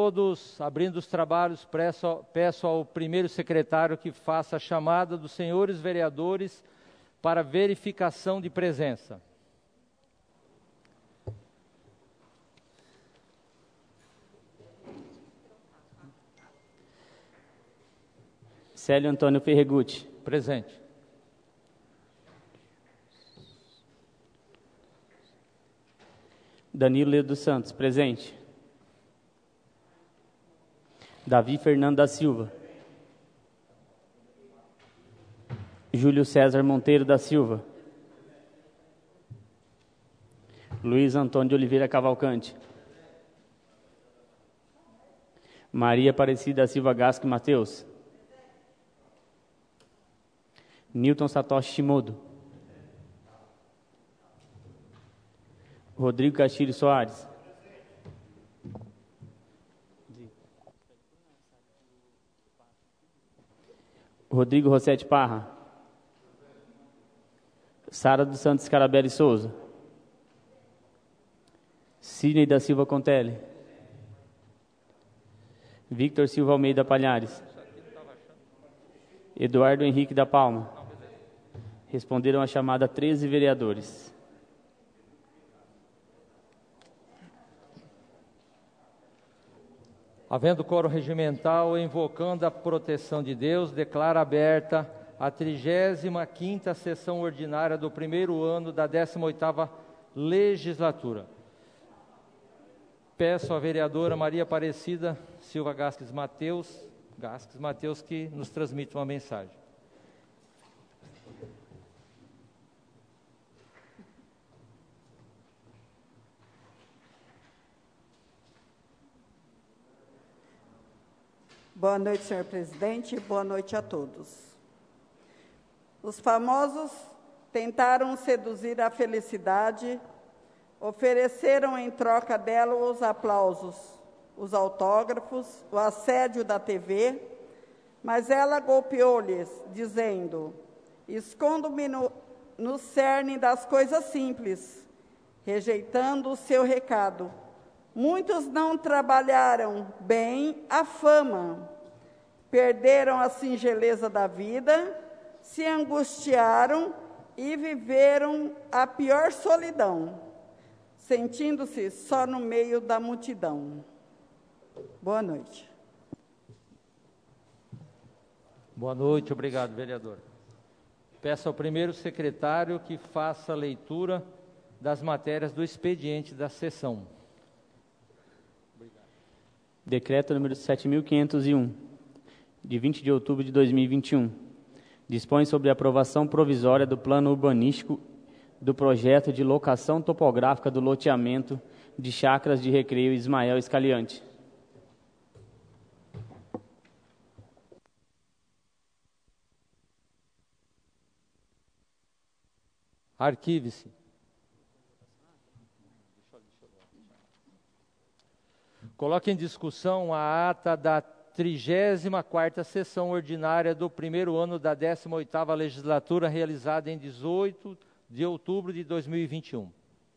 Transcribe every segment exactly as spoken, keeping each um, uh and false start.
todos. Abrindo os trabalhos, peço, peço ao primeiro secretário que faça a chamada dos senhores vereadores para verificação de presença. Célio Antônio Ferregutti. Presente. Danilo Leo dos Santos. Presente. Davi Fernando da Silva. Júlio César Monteiro da Silva. Luiz Antônio de Oliveira Cavalcante. Maria Aparecida Silva Gasque Mateus. Newton Satoshi Shimodo. Rodrigo Castilho Soares. Rodrigo Rossetti Parra. Sara dos Santos Carabelli Souza. Sidney da Silva Contelli. Victor Silva Almeida Palhares. Eduardo Henrique da Palma. Responderam à chamada treze vereadores. Havendo quórum regimental, invocando a proteção de Deus, declaro aberta a trigésima quinta sessão ordinária do primeiro ano da décima oitava legislatura. Peço à vereadora Maria Aparecida Silva Gasques Mateus, Gasques Mateus que nos transmita uma mensagem. Boa noite, senhor presidente. Boa noite a todos. Os famosos tentaram seduzir a felicidade, ofereceram em troca dela os aplausos, os autógrafos, o assédio da T V, mas ela golpeou-lhes, dizendo: escondo-me no, no cerne das coisas simples, rejeitando o seu recado. Muitos não trabalharam bem a fama, perderam a singeleza da vida, se angustiaram e viveram a pior solidão, sentindo-se só no meio da multidão. Boa noite. Boa noite, obrigado, vereador. Peço ao primeiro secretário que faça a leitura das matérias do expediente da sessão. Decreto número sete mil quinhentos e um, de vinte de outubro de dois mil e vinte e um, dispõe sobre a aprovação provisória do plano urbanístico do projeto de locação topográfica do loteamento de Chácaras de Recreio Ismael Escaliante. Arquive-se. Coloque em discussão a ata da trigésima quarta sessão ordinária do primeiro ano da décima oitava legislatura, realizada em dezoito de outubro de dois mil e vinte e um.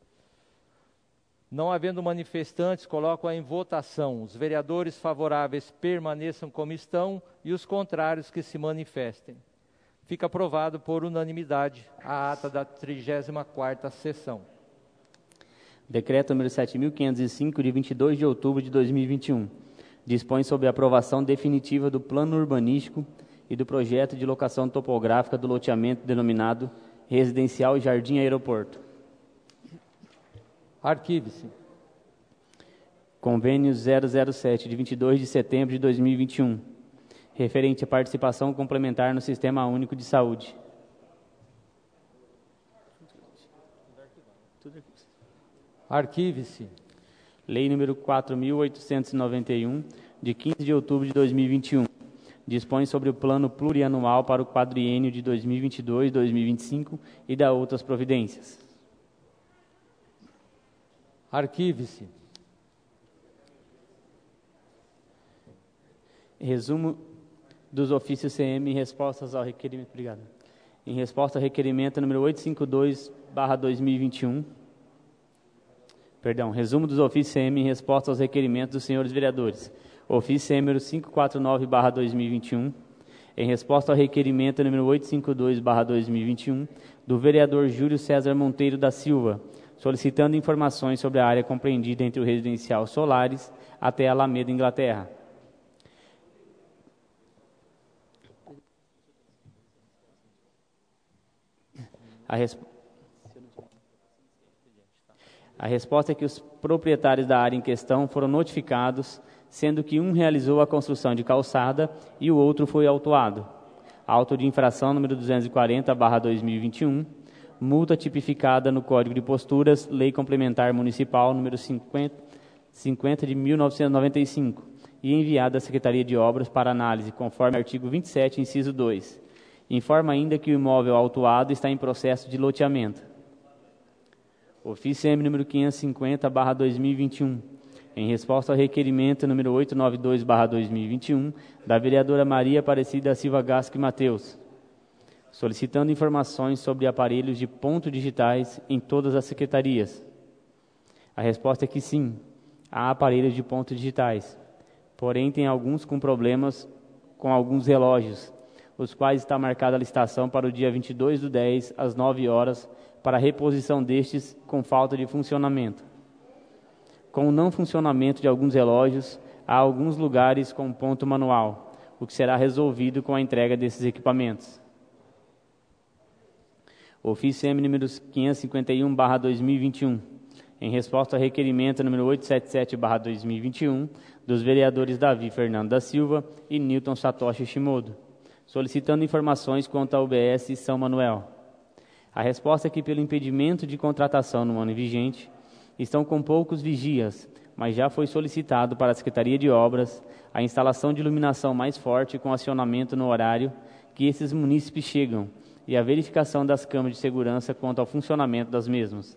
Não havendo manifestantes, coloco-a em votação. Os vereadores favoráveis permaneçam como estão e os contrários que se manifestem. Fica aprovado por unanimidade a ata da trigésima quarta sessão. Decreto número sete mil quinhentos e cinco, de vinte e dois de outubro de dois mil e vinte e um, dispõe sobre a aprovação definitiva do plano urbanístico e do projeto de locação topográfica do loteamento denominado Residencial Jardim Aeroporto. Arquive-se. Convênio zero zero sete, de vinte e dois de setembro de dois mil e vinte e um, referente à participação complementar no Sistema Único de Saúde. Arquive-se. Lei número quatro mil oitocentos e noventa e um, de quinze de outubro de dois mil e vinte e um, dispõe sobre o plano plurianual para o quadriênio de dois mil e vinte e dois a dois mil e vinte e cinco e dá outras providências. Arquive-se. Resumo dos ofícios C M em respostas ao requerimento. Obrigado. Em resposta ao requerimento número oitocentos e cinquenta e dois barra dois mil e vinte e um, Perdão, resumo dos ofícios C M em resposta aos requerimentos dos senhores vereadores. Ofício C M número quinhentos e quarenta e nove barra dois mil e vinte e um, em resposta ao requerimento número oitocentos e cinquenta e dois barra dois mil e vinte e um, do vereador Júlio César Monteiro da Silva, solicitando informações sobre a área compreendida entre o residencial Solares até a Alameda, Inglaterra. A, resp... a resposta é que os proprietários da área em questão foram notificados, sendo que um realizou a construção de calçada e o outro foi autuado. Auto de infração número duzentos e quarenta barra dois mil e vinte e um, multa tipificada no Código de Posturas, Lei Complementar Municipal número cinquenta, cinquenta de mil novecentos e noventa e cinco, e enviada à Secretaria de Obras para análise, conforme artigo vinte e sete, inciso dois. Informa ainda que o imóvel autuado está em processo de loteamento. Ofício M número quinhentos e cinquenta barra dois mil e vinte e um, em resposta ao requerimento número oitocentos e noventa e dois barra dois mil e vinte e um, da vereadora Maria Aparecida Silva Gasco e Mateus, solicitando informações sobre aparelhos de ponto digitais em todas as secretarias. A resposta é que sim, há aparelhos de ponto digitais, porém tem alguns com problemas com alguns relógios, os quais está marcada a licitação para o dia vinte e dois do dez, às nove horas, para a reposição destes com falta de funcionamento. Com o não funcionamento de alguns relógios, há alguns lugares com ponto manual, o que será resolvido com a entrega desses equipamentos. Ofício M número quinhentos e cinquenta e um barra dois mil e vinte e um, em resposta ao requerimento número oitocentos e setenta e sete barra dois mil e vinte e um, dos vereadores Davi Fernando da Silva e Newton Satoshi Shimodo, solicitando informações quanto ao U B S São Manuel. A resposta é que, pelo impedimento de contratação no ano vigente, estão com poucos vigias, mas já foi solicitado para a Secretaria de Obras a instalação de iluminação mais forte com acionamento no horário que esses munícipes chegam e a verificação das câmeras de segurança quanto ao funcionamento das mesmas.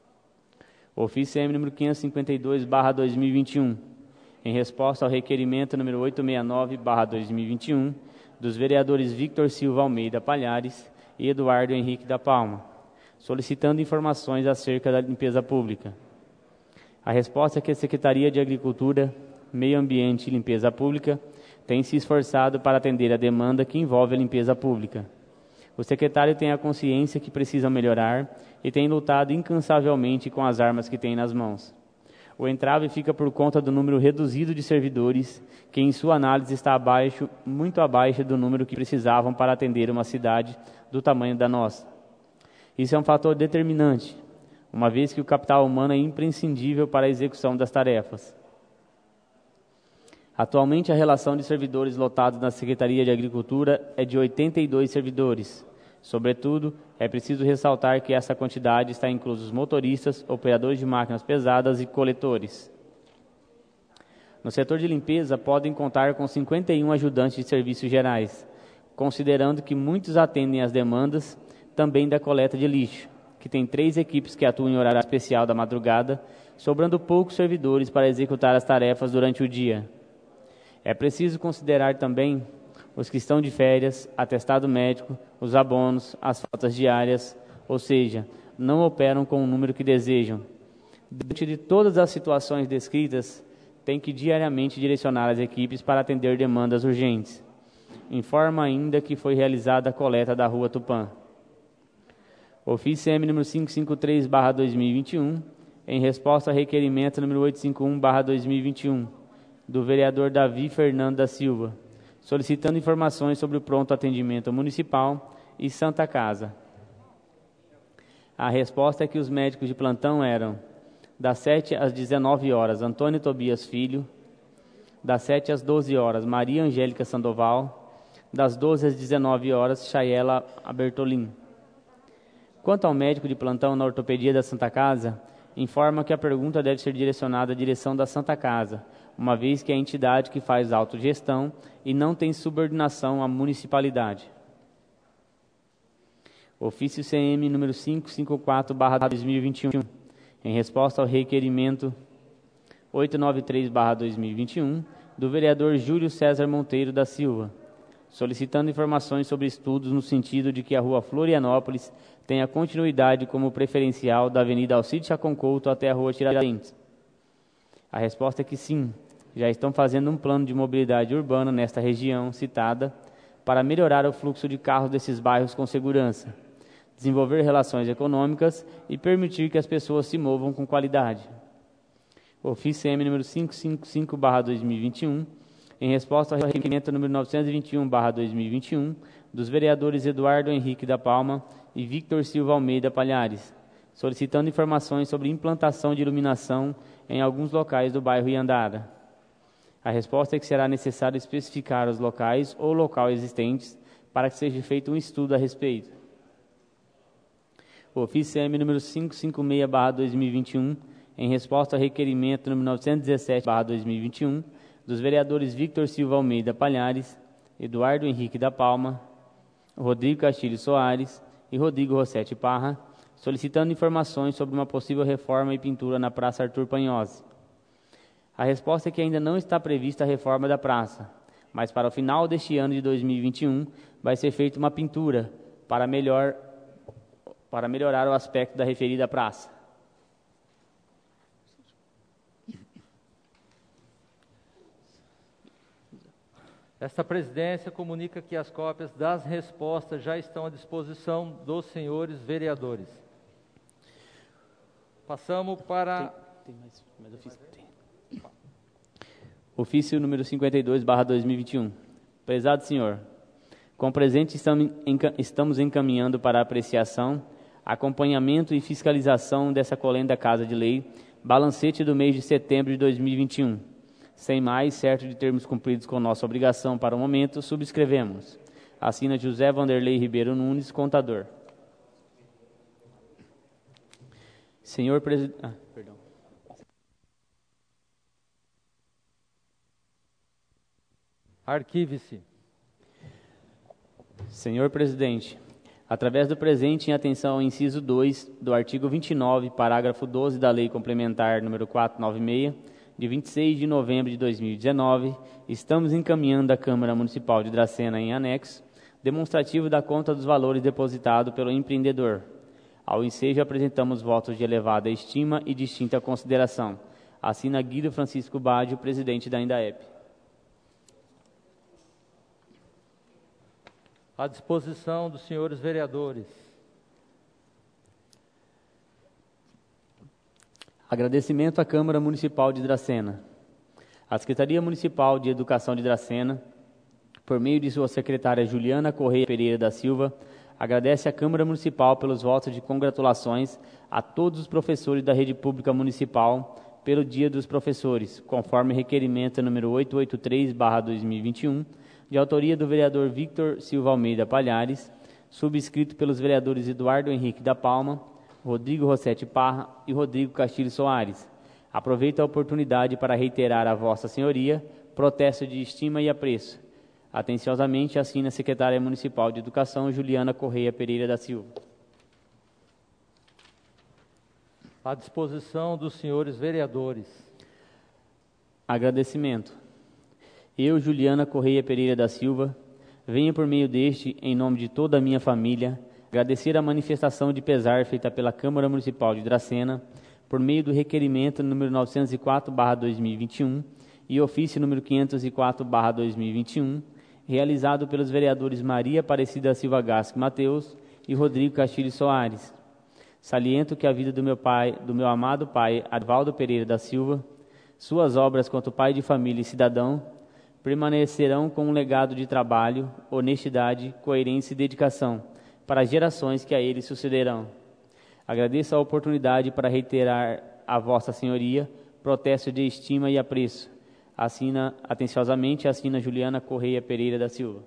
Ofício M número quinhentos e cinquenta e dois barra dois mil e vinte e um, em resposta ao requerimento número oitocentos e sessenta e nove barra dois mil e vinte e um, dos vereadores Victor Silva Almeida Palhares e Eduardo Henrique da Palma, solicitando informações acerca da limpeza pública. A resposta é que a Secretaria de Agricultura, Meio Ambiente e Limpeza Pública tem se esforçado para atender a demanda que envolve a limpeza pública. O secretário tem a consciência que precisa melhorar e tem lutado incansavelmente com as armas que tem nas mãos. O entrave fica por conta do número reduzido de servidores, que em sua análise está abaixo, muito abaixo do número que precisavam para atender uma cidade do tamanho da nossa. Isso é um fator determinante, uma vez que o capital humano é imprescindível para a execução das tarefas. Atualmente, a relação de servidores lotados na Secretaria de Agricultura é de oitenta e dois servidores. Sobretudo, é preciso ressaltar que essa quantidade está inclusos motoristas, operadores de máquinas pesadas e coletores. No setor de limpeza, podem contar com cinquenta e um ajudantes de serviços gerais, considerando que muitos atendem às demandas também da coleta de lixo, que tem três equipes que atuam em horário especial da madrugada, sobrando poucos servidores para executar as tarefas durante o dia. É preciso considerar também os que estão de férias, atestado médico, os abonos, as faltas diárias, ou seja, não operam com o número que desejam. Diante de todas as situações descritas, tem que diariamente direcionar as equipes para atender demandas urgentes. Informa ainda que foi realizada a coleta da Rua Tupã. Ofício M número quinhentos e cinquenta e três barra dois mil e vinte e um, em resposta ao requerimento número oitocentos e cinquenta e um barra dois mil e vinte e um, do vereador Davi Fernando da Silva, solicitando informações sobre o pronto atendimento municipal e Santa Casa. A resposta é que os médicos de plantão eram: das sete às dezenove horas, Antônio Tobias Filho; das sete às doze horas, Maria Angélica Sandoval; das doze às dezenove horas, Chayela Bertolin. Quanto ao médico de plantão na ortopedia da Santa Casa, informa que a pergunta deve ser direcionada à direção da Santa Casa, uma vez que é a entidade que faz autogestão e não tem subordinação à municipalidade. Ofício C M número quinhentos e cinquenta e quatro barra dois mil e vinte e um, em resposta ao requerimento oitocentos e noventa e três barra dois mil e vinte e um, do vereador Júlio César Monteiro da Silva, solicitando informações sobre estudos no sentido de que a Rua Florianópolis tenha continuidade como preferencial da Avenida Alcide Chacon Couto até a Rua Tiradentes. A resposta é que sim, já estão fazendo um plano de mobilidade urbana nesta região citada para melhorar o fluxo de carros desses bairros com segurança, desenvolver relações econômicas e permitir que as pessoas se movam com qualidade. Ofício M número quinhentos e cinquenta e cinco barra dois mil e vinte e um, em resposta ao requerimento número novecentos e vinte e um barra dois mil e vinte e um, dos vereadores Eduardo Henrique da Palma e Victor Silva Almeida Palhares, solicitando informações sobre implantação de iluminação em alguns locais do bairro Iandara. A resposta é que será necessário especificar os locais ou local existentes para que seja feito um estudo a respeito. Ofício M número quinhentos e cinquenta e seis barra dois mil e vinte e um, em resposta ao requerimento número novecentos e dezessete barra dois mil e vinte e um, dos vereadores Victor Silva Almeida Palhares, Eduardo Henrique da Palma, Rodrigo Castilho Soares e Rodrigo Rossetti Parra, solicitando informações sobre uma possível reforma e pintura na Praça Arthur Panhose. A resposta é que ainda não está prevista a reforma da praça, mas para o final deste ano de dois mil e vinte e um vai ser feita uma pintura para, melhor, para melhorar o aspecto da referida praça. Esta presidência comunica que as cópias das respostas já estão à disposição dos senhores vereadores. Passamos para... Tem, tem mais, mais ofício? Tem. Ofício número cinquenta e dois barra dois mil e vinte e um. Prezado senhor, com o presente estamos encaminhando para apreciação, acompanhamento e fiscalização dessa colenda Casa de Lei, balancete do mês de setembro de dois mil e vinte e um. Sem mais, certo de termos cumpridos com nossa obrigação para o momento, subscrevemos. Assina José Vanderlei Ribeiro Nunes, contador. Senhor presidente... Ah, perdão. Arquive-se. Senhor presidente, através do presente, em atenção ao inciso dois do artigo vinte e nove, parágrafo doze da Lei Complementar número quatrocentos e noventa e seis, de vinte e seis de novembro de dois mil e dezenove, estamos encaminhando à Câmara Municipal de Dracena em anexo, demonstrativo da conta dos valores depositado pelo empreendedor. Ao ensejo, apresentamos votos de elevada estima e distinta consideração. Assina Guido Francisco Baggio, presidente da INDAEP. À disposição dos senhores vereadores. Agradecimento à Câmara Municipal de Dracena. A Secretaria Municipal de Educação de Dracena, por meio de sua secretária Juliana Correia Pereira da Silva, agradece à Câmara Municipal pelos votos de congratulações a todos os professores da Rede Pública Municipal pelo Dia dos Professores, conforme requerimento número oitocentos e oitenta e três barra dois mil e vinte e um, de autoria do vereador Victor Silva Almeida Palhares, subscrito pelos vereadores Eduardo Henrique da Palma, Rodrigo Rossetti Parra e Rodrigo Castilho Soares. Aproveito a oportunidade para reiterar a Vossa Senhoria protesto de estima e apreço. Atenciosamente assina a Secretária Municipal de Educação, Juliana Correia Pereira da Silva. À disposição dos senhores vereadores. Agradecimento. Eu, Juliana Correia Pereira da Silva, venho por meio deste, em nome de toda a minha família, agradecer a manifestação de pesar feita pela Câmara Municipal de Dracena, por meio do requerimento número novecentos e quatro barra dois mil e vinte e um e ofício número quinhentos e quatro barra dois mil e vinte e um, realizado pelos vereadores Maria Aparecida Silva Gasque Mateus e Rodrigo Castilho Soares. Saliento que a vida do meu pai, do meu amado pai, Arvaldo Pereira da Silva, suas obras quanto pai de família e cidadão, permanecerão com um legado de trabalho, honestidade, coerência e dedicação para as gerações que a ele sucederão. Agradeço a oportunidade para reiterar a Vossa Senhoria protesto de estima e apreço. Assina, atenciosamente, assina Juliana Correia Pereira da Silva.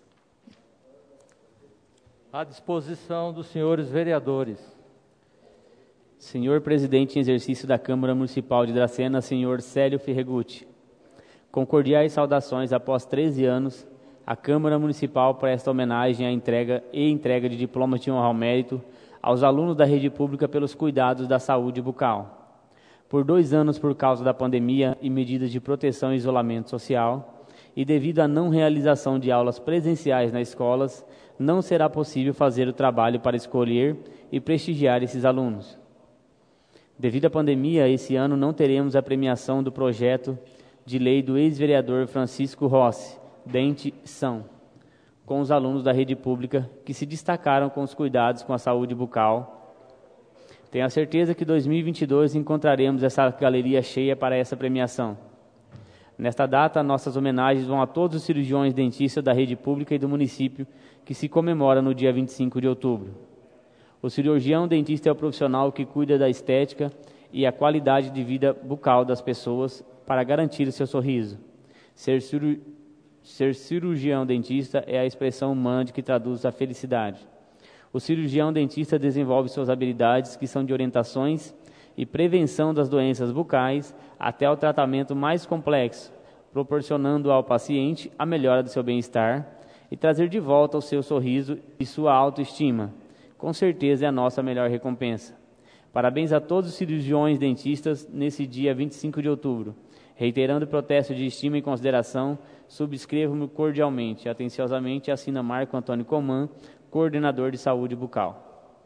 À disposição dos senhores vereadores. Senhor Presidente em exercício da Câmara Municipal de Dracena, senhor Célio Ferregutti. Com cordiais saudações, após treze anos, a Câmara Municipal presta homenagem à entrega e entrega de diplomas de honra ao mérito aos alunos da rede pública pelos cuidados da saúde bucal. Por dois anos, por causa da pandemia e medidas de proteção e isolamento social, e devido à não realização de aulas presenciais nas escolas, não será possível fazer o trabalho para escolher e prestigiar esses alunos. Devido à pandemia, esse ano não teremos a premiação do projeto de lei do ex-vereador Francisco Rossi, Dentição, com os alunos da rede pública que se destacaram com os cuidados com a saúde bucal. Tenho a certeza que em dois mil e vinte e dois encontraremos essa galeria cheia para essa premiação. Nesta data, nossas homenagens vão a todos os cirurgiões dentistas da rede pública e do município que se comemora no dia vinte e cinco de outubro. O cirurgião dentista é o profissional que cuida da estética e a qualidade de vida bucal das pessoas para garantir o seu sorriso. Ser, ciru... Ser cirurgião dentista é a expressão humana que traduz a felicidade. O cirurgião dentista desenvolve suas habilidades, que são de orientações e prevenção das doenças bucais, até o tratamento mais complexo, proporcionando ao paciente a melhora do seu bem-estar e trazer de volta o seu sorriso e sua autoestima. Com certeza é a nossa melhor recompensa. Parabéns a todos os cirurgiões dentistas nesse dia vinte e cinco de outubro. Reiterando o protesto de estima e consideração, subscrevo-me cordialmente. Atenciosamente, assina Marco Antônio Coman, coordenador de saúde bucal.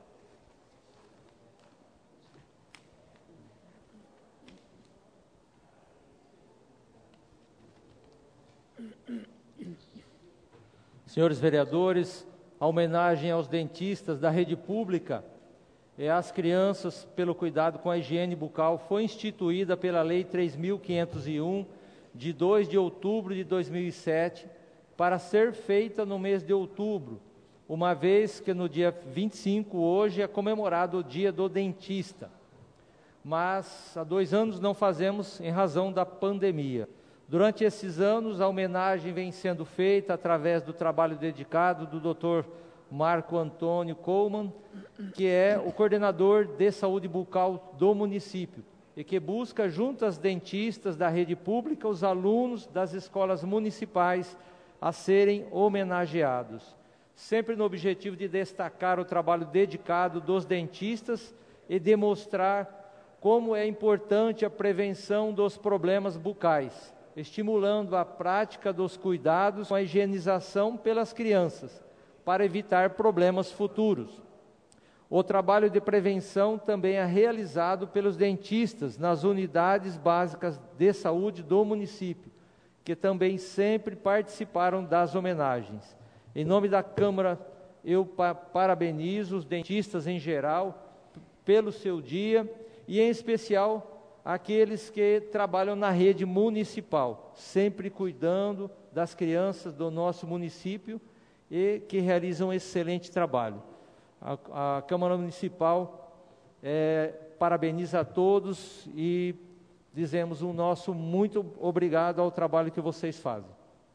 Senhores vereadores, a homenagem aos dentistas da rede pública e às crianças pelo cuidado com a higiene bucal foi instituída pela Lei três mil quinhentos e um, de dois de outubro de dois mil e sete, para ser feita no mês de outubro, uma vez que no dia vinte e cinco, hoje, é comemorado o Dia do Dentista. Mas há dois anos não fazemos em razão da pandemia. Durante esses anos, a homenagem vem sendo feita através do trabalho dedicado do doutor Marco Antônio Coman, que é o coordenador de saúde bucal do município, e que busca, junto às dentistas da rede pública, os alunos das escolas municipais a serem homenageados, sempre no objetivo de destacar o trabalho dedicado dos dentistas e demonstrar como é importante a prevenção dos problemas bucais, estimulando a prática dos cuidados com a higienização pelas crianças, para evitar problemas futuros. O trabalho de prevenção também é realizado pelos dentistas nas unidades básicas de saúde do município, que também sempre participaram das homenagens. Em nome da Câmara, eu pa- parabenizo os dentistas em geral pelo seu dia e, em especial, aqueles que trabalham na rede municipal, sempre cuidando das crianças do nosso município e que realizam um excelente trabalho. A, a Câmara Municipal é, parabeniza a todos e dizemos o nosso muito obrigado ao trabalho que vocês fazem.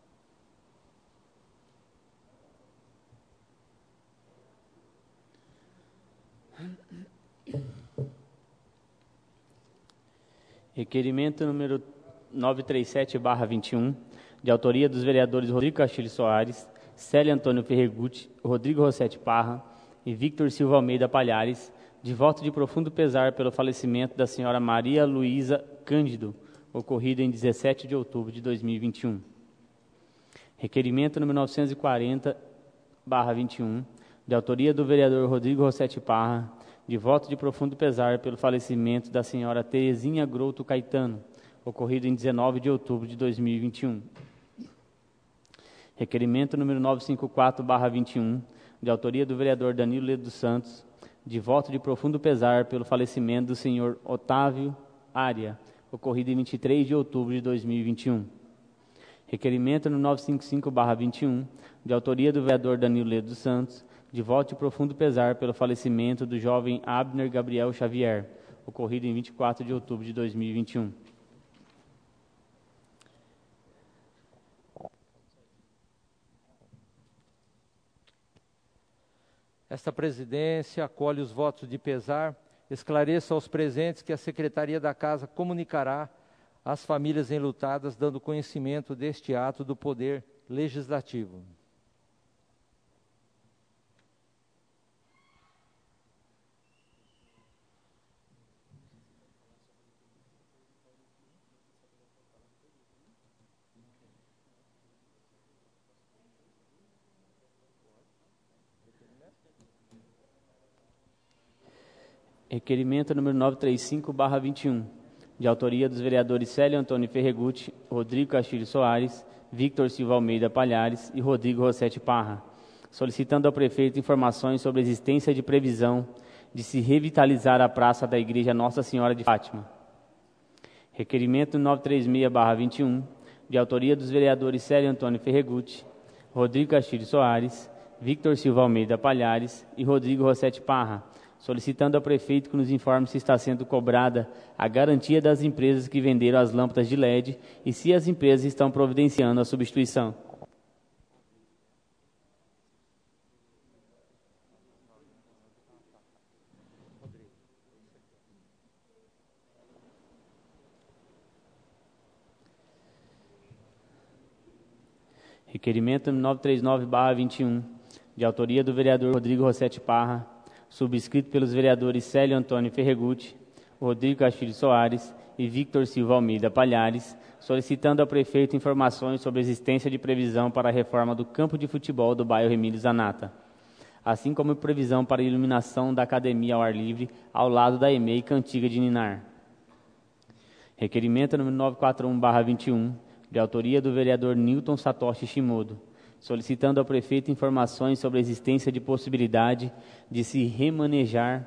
Requerimento número novecentos e trinta e sete barra vinte e um, de autoria dos vereadores Rodrigo Castilho Soares, Célio Antônio Ferregutti, Rodrigo Rossetti Parra e Victor Silva Almeida Palhares, de voto de profundo pesar pelo falecimento da senhora Maria Luísa Cândido, ocorrido em dezessete de outubro de dois mil e vinte e um. Requerimento número novecentos e quarenta barra vinte e um, de autoria do vereador Rodrigo Rossetti Parra, de voto de profundo pesar pelo falecimento da senhora Terezinha Grouto Caetano, ocorrido em dezenove de outubro de dois mil e vinte e um. Requerimento número novecentos e cinquenta e quatro barra vinte e um, de autoria do vereador Danilo Ledo dos Santos, de voto de profundo pesar pelo falecimento do senhor Otávio Ária, ocorrido em vinte e três de outubro de dois mil e vinte e um. Requerimento no novecentos e cinquenta e cinco barra vinte e um, de autoria do vereador Danilo Ledo dos Santos, de voto de profundo pesar pelo falecimento do jovem Abner Gabriel Xavier, ocorrido em vinte e quatro de outubro de dois mil e vinte e um. Esta presidência acolhe os votos de pesar, esclareça aos presentes que a Secretaria da Casa comunicará às famílias enlutadas, dando conhecimento deste ato do Poder Legislativo. Requerimento número novecentos e trinta e cinco barra vinte e um, de autoria dos vereadores Célio Antônio Ferregutti, Rodrigo Castilho Soares, Victor Silva Almeida Palhares e Rodrigo Rossetti Parra, solicitando ao prefeito informações sobre a existência de previsão de se revitalizar a praça da Igreja Nossa Senhora de Fátima. Requerimento novecentos e trinta e seis barra vinte e um, de autoria dos vereadores Célio Antônio Ferregutti, Rodrigo Castilho Soares, Victor Silva Almeida Palhares e Rodrigo Rossetti Parra, solicitando ao prefeito que nos informe se está sendo cobrada a garantia das empresas que venderam as lâmpadas de L E D e se as empresas estão providenciando a substituição. Requerimento novecentos e trinta e nove barra vinte e um, de autoria do vereador Rodrigo Rossetti Parra, subscrito pelos vereadores Célio Antônio Ferregutti, Rodrigo Castilho Soares e Victor Silva Almeida Palhares, solicitando ao prefeito informações sobre a existência de previsão para a reforma do campo de futebol do bairro Emílio Zanata, assim como previsão para a iluminação da academia ao ar livre ao lado da EMEI Cantiga de Ninar. Requerimento número novecentos e quarenta e um barra vinte e um, de autoria do vereador Newton Satoshi Shimodo, solicitando ao prefeito informações sobre a existência de possibilidade de se remanejar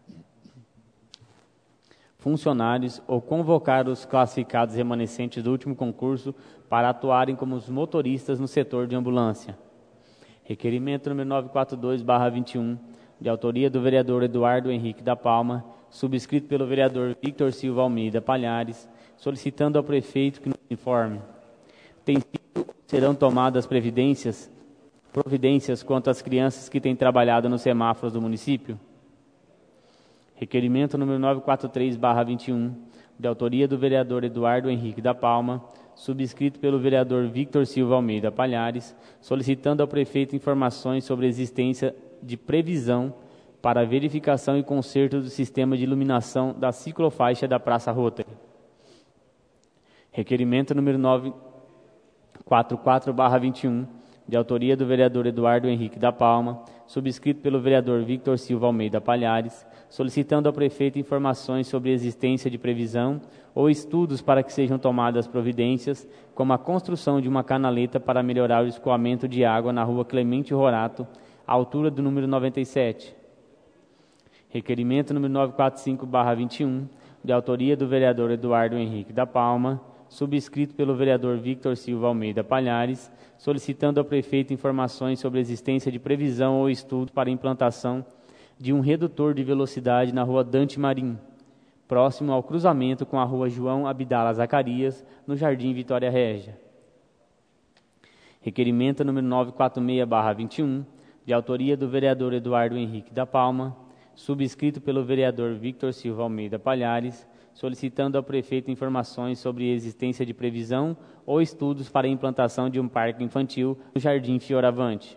funcionários ou convocar os classificados remanescentes do último concurso para atuarem como os motoristas no setor de ambulância. Requerimento número novecentos e quarenta e dois barra vinte e um, de autoria do vereador Eduardo Henrique da Palma, subscrito pelo vereador Victor Silva Almeida Palhares, solicitando ao prefeito que nos informe: tem sido, serão tomadas previdências, providências quanto às crianças que têm trabalhado nos semáforos do município? Requerimento número novecentos e quarenta e três barra vinte e um, de autoria do vereador Eduardo Henrique da Palma, subscrito pelo vereador Victor Silva Almeida Palhares, solicitando ao prefeito informações sobre a existência de previsão para a verificação e conserto do sistema de iluminação da ciclofaixa da Praça Rotary. Requerimento número novecentos e quarenta e quatro barra vinte e um, de autoria do vereador Eduardo Henrique da Palma, subscrito pelo vereador Victor Silva Almeida Palhares, solicitando ao prefeito informações sobre a existência de previsão ou estudos para que sejam tomadas providências, como a construção de uma canaleta para melhorar o escoamento de água na rua Clemente Rorato, à altura do número noventa e sete. Requerimento número novecentos e quarenta e cinco barra vinte e um, de autoria do vereador Eduardo Henrique da Palma, subscrito pelo vereador Victor Silva Almeida Palhares, solicitando ao prefeito informações sobre a existência de previsão ou estudo para a implantação de um redutor de velocidade na rua Dante Marim, próximo ao cruzamento com a rua João Abdala Zacarias, no Jardim Vitória Régia. Requerimento número novecentos e quarenta e seis barra vinte e um, de autoria do vereador Eduardo Henrique da Palma, subscrito pelo vereador Victor Silva Almeida Palhares, solicitando ao prefeito informações sobre a existência de previsão ou estudos para a implantação de um parque infantil no Jardim Fioravante.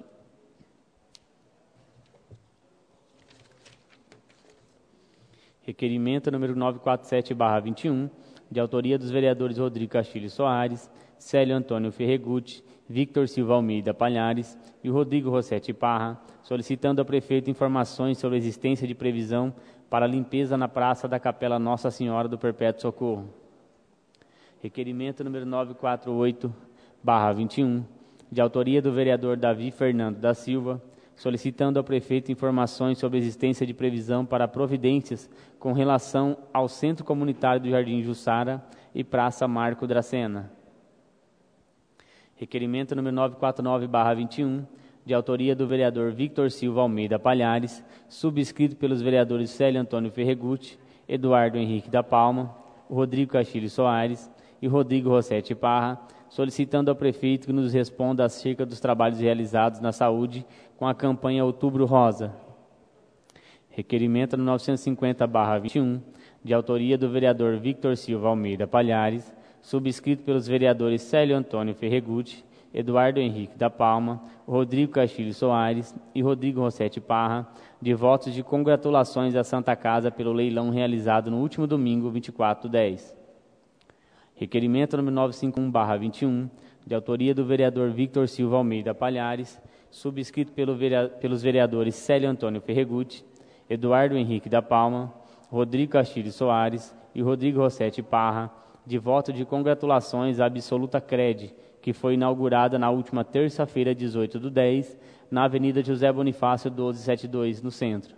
Requerimento número novecentos e quarenta e sete barra vinte e um, de autoria dos vereadores Rodrigo Castilho Soares, Célio Antônio Ferregutti, Victor Silva Almeida Palhares e Rodrigo Rossetti Parra, solicitando ao prefeito informações sobre a existência de previsão para a limpeza na praça da Capela Nossa Senhora do Perpétuo Socorro. Requerimento número novecentos e quarenta e oito barra vinte e um, de autoria do vereador Davi Fernando da Silva, solicitando ao prefeito informações sobre a existência de previsão para providências com relação ao Centro Comunitário do Jardim Jussara e Praça Marco Dracena. Requerimento número novecentos e quarenta e nove barra vinte e um, de autoria do vereador Victor Silva Almeida Palhares, subscrito pelos vereadores Célio Antônio Ferregutti, Eduardo Henrique da Palma, Rodrigo Castilho Soares e Rodrigo Rossetti Parra, solicitando ao prefeito que nos responda acerca dos trabalhos realizados na saúde com a campanha Outubro Rosa. Requerimento novecentos e cinquenta barra vinte e um, de autoria do vereador Victor Silva Almeida Palhares, subscrito pelos vereadores Célio Antônio Ferregutti, Eduardo Henrique da Palma, Rodrigo Castilho Soares e Rodrigo Rossetti Parra, de votos de congratulações à Santa Casa pelo leilão realizado no último domingo, vinte e quatro do dez. Requerimento número novecentos e cinquenta e um barra vinte e um, de autoria do vereador Victor Silva Almeida Palhares, subscrito pelo vereador, pelos vereadores Célio Antônio Ferregutti, Eduardo Henrique da Palma, Rodrigo Castilho Soares e Rodrigo Rossetti Parra, de voto de congratulações à Absoluta Cred, que foi inaugurada na última terça-feira, dezoito do dez, na Avenida José Bonifácio doze setenta e dois, no centro.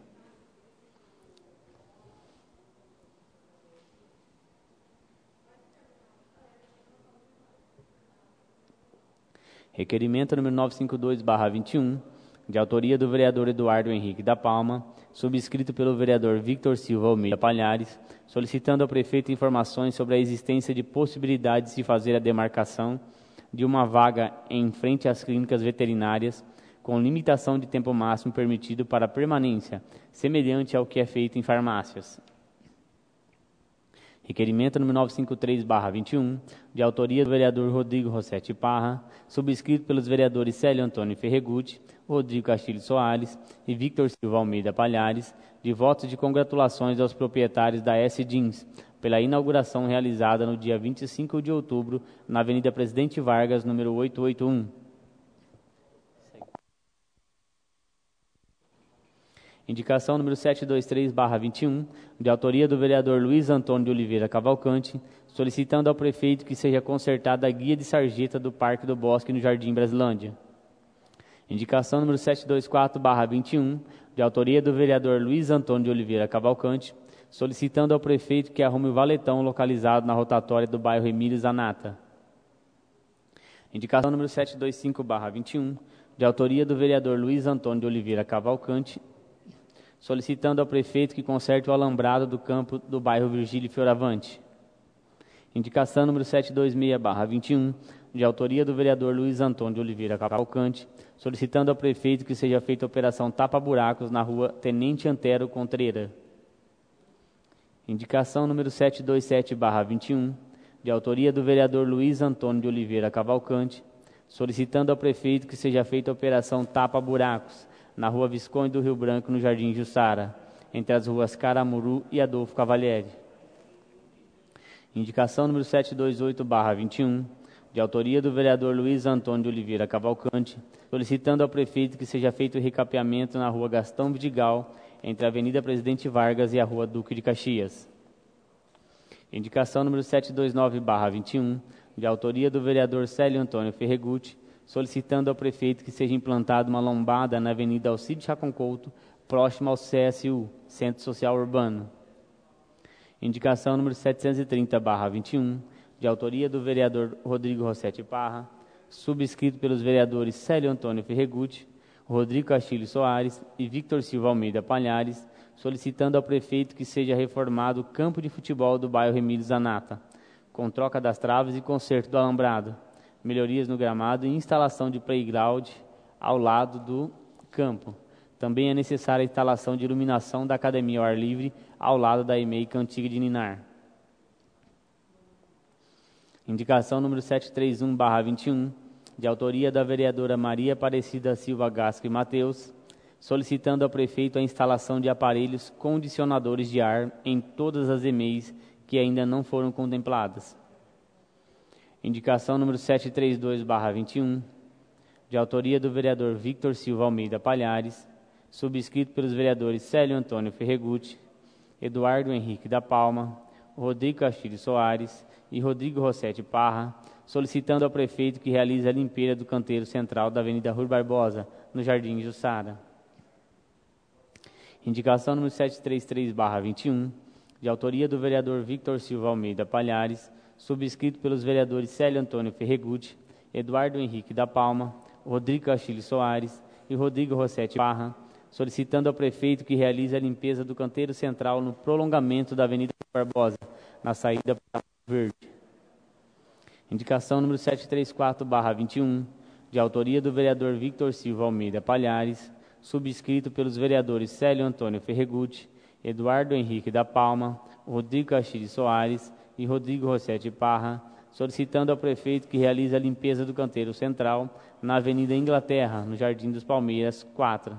Requerimento número novecentos e cinquenta e dois barra vinte e um, de autoria do vereador Eduardo Henrique da Palma, subscrito pelo vereador Victor Silva Almeida Palhares, solicitando ao prefeito informações sobre a existência de possibilidades de fazer a demarcação de uma vaga em frente às clínicas veterinárias, com limitação de tempo máximo permitido para permanência, semelhante ao que é feito em farmácias. Requerimento número novecentos e cinquenta e três barra vinte e um, de autoria do vereador Rodrigo Rossetti Parra, subscrito pelos vereadores Célio Antônio Ferregutti, Rodrigo Castilho Soares e Victor Silva Almeida Palhares, de votos de congratulações aos proprietários da S Jeans, pela inauguração realizada no dia vinte e cinco de outubro, na Avenida Presidente Vargas, número oitocentos e oitenta e um. Indicação número setecentos e vinte e três barra vinte e um, de autoria do vereador Luiz Antônio de Oliveira Cavalcante, solicitando ao prefeito que seja consertada a guia de sarjeta do Parque do Bosque no Jardim Brasilândia. Indicação número setecentos e vinte e quatro barra vinte e um, de autoria do vereador Luiz Antônio de Oliveira Cavalcante, solicitando ao prefeito que arrume o valetão localizado na rotatória do bairro Emílio Zanata. Indicação número setecentos e vinte e cinco barra vinte e um, de autoria do vereador Luiz Antônio de Oliveira Cavalcante, solicitando ao prefeito que conserte o alambrado do campo do bairro Virgílio Fioravante. Indicação número setecentos e vinte e seis barra vinte e um, de autoria do vereador Luiz Antônio de Oliveira Cavalcante, solicitando ao prefeito que seja feita a operação tapa-buracos na rua Tenente Antero Contreira. Indicação número setecentos e vinte e sete barra vinte e um, de autoria do vereador Luiz Antônio de Oliveira Cavalcante, solicitando ao prefeito que seja feita a operação tapa-buracos na rua Visconde do Rio Branco, no Jardim Jussara, entre as ruas Caramuru e Adolfo Cavalieri. Indicação número setecentos e vinte e oito barra vinte e um, de autoria do vereador Luiz Antônio de Oliveira Cavalcante, solicitando ao prefeito que seja feito o recapeamento na rua Gastão Vidigal, entre a Avenida Presidente Vargas e a rua Duque de Caxias. Indicação número setecentos e vinte e nove barra vinte e um, de autoria do vereador Célio Antônio Ferregutti, solicitando ao prefeito que seja implantada uma lombada na Avenida Alcide Chacon Couto, próximo ao C S U, Centro Social Urbano. Indicação número setecentos e trinta barra vinte e um, de autoria do vereador Rodrigo Rossetti Parra, subscrito pelos vereadores Célio Antônio Ferregutti, Rodrigo Castilho Soares e Victor Silva Almeida Palhares, solicitando ao prefeito que seja reformado o campo de futebol do bairro Emílio Zanata, com troca das traves e conserto do alambrado, melhorias no gramado e instalação de playground ao lado do campo. Também é necessária a instalação de iluminação da academia ao ar livre ao lado da E M E I Cantiga de Ninar. Indicação número setecentos e trinta e um barra vinte e um, de autoria da vereadora Maria Aparecida Silva Gasco e Mateus, solicitando ao prefeito a instalação de aparelhos condicionadores de ar em todas as E M E Is que ainda não foram contempladas. Indicação número setecentos e trinta e dois barra vinte e um, de autoria do vereador Victor Silva Almeida Palhares, subscrito pelos vereadores Célio Antônio Ferregutti, Eduardo Henrique da Palma, Rodrigo Castilho Soares e Rodrigo Rossetti Parra, solicitando ao prefeito que realize a limpeza do canteiro central da Avenida Rui Barbosa, no Jardim Jussara. Indicação número setecentos e trinta e três barra vinte e um, de autoria do vereador Victor Silva Almeida Palhares, subscrito pelos vereadores Célio Antônio Ferregutti, Eduardo Henrique da Palma, Rodrigo Castilho Soares e Rodrigo Rossetti Parra, solicitando ao prefeito que realize a limpeza do canteiro central no prolongamento da Avenida Barbosa, na saída para Verde. Indicação número setecentos e trinta e quatro barra vinte e um, de autoria do vereador Victor Silva Almeida Palhares, subscrito pelos vereadores Célio Antônio Ferregutti, Eduardo Henrique da Palma, Rodrigo Castilho Soares e Rodrigo Rossetti Parra, solicitando ao prefeito que realize a limpeza do canteiro central na Avenida Inglaterra, no Jardim dos Palmeiras, quatro.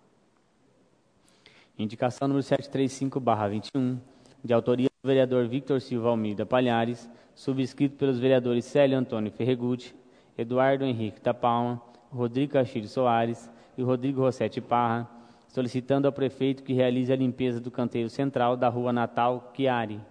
Indicação número setecentos e trinta e cinco barra vinte e um, de autoria do vereador Victor Silva Almeida Palhares, subscrito pelos vereadores Célio Antônio Ferregutti, Eduardo Henrique da Palma, Rodrigo Castilho Soares e Rodrigo Rossetti Parra, solicitando ao prefeito que realize a limpeza do canteiro central da Rua Natal Chiari.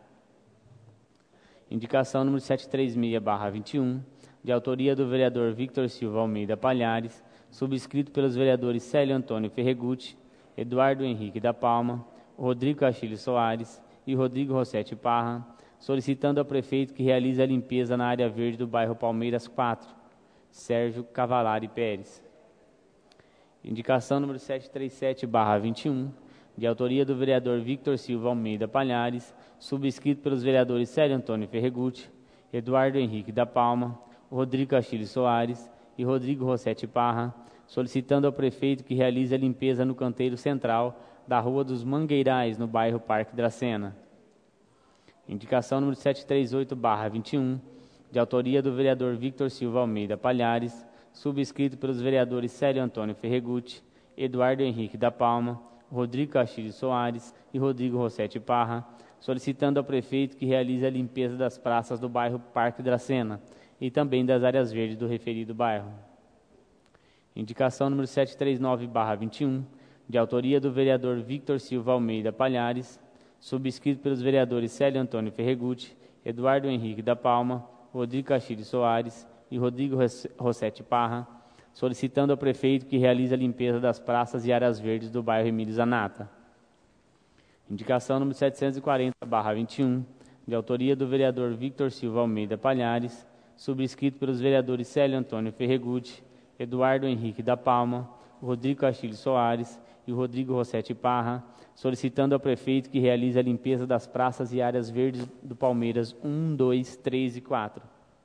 Indicação número setecentos e trinta e seis barra vinte e um, de autoria do vereador Victor Silva Almeida Palhares, subscrito pelos vereadores Célio Antônio Ferregutti, Eduardo Henrique da Palma, Rodrigo Castilho Soares e Rodrigo Rossetti Parra, solicitando ao prefeito que realize a limpeza na área verde do bairro Palmeiras quatro, Sérgio Cavalari Pérez. Indicação número setecentos e trinta e sete barra vinte e um, de autoria do vereador Victor Silva Almeida Palhares, subscrito pelos vereadores Célio Antônio Ferregutti, Eduardo Henrique da Palma, Rodrigo Castilho Soares e Rodrigo Rossetti Parra, solicitando ao prefeito que realize a limpeza no canteiro central da Rua dos Mangueirais, no bairro Parque Dracena. Indicação número setecentos e trinta e oito barra vinte e um, de autoria do vereador Victor Silva Almeida Palhares, subscrito pelos vereadores Célio Antônio Ferregutti, Eduardo Henrique da Palma, Rodrigo Castilho Soares e Rodrigo Rossetti Parra, solicitando ao prefeito que realize a limpeza das praças do bairro Parque Dracena e também das áreas verdes do referido bairro. Indicação número setecentos e trinta e nove barra vinte e um, de autoria do vereador Victor Silva Almeida Palhares, subscrito pelos vereadores Célio Antônio Ferregutti, Eduardo Henrique da Palma, Rodrigo Castilho Soares e Rodrigo Rossetti Parra, solicitando ao prefeito que realize a limpeza das praças e áreas verdes do bairro Emílio Zanata. Indicação número setecentos e quarenta barra vinte e um, de autoria do vereador Victor Silva Almeida Palhares, subscrito pelos vereadores Célio Antônio Ferregutti, Eduardo Henrique da Palma, Rodrigo Castilho Soares e Rodrigo Rossetti Parra, solicitando ao prefeito que realize a limpeza das praças e áreas verdes do Palmeiras um, dois, três e quatro.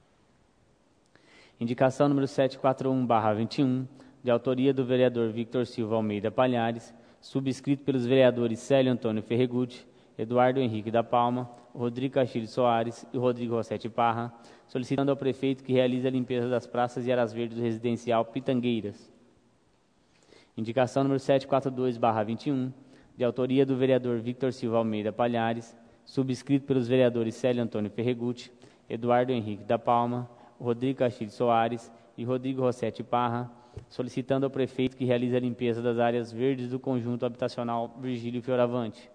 Indicação número setecentos e quarenta e um barra vinte e um, de autoria do vereador Victor Silva Almeida Palhares, subscrito pelos vereadores Célio Antônio Ferregutti, Eduardo Henrique da Palma, Rodrigo Castilho Soares e Rodrigo Rossetti Parra, solicitando ao prefeito que realize a limpeza das praças e áreas verdes do residencial Pitangueiras. Indicação número setecentos e quarenta e dois barra vinte e um, de autoria do vereador Victor Silva Almeida Palhares, subscrito pelos vereadores Célio Antônio Ferregutti, Eduardo Henrique da Palma, Rodrigo Castilho Soares e Rodrigo Rossetti Parra, solicitando ao prefeito que realize a limpeza das áreas verdes do conjunto habitacional Virgílio Fioravante.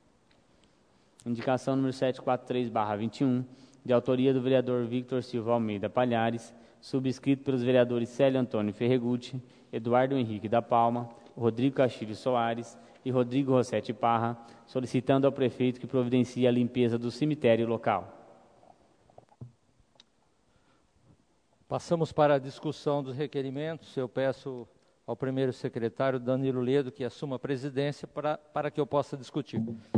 Indicação número setecentos e quarenta e três barra vinte e um, de autoria do vereador Victor Silva Almeida Palhares, subscrito pelos vereadores Célio Antônio Ferregutti, Eduardo Henrique da Palma, Rodrigo Castilho Soares e Rodrigo Rossetti Parra, solicitando ao prefeito que providencie a limpeza do cemitério local. Passamos para a discussão dos requerimentos. Eu peço ao primeiro secretário, Danilo Ledo, que assuma a presidência para, para que eu possa discutir.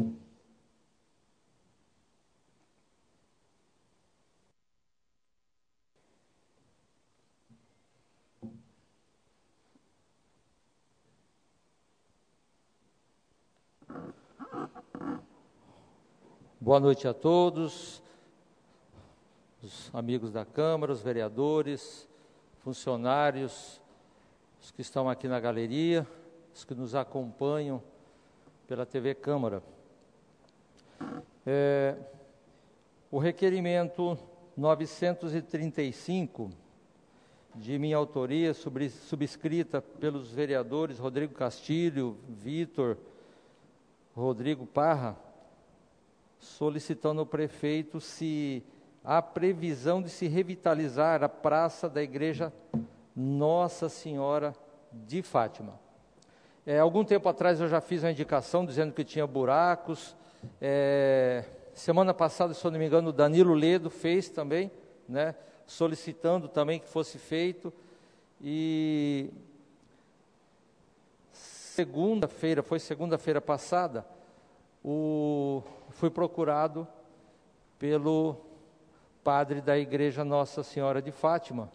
Boa noite a todos, os amigos da Câmara, os vereadores, funcionários, os que estão aqui na galeria, os que nos acompanham pela T V Câmara. É, o requerimento novecentos e trinta e cinco, de minha autoria, sobre, subscrita pelos vereadores Rodrigo Castilho, Vitor, Rodrigo Parra, solicitando ao prefeito se há previsão de se revitalizar a praça da igreja Nossa Senhora de Fátima. É, algum tempo atrás eu já fiz uma indicação dizendo que tinha buracos. É, semana passada, se eu não me engano, o Danilo Ledo fez também, né, solicitando também que fosse feito. E segunda-feira, foi segunda-feira passada, o, fui procurado pelo padre da igreja Nossa Senhora de Fátima,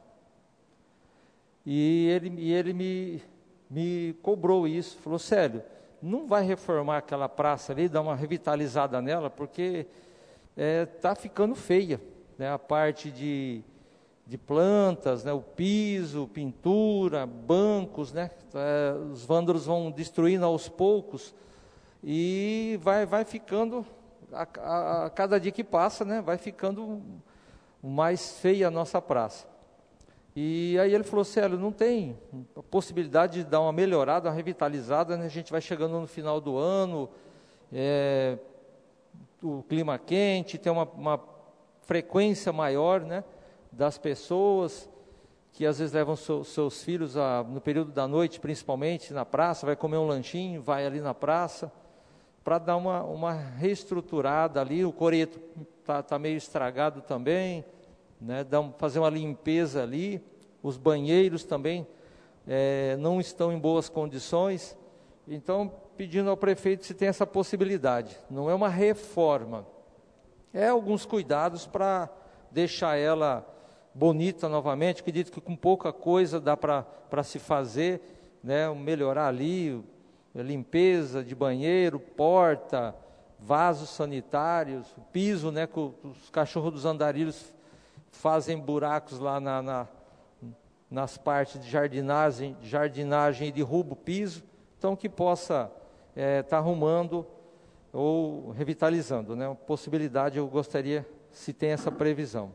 e ele, e ele me, me cobrou isso, falou: Célio, não vai reformar aquela praça ali, dar uma revitalizada nela, porque está é, ficando feia, né, a parte de, de plantas, né, o piso, pintura, bancos, né, é, os vândalos vão destruindo aos poucos, e vai, vai ficando, a, a, a cada dia que passa, né, vai ficando mais feia a nossa praça. E aí ele falou, Célio, não tem possibilidade de dar uma melhorada, uma revitalizada, né? A gente vai chegando no final do ano, é, o clima quente, tem uma, uma frequência maior, né, das pessoas que às vezes levam seu, seus filhos a, no período da noite, principalmente na praça, vai comer um lanchinho, vai ali na praça, para dar uma, uma reestruturada ali. O coreto está tá meio estragado também, né, dá um, fazer uma limpeza ali. Os banheiros também é, não estão em boas condições. Então, pedindo ao prefeito se tem essa possibilidade. Não é uma reforma, é alguns cuidados para deixar ela bonita novamente. Acredito que com pouca coisa dá para se fazer, né, melhorar ali, limpeza de banheiro, porta, vasos sanitários, o piso, né, que os cachorros dos andarilhos fazem buracos lá na, na, nas partes de jardinagem, jardinagem e derruba o piso. Então, que possa estar é, tá arrumando ou revitalizando, né? Uma possibilidade, eu gostaria, se tem essa previsão.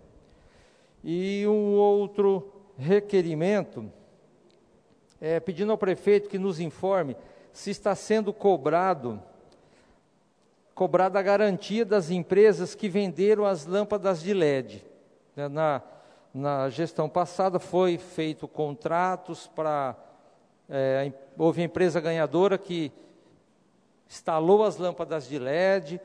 E um outro requerimento, é, pedindo ao prefeito que nos informe se está sendo cobrado, cobrada a garantia das empresas que venderam as lâmpadas de L E D. Na, na gestão passada foi feito contratos para... É, houve a empresa ganhadora que instalou as lâmpadas de L E D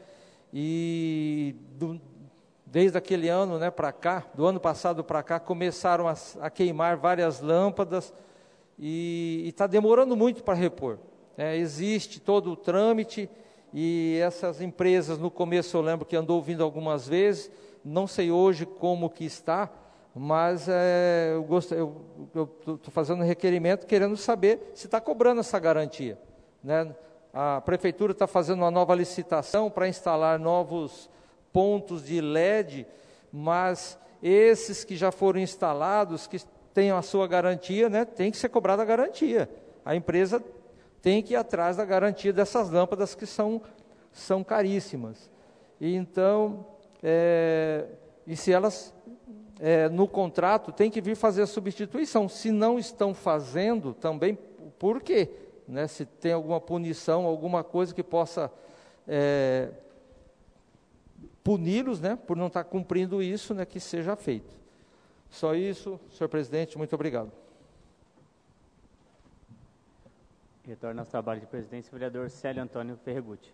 e do, desde aquele ano, né, para cá, do ano passado para cá, começaram a, a queimar várias lâmpadas e está demorando muito para repor. É, existe todo o trâmite e essas empresas, no começo eu lembro que andou ouvindo algumas vezes, não sei hoje como que está, mas é, eu estou fazendo um requerimento querendo saber se está cobrando essa garantia, né? A prefeitura está fazendo uma nova licitação para instalar novos pontos de L E D, mas esses que já foram instalados, que tenham a sua garantia, né, tem que ser cobrada a garantia. A empresa tem que ir atrás da garantia dessas lâmpadas que são, são caríssimas. E então, é, e se elas... É, no contrato, tem que vir fazer a substituição. Se não estão fazendo, também, por quê? Né, se tem alguma punição, alguma coisa que possa é, puni-los, né, por não estar cumprindo isso, né, que seja feito. Só isso, senhor presidente, muito obrigado. Retorno aos trabalhos de presidência, o vereador Célio Antônio Ferregutti.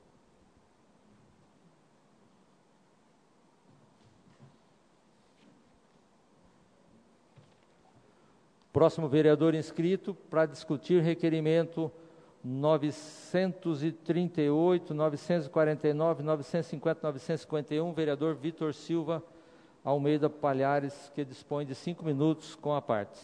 Próximo vereador inscrito para discutir requerimento novecentos e trinta e oito, novecentos e quarenta e nove, novecentos e cinquenta, novecentos e cinquenta e um, vereador Vitor Silva Almeida Palhares, que dispõe de cinco minutos com a parte.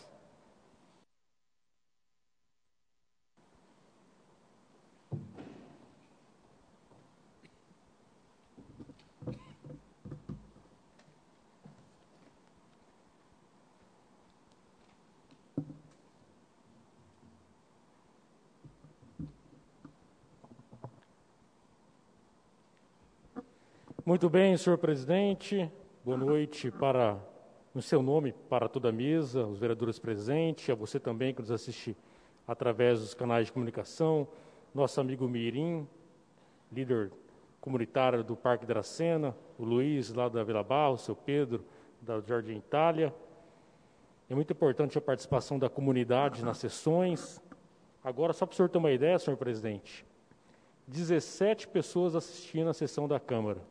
Muito bem, senhor presidente, boa noite para, no seu nome, para toda a mesa, os vereadores presentes, a você também que nos assiste através dos canais de comunicação, nosso amigo Mirim, líder comunitário do Parque Dracena, o Luiz, lá da Vila Barro, o seu Pedro, da Jardim Itália. É muito importante a participação da comunidade nas sessões. Agora, só para o senhor ter uma ideia, senhor presidente, dezessete pessoas assistindo à sessão da Câmara.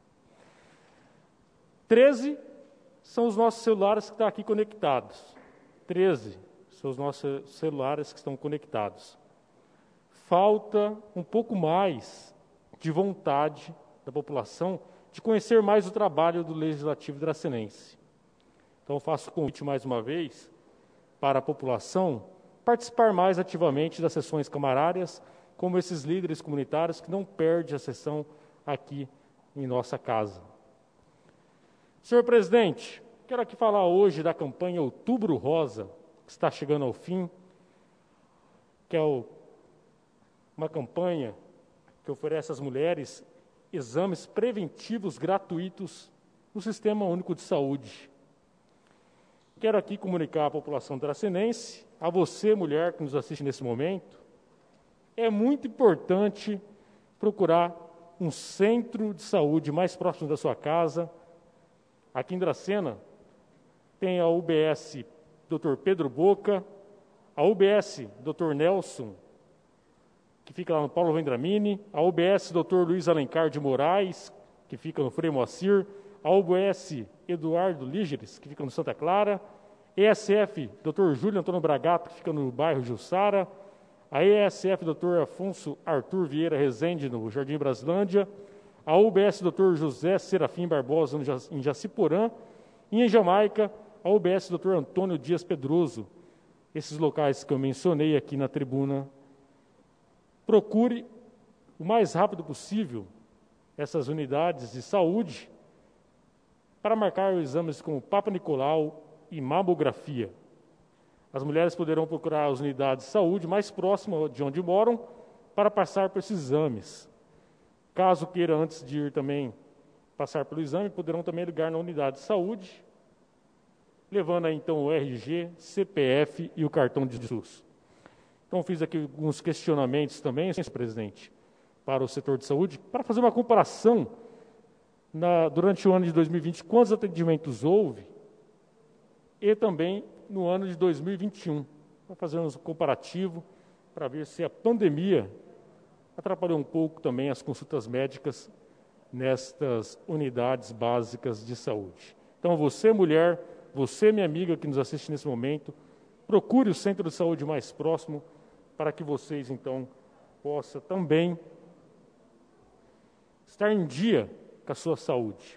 treze são os nossos celulares que estão aqui conectados. treze são os nossos celulares que estão conectados. Falta um pouco mais de vontade da população de conhecer mais o trabalho do Legislativo dracenense. Então, eu faço o convite mais uma vez para a população participar mais ativamente das sessões camarárias, como esses líderes comunitários que não perdem a sessão aqui em nossa casa. Senhor presidente, quero aqui falar hoje da campanha Outubro Rosa, que está chegando ao fim, que é o, uma campanha que oferece às mulheres exames preventivos gratuitos no Sistema Único de Saúde. quero aqui comunicar à população dracenense, a você, mulher que nos assiste nesse momento, é muito importante procurar um centro de saúde mais próximo da sua casa. Aqui em Dracena tem a U B S doutor Pedro Boca, a U B S doutor Nelson, que fica lá no Paulo Vendramini, a U B S doutor Luiz Alencar de Moraes, que fica no Frei Moacir, a U B S Eduardo Lígeres, que fica no Santa Clara, E S F doutor Júlio Antônio Bragato, que fica no bairro Jussara, a E S F doutor Afonso Arthur Vieira Rezende, no Jardim Brasilândia, a U B S doutor José Serafim Barbosa, no em Jaciporã, e em Jamaica, a U B S doutor Antônio Dias Pedroso. Esses locais que eu mencionei aqui na tribuna. Procure o mais rápido possível essas unidades de saúde para marcar exames como Papa Nicolau e mamografia. As mulheres poderão procurar as unidades de saúde mais próximas de onde moram para passar por esses exames. Caso queira, antes de ir também passar pelo exame, poderão também ligar na unidade de saúde, levando aí, então, o R G, C P F e o cartão de SUS. Então, fiz aqui alguns questionamentos também, senhor presidente, para o setor de saúde, para fazer uma comparação na, durante o ano de dois mil e vinte, quantos atendimentos houve, e também no ano de dois mil e vinte e um, para fazer um comparativo, para ver se a pandemia atrapalhou um pouco também as consultas médicas nestas unidades básicas de saúde. Então, você, mulher, você, minha amiga que nos assiste nesse momento, procure o centro de saúde mais próximo para que vocês, então, possam também estar em dia com a sua saúde.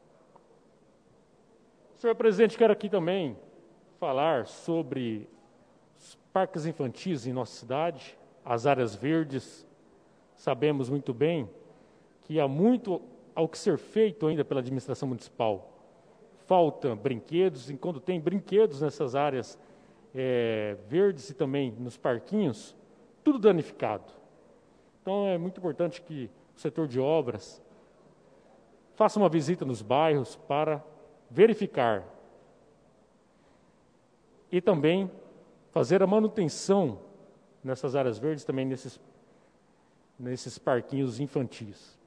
Senhor presidente, quero aqui também falar sobre os parques infantis em nossa cidade, as áreas verdes. Sabemos muito bem que há muito ao que ser feito ainda pela administração municipal. Faltam brinquedos, e quando tem brinquedos nessas áreas é, verdes e também nos parquinhos, tudo danificado. Então é muito importante que o setor de obras faça uma visita nos bairros para verificar e também fazer a manutenção nessas áreas verdes, também nesses, nesses parquinhos infantis.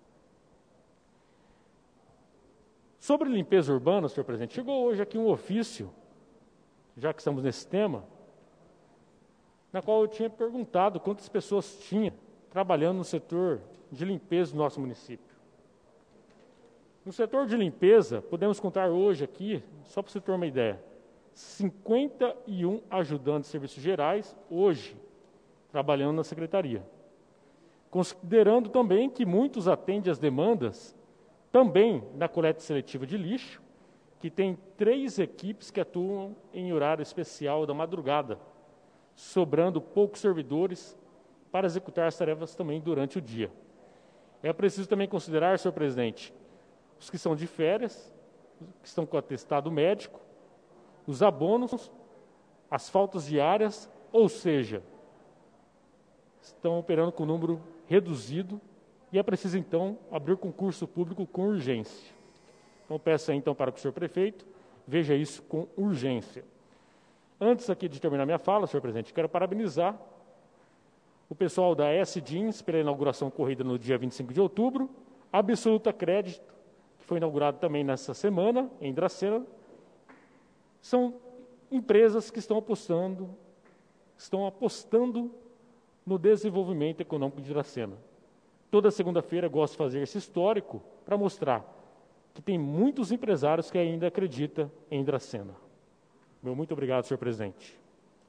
Sobre limpeza urbana, senhor presidente, chegou hoje aqui um ofício, já que estamos nesse tema, na qual eu tinha perguntado quantas pessoas tinha trabalhando no setor de limpeza do nosso município. No setor de limpeza, podemos contar hoje aqui, só para você ter uma ideia, cinquenta e um ajudantes de serviços gerais, hoje, trabalhando na secretaria. Considerando também que muitos atendem as demandas também na coleta seletiva de lixo, que tem três equipes que atuam em horário especial da madrugada, sobrando poucos servidores para executar as tarefas também durante o dia. É preciso também considerar, senhor presidente, os que são de férias, que estão com atestado médico, os abonos, as faltas diárias, ou seja, estão operando com número reduzido e é preciso, então, abrir concurso público com urgência. Então, peço aí, então, para que o senhor prefeito veja isso com urgência. Antes aqui de terminar minha fala, senhor presidente, quero parabenizar o pessoal da S Jeans pela inauguração ocorrida no dia vinte e cinco de outubro, a Absoluta Crédito, que foi inaugurado também nessa semana, em Dracena. São empresas que estão apostando, estão apostando no desenvolvimento econômico de Dracena. Toda segunda-feira gosto de fazer esse histórico para mostrar que tem muitos empresários que ainda acreditam em Dracena. Meu muito obrigado, senhor presidente.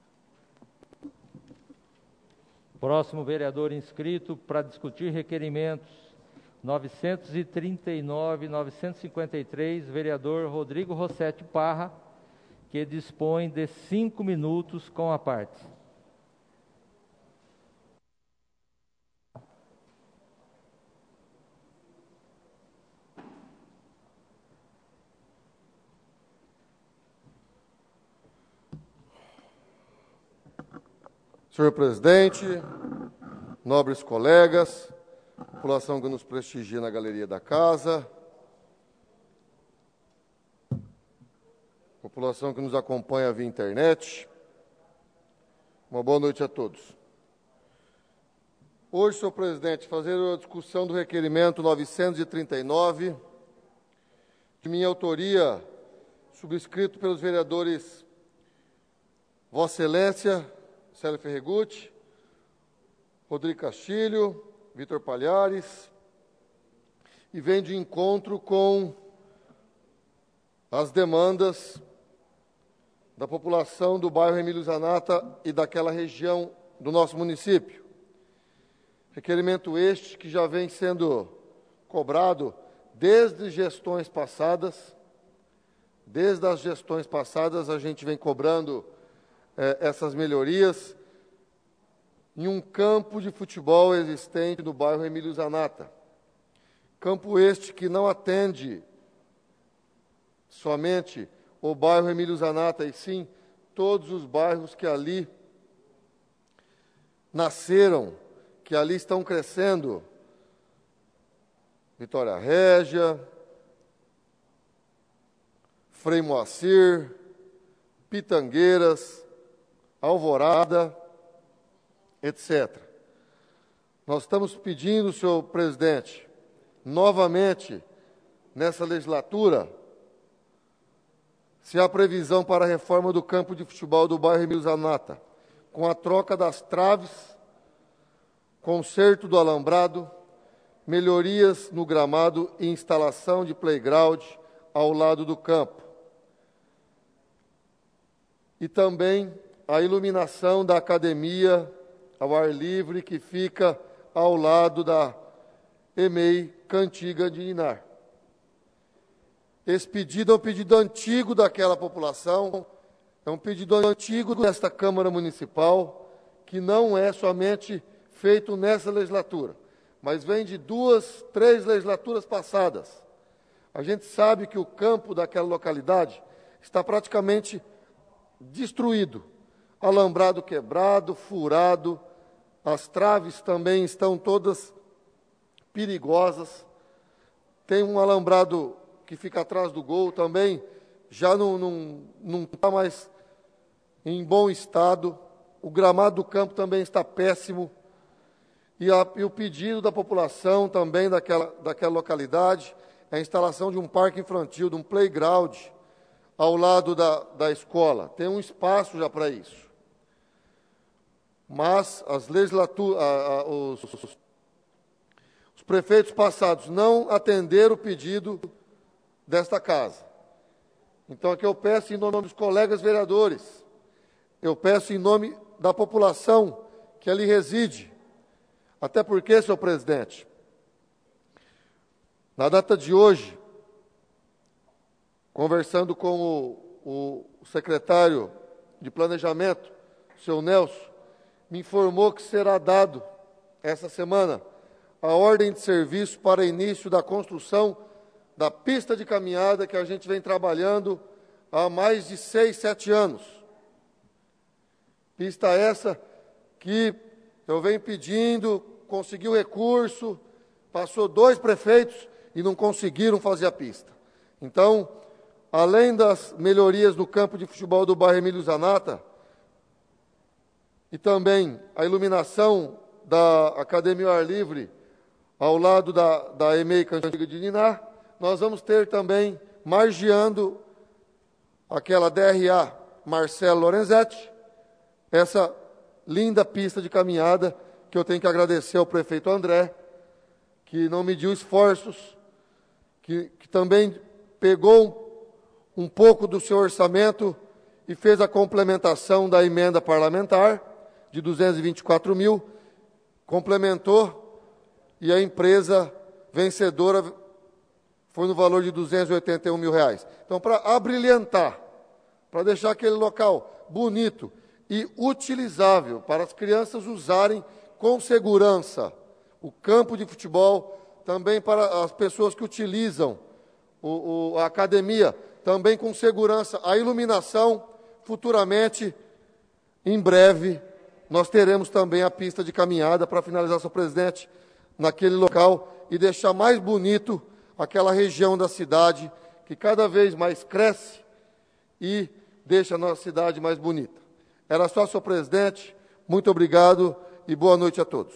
Próximo vereador inscrito para discutir requerimentos novecentos e trinta e nove, novecentos e cinquenta e três, vereador Rodrigo Rossetti Parra, que dispõe de cinco minutos com a parte. Senhor presidente, nobres colegas, população que nos prestigia na galeria da casa, população população que nos acompanha via internet. Uma boa noite a todos. Hoje, senhor presidente, fazer a discussão do requerimento novecentos e trinta e nove, de minha autoria, subscrito pelos vereadores Vossa Excelência, Célio Ferregutti, Rodrigo Castilho, Vitor Palhares, e vem de encontro com as demandas da população do bairro Emílio Zanata e daquela região do nosso município. Requerimento este que já vem sendo cobrado desde gestões passadas. Desde as gestões passadas, a gente vem cobrando eh, essas melhorias em um campo de futebol existente no bairro Emílio Zanata. Campo este que não atende somente o bairro Emílio Zanata, e sim todos os bairros que ali nasceram, que ali estão crescendo. Vitória Régia, Frei Moacir, Pitangueiras, Alvorada, etcétera. Nós estamos pedindo, senhor presidente, novamente, nessa legislatura, se há previsão para a reforma do campo de futebol do bairro Emílio Zanata, com a troca das traves, conserto do alambrado, melhorias no gramado e instalação de playground ao lado do campo. E também a iluminação da academia ao ar livre que fica ao lado da E M E I Cantiga de Ninar. Esse pedido é um pedido antigo daquela população, é um pedido antigo desta Câmara Municipal, que não é somente feito nessa legislatura, mas vem de duas, três legislaturas passadas. A gente sabe que o campo daquela localidade está praticamente destruído, alambrado quebrado, furado, as traves também estão todas perigosas, tem um alambrado que fica atrás do gol também, já não está mais em bom estado, o gramado do campo também está péssimo, e, a, e o pedido da população também daquela, daquela localidade é a instalação de um parque infantil, de um playground ao lado da, da escola. Tem um espaço já para isso. Mas as legislaturas, os, os prefeitos passados não atenderam o pedido desta casa. Então, aqui eu peço em nome dos colegas vereadores, eu peço em nome da população que ali reside. Até porque, senhor presidente, na data de hoje, conversando com o, o secretário de Planejamento, o senhor Nelson, me informou que será dado, essa semana, a ordem de serviço para início da construção da pista de caminhada que a gente vem trabalhando há mais de seis, sete anos. Pista essa que eu venho pedindo, conseguiu recurso, passou dois prefeitos e não conseguiram fazer a pista. Então, além das melhorias no campo de futebol do bairro Emílio Zanata, e também a iluminação da Academia ao Ar Livre ao lado da, da E M E I Cantiga de Ninar, nós vamos ter também, margeando aquela D R A Marcelo Lorenzetti, essa linda pista de caminhada, que eu tenho que agradecer ao prefeito André, que não mediu esforços, que, que também pegou um, um pouco do seu orçamento e fez a complementação da emenda parlamentar de duzentos e vinte e quatro mil, complementou, e a empresa vencedora foi no valor de duzentos e oitenta e um mil reais. Então, para abrilhantar, para deixar aquele local bonito e utilizável para as crianças usarem com segurança o campo de futebol, também para as pessoas que utilizam o, o, a academia, também com segurança, a iluminação, futuramente, em breve, nós teremos também a pista de caminhada para finalizar, senhor presidente, naquele local e deixar mais bonito aquela região da cidade que cada vez mais cresce e deixa a nossa cidade mais bonita. Era só, senhor presidente. Muito obrigado e boa noite a todos.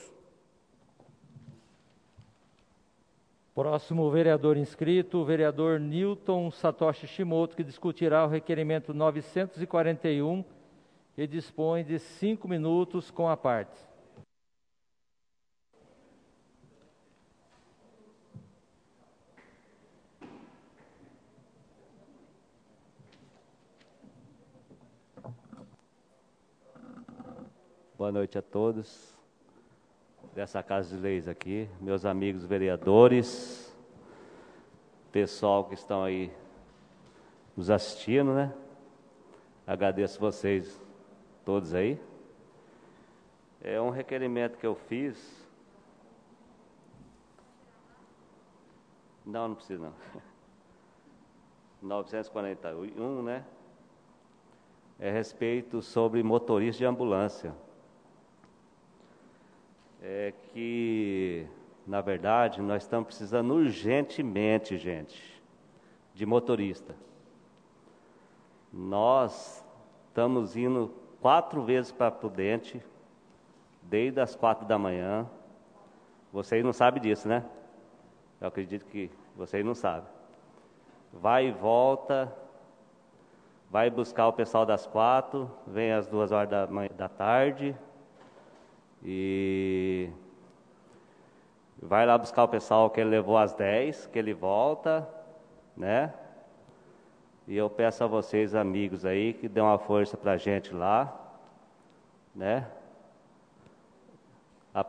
Próximo vereador inscrito, o vereador Newton Satoshi Shimoto, que discutirá o requerimento novecentos e quarenta e um e dispõe de cinco minutos com a parte. Boa noite a todos dessa Casa de Leis aqui, meus amigos vereadores, pessoal que estão aí nos assistindo, né? Agradeço vocês todos aí. É um requerimento que eu fiz. Não, não precisa não. novecentos e quarenta e um, né? É respeito sobre motorista de ambulância. É que, na verdade, nós estamos precisando urgentemente, gente, de motorista. Nós estamos indo quatro vezes para Prudente, desde as quatro da manhã. Vocês não sabem disso, né? Eu acredito que vocês não sabem. Vai e volta, vai buscar o pessoal das quatro, vem às duas horas da, manhã, da tarde... E vai lá buscar o pessoal que ele levou às dez, que ele volta, né? E eu peço a vocês, amigos aí, que dêem uma força pra gente lá, né? A...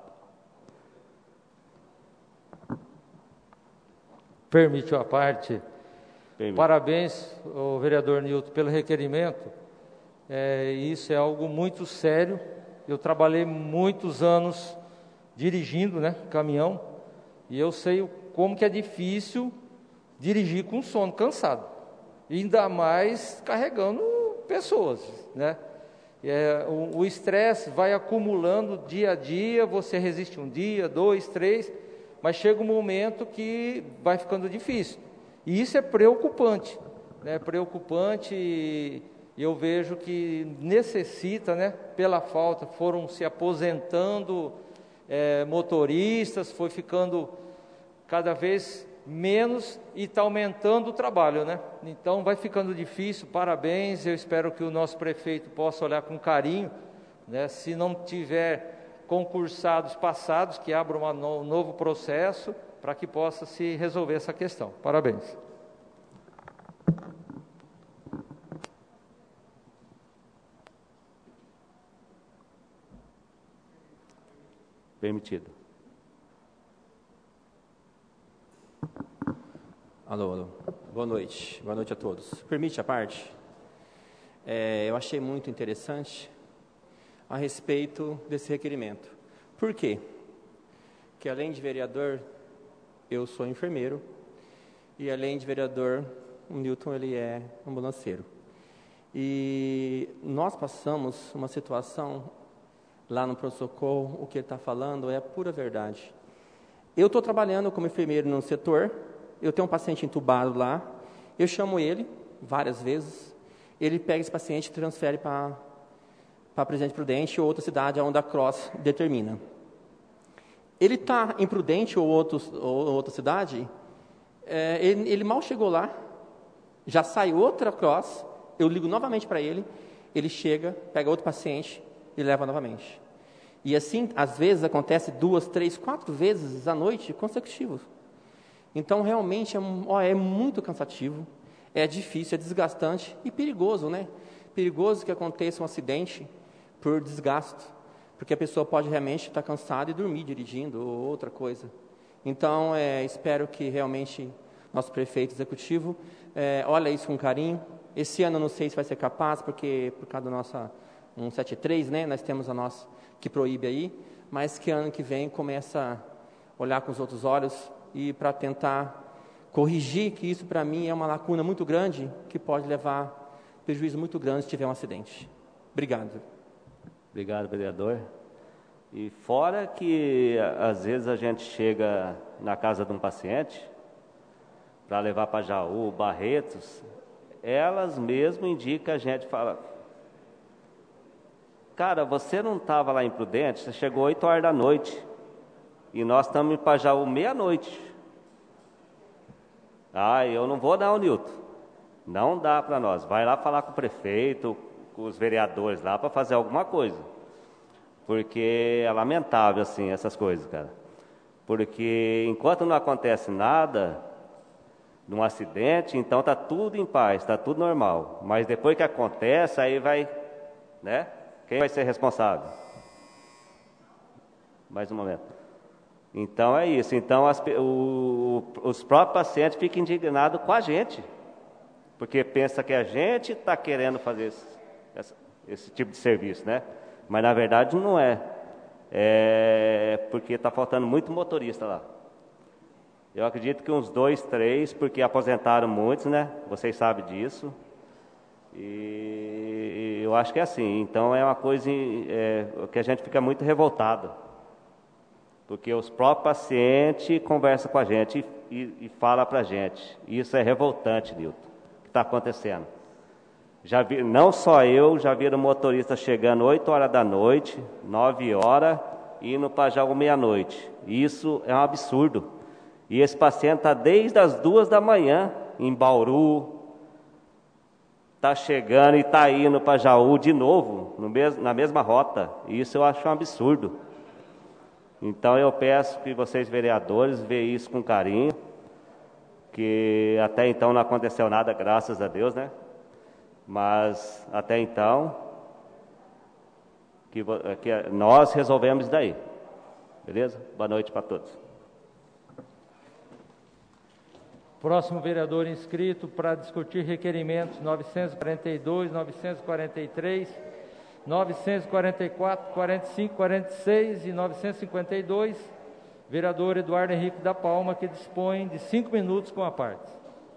Permite a parte. Permite. Parabéns ao vereador Nilton pelo requerimento. É, isso é algo muito sério. Eu trabalhei muitos anos dirigindo, né, caminhão, e eu sei como que é difícil dirigir com sono, cansado, e ainda mais carregando pessoas, né? É, o estresse vai acumulando dia a dia, você resiste um dia, dois, três, mas chega um momento que vai ficando difícil, e isso é preocupante, né? Preocupante. E eu vejo que necessita, né, pela falta, foram se aposentando é, motoristas, foi ficando cada vez menos e está aumentando o trabalho, né? Então vai ficando difícil. Parabéns, eu espero que o nosso prefeito possa olhar com carinho, né? Se não tiver concursados passados, que abra uma no, um novo processo para que possa se resolver essa questão. Parabéns. Permitido. Alô, alô. Boa noite. Boa noite a todos. Permite a parte? É, eu achei muito interessante a respeito desse requerimento. Por quê? Porque além de vereador, eu sou enfermeiro, e além de vereador, o Newton ele é ambulanceiro. E nós passamos uma situação lá no pronto-socorro, o que ele está falando é a pura verdade. Eu estou trabalhando como enfermeiro no setor, eu tenho um paciente entubado lá, eu chamo ele várias vezes, ele pega esse paciente e transfere para para Presidente Prudente ou outra cidade onde a Cross determina. Ele está em Prudente ou, outro, ou outra cidade, é, ele, ele mal chegou lá, já sai outra Cross, eu ligo novamente para ele, ele chega, pega outro paciente e leva novamente. E assim, às vezes, acontece duas, três, quatro vezes à noite consecutivas. Então, realmente, é, ó, é muito cansativo, é difícil, é desgastante e perigoso, né? Perigoso que aconteça um acidente por desgaste, porque a pessoa pode realmente estar cansada e dormir dirigindo ou outra coisa. Então, é, espero que realmente nosso prefeito executivo é, olhe isso com carinho. Esse ano eu não sei se vai ser capaz, porque por causa da nossa cento e setenta e três, né, nós temos a nossa que proíbe aí, mas que ano que vem começa a olhar com os outros olhos e para tentar corrigir, que isso para mim é uma lacuna muito grande, que pode levar prejuízo muito grande se tiver um acidente. Obrigado. Obrigado, vereador. E fora que, às vezes, a gente chega na casa de um paciente para levar para Jaú, Barretos, elas mesmo indicam a gente, fala, cara, você não estava lá em Prudente, você chegou oito horas da noite, e nós estamos em Pajaú meia-noite. Ah, eu não vou não, Nilton, não dá para nós, vai lá falar com o prefeito, com os vereadores lá, para fazer alguma coisa, porque é lamentável, assim, essas coisas, cara, porque enquanto não acontece nada, num acidente, então está tudo em paz, está tudo normal. Mas depois que acontece, aí vai, né? Quem vai ser responsável? Mais um momento. Então é isso. Então as, o, os próprios pacientes ficam indignados com a gente, porque pensa que a gente está querendo fazer esse, esse, esse tipo de serviço, né? Mas na verdade não é. É porque está faltando muito motorista lá. Eu acredito que uns dois, três, porque aposentaram muitos, né? Vocês sabem disso. E eu acho que é assim. Então é uma coisa é, que a gente fica muito revoltado. Porque os próprios pacientes conversam com a gente e, e, e falam para a gente. Isso é revoltante, Nilton, o que está acontecendo. Já vi, não só eu, já viram motorista chegando oito horas da noite, nove horas, e indo para Jaú meia-noite. Isso é um absurdo. E esse paciente está desde as duas da manhã em Bauru, está chegando e está indo para Jaú de novo, no mesmo, na mesma rota. Isso eu acho um absurdo. Então eu peço que vocês, vereadores, vejam isso com carinho, que até então não aconteceu nada, graças a Deus, né? Mas até então, que, que nós resolvemos isso daí. Beleza? Boa noite para todos. Próximo vereador inscrito para discutir requerimentos novecentos e quarenta e dois, novecentos e quarenta e três, novecentos e quarenta e quatro, quarenta e cinco, quarenta e seis e novecentos e cinquenta e dois, vereador Eduardo Henrique da Palma, que dispõe de cinco minutos com a parte.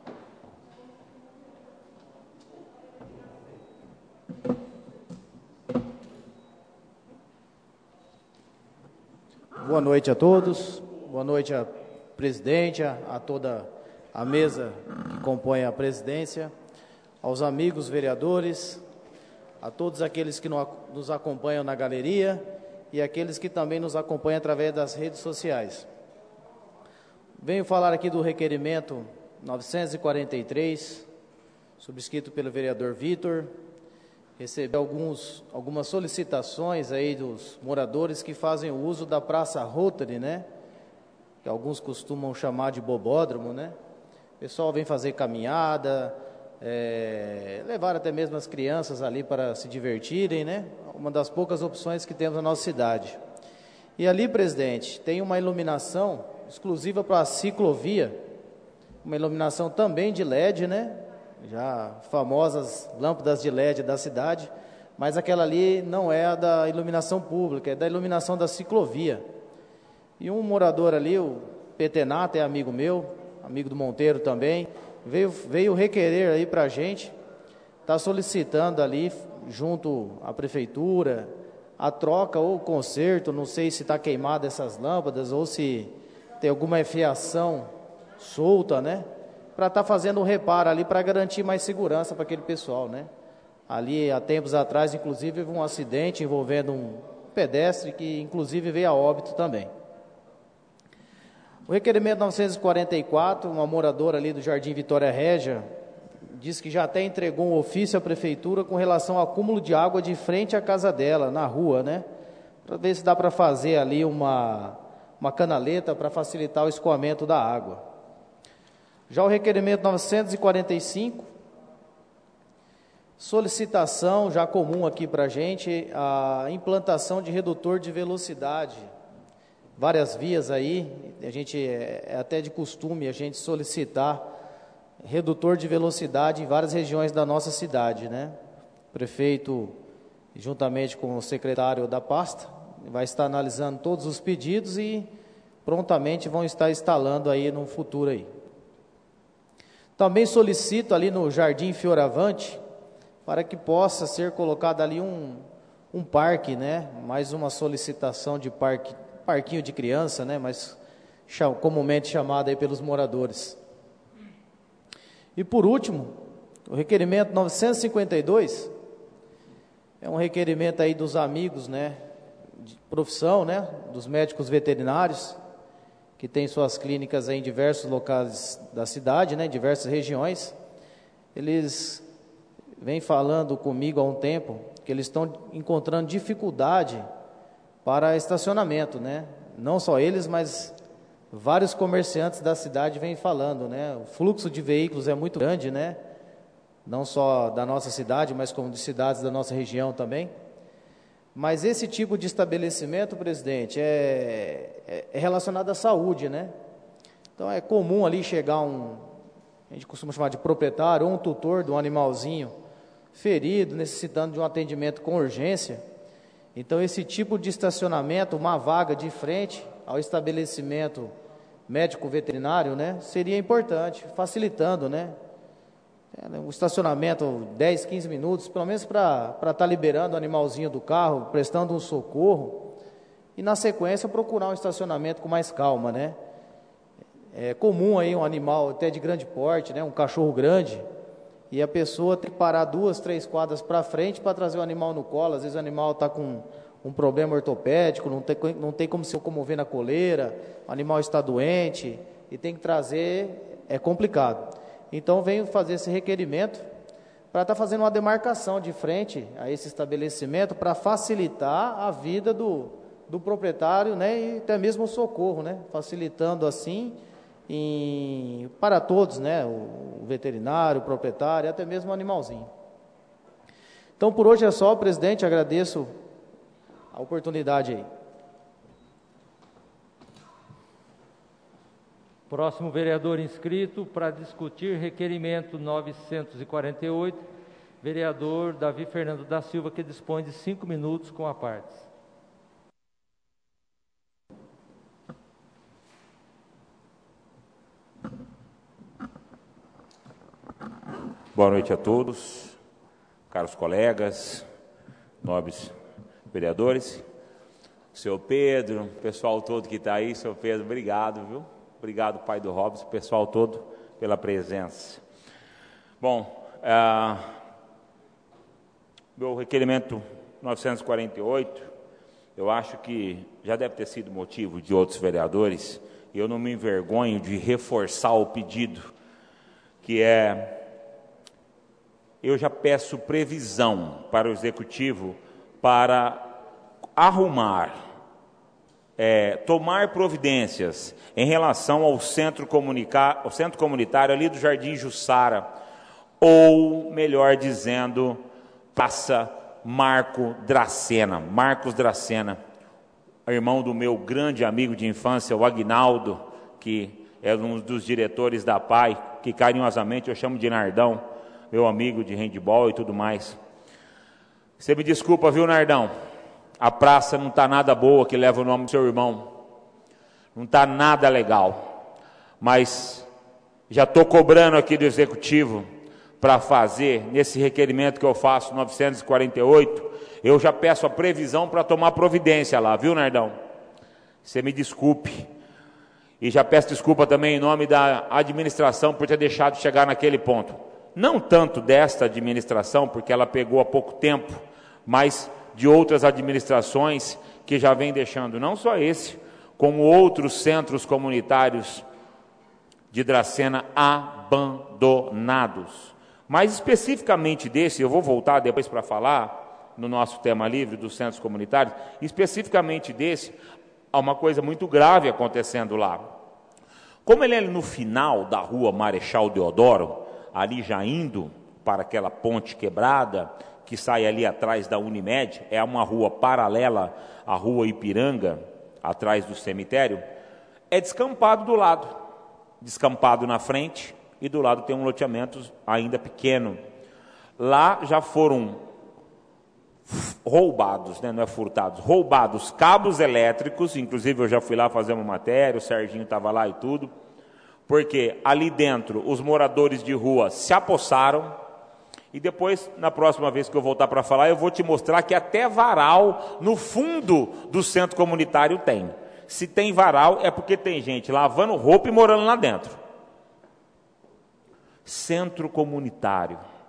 Boa noite a todos, boa noite a presidente, a, a toda a mesa que compõe a presidência, aos amigos vereadores, a todos aqueles que nos acompanham na galeria e aqueles que também nos acompanham através das redes sociais. Venho falar aqui do requerimento novecentos e quarenta e três, subscrito pelo vereador Vitor. Recebi alguns, algumas solicitações aí dos moradores que fazem o uso da Praça Rotary, né? Que alguns costumam chamar de bobódromo, né? O pessoal vem fazer caminhada, é, levar até mesmo as crianças ali para se divertirem, né? Uma das poucas opções que temos na nossa cidade. E ali, presidente, tem uma iluminação exclusiva para a ciclovia, uma iluminação também de L E D, né? Já famosas lâmpadas de L E D da cidade, mas aquela ali não é a da iluminação pública, é da iluminação da ciclovia. E um morador ali, o Petenato, é amigo meu, amigo do Monteiro também, veio, veio requerer aí para a gente, está solicitando ali, junto à prefeitura, a troca ou o conserto, não sei se está queimada essas lâmpadas ou se tem alguma fiação solta, né? Para estar tá fazendo um reparo ali para garantir mais segurança para aquele pessoal, né? Ali, há tempos atrás, inclusive, houve um acidente envolvendo um pedestre que, inclusive, veio a óbito também. O requerimento novecentos e quarenta e quatro, uma moradora ali do Jardim Vitória Régia, diz que já até entregou um ofício à prefeitura com relação ao acúmulo de água de frente à casa dela, na rua, né? Para ver se dá para fazer ali uma, uma canaleta para facilitar o escoamento da água. Já o requerimento novecentos e quarenta e cinco, solicitação já comum aqui para a gente, a implantação de redutor de velocidade, várias vias aí, a gente, é até de costume a gente solicitar redutor de velocidade em várias regiões da nossa cidade, né? O prefeito, juntamente com o secretário da pasta, vai estar analisando todos os pedidos e prontamente vão estar instalando aí no futuro aí. Também solicito ali no Jardim Fioravante, para que possa ser colocado ali um, um parque, né? Mais uma solicitação de parque, parquinho de criança, né? Mas comumente chamado aí pelos moradores. E por último, O requerimento novecentos e cinquenta e dois é um requerimento aí dos amigos, né, de profissão, né, dos médicos veterinários, que têm suas clínicas aí em diversos locais da cidade, né, em diversas regiões. Eles vêm falando comigo há um tempo que eles estão encontrando dificuldade para estacionamento, né? Não só eles, mas vários comerciantes da cidade vêm falando, né? O fluxo de veículos é muito grande, né? Não só da nossa cidade, mas como de cidades da nossa região também. Mas esse tipo de estabelecimento, presidente, é, é relacionado à saúde, né? Então é comum ali chegar um, a gente costuma chamar de proprietário, ou um tutor de um animalzinho ferido, necessitando de um atendimento com urgência. Então esse tipo de estacionamento, uma vaga de frente ao estabelecimento médico veterinário, né, seria importante, facilitando, né? O estacionamento, dez, quinze minutos, pelo menos para estar tá liberando o animalzinho do carro, prestando um socorro, e na sequência procurar um estacionamento com mais calma, né? É comum aí um animal até de grande porte, né, um cachorro grande, e a pessoa tem que parar duas, três quadras para frente para trazer o animal no colo. Às vezes o animal está com um problema ortopédico, não tem, não tem como se locomover na coleira, o animal está doente, e tem que trazer, é complicado. Então venho fazer esse requerimento para estar fazendo uma demarcação de frente a esse estabelecimento para facilitar a vida do, do proprietário, né, e até mesmo o socorro, né, facilitando assim em, para todos, né, o veterinário, o proprietário, até mesmo o animalzinho. Então por hoje é só, presidente, agradeço a oportunidade aí. Próximo vereador inscrito para discutir requerimento novecentos e quarenta e oito, vereador Davi Fernando da Silva, que dispõe de cinco minutos com a parte. Boa noite a todos, caros colegas, nobres vereadores, senhor Pedro, pessoal todo que está aí, senhor Pedro, obrigado, viu? Obrigado, pai do Robson, pessoal todo, pela presença. Bom, é, meu requerimento novecentos e quarenta e oito, eu acho que já deve ter sido motivo de outros vereadores, e eu não me envergonho de reforçar o pedido, que é, eu já peço previsão para o Executivo para arrumar, É, tomar providências em relação ao centro, comunica, ao centro comunitário ali do Jardim Jussara, ou, melhor dizendo, Praça Marco Dracena, Marcos Dracena, irmão do meu grande amigo de infância, o Aguinaldo, que é um dos diretores da P A I, que carinhosamente eu chamo de Nardão, meu amigo de handball e tudo mais. Você me desculpa, viu, Nardão? A praça não está nada boa, que leva o nome do seu irmão. Não está nada legal. Mas já estou cobrando aqui do Executivo para fazer, nesse requerimento que eu faço, novecentos e quarenta e oito, eu já peço a previsão para tomar providência lá, viu, Nardão? Você me desculpe. E já peço desculpa também em nome da administração por ter deixado chegar naquele ponto. Não tanto desta administração, porque ela pegou há pouco tempo, mas de outras administrações que já vem deixando, não só esse, como outros centros comunitários de Dracena abandonados. Mas especificamente desse, eu vou voltar depois para falar, no nosso tema livre dos centros comunitários, especificamente desse, há uma coisa muito grave acontecendo lá. Como ele é no final da rua Marechal Deodoro, ali já indo para aquela ponte quebrada, que sai ali atrás da Unimed, é uma rua paralela à rua Ipiranga, atrás do cemitério, é descampado do lado, descampado na frente, e do lado tem um loteamento ainda pequeno. Lá já foram roubados, né, não é furtados, roubados cabos elétricos, inclusive eu já fui lá fazer uma matéria, o Serginho estava lá e tudo, porque ali dentro os moradores de rua se apossaram. E depois, na próxima vez que eu voltar para falar, eu vou te mostrar que até varal no fundo do centro comunitário tem. Se tem varal, é porque tem gente lavando roupa e morando lá dentro. Centro comunitário.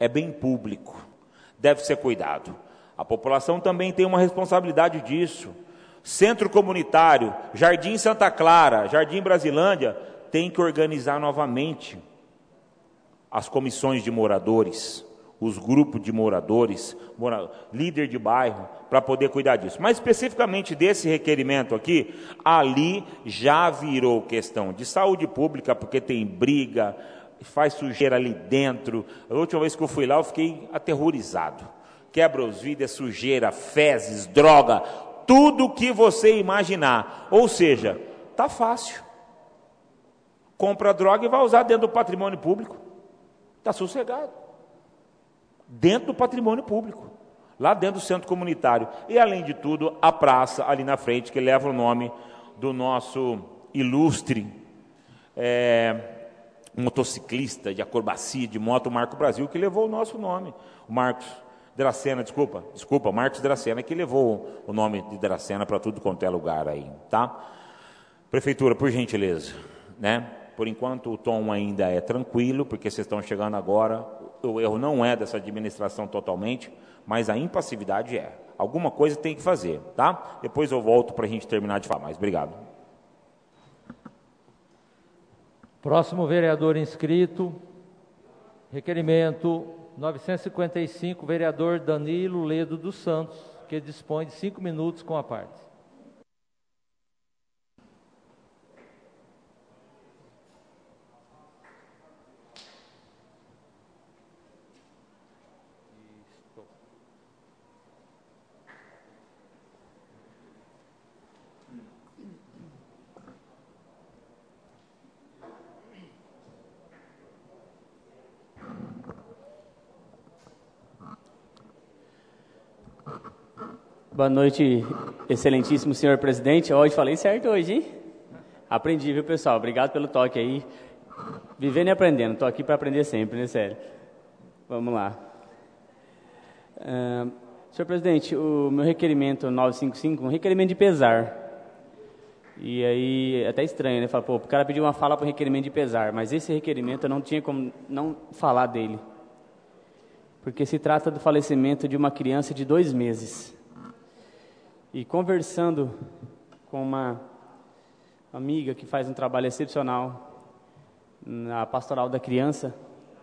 é bem público, deve ser cuidado. A população também tem uma responsabilidade disso. Centro comunitário, Jardim Santa Clara, Jardim Brasilândia, tem que organizar novamente as comissões de moradores, os grupos de moradores, mora, líder de bairro, para poder cuidar disso. Mas especificamente desse requerimento aqui, ali já virou questão de saúde pública, porque tem briga, faz sujeira ali dentro. A última vez que eu fui lá, eu fiquei aterrorizado. Quebra os vidros, é sujeira, fezes, droga, tudo que você imaginar. Ou seja, tá fácil. Compra droga e vai usar dentro do patrimônio público. Está sossegado. Dentro do patrimônio público. Lá dentro do centro comunitário. E, além de tudo, a praça ali na frente, que leva o nome do nosso ilustre é, motociclista de acrobacia de moto, Marco Brasil, que levou o nosso nome. O Marcos Dracena, desculpa, desculpa, Marcos Dracena, que levou o nome de Dracena para tudo quanto é lugar aí, tá? Prefeitura, por gentileza, né? Por enquanto o tom ainda é tranquilo, porque vocês estão chegando agora, o erro não é dessa administração totalmente, mas a impassividade é. Alguma coisa tem que fazer, tá? Depois eu volto para a gente terminar de falar mais. Obrigado. Próximo vereador inscrito, requerimento novecentos e cinquenta e cinco, vereador Danilo Ledo dos Santos, que dispõe de cinco minutos com a parte. Boa noite, excelentíssimo senhor presidente. Hoje falei certo hoje, hein? Aprendi, viu, pessoal? Obrigado pelo toque aí. Vivendo e aprendendo. Estou aqui para aprender sempre, né, sério? Vamos lá. Uh, senhor presidente, o meu requerimento novecentos e cinquenta e cinco, um requerimento de pesar. E aí, é até estranho, né? Fala, pô, o cara pediu uma fala para o requerimento de pesar, mas esse requerimento eu não tinha como não falar dele. Porque se trata do falecimento de uma criança de dois meses. E conversando com uma amiga que faz um trabalho excepcional na pastoral da criança,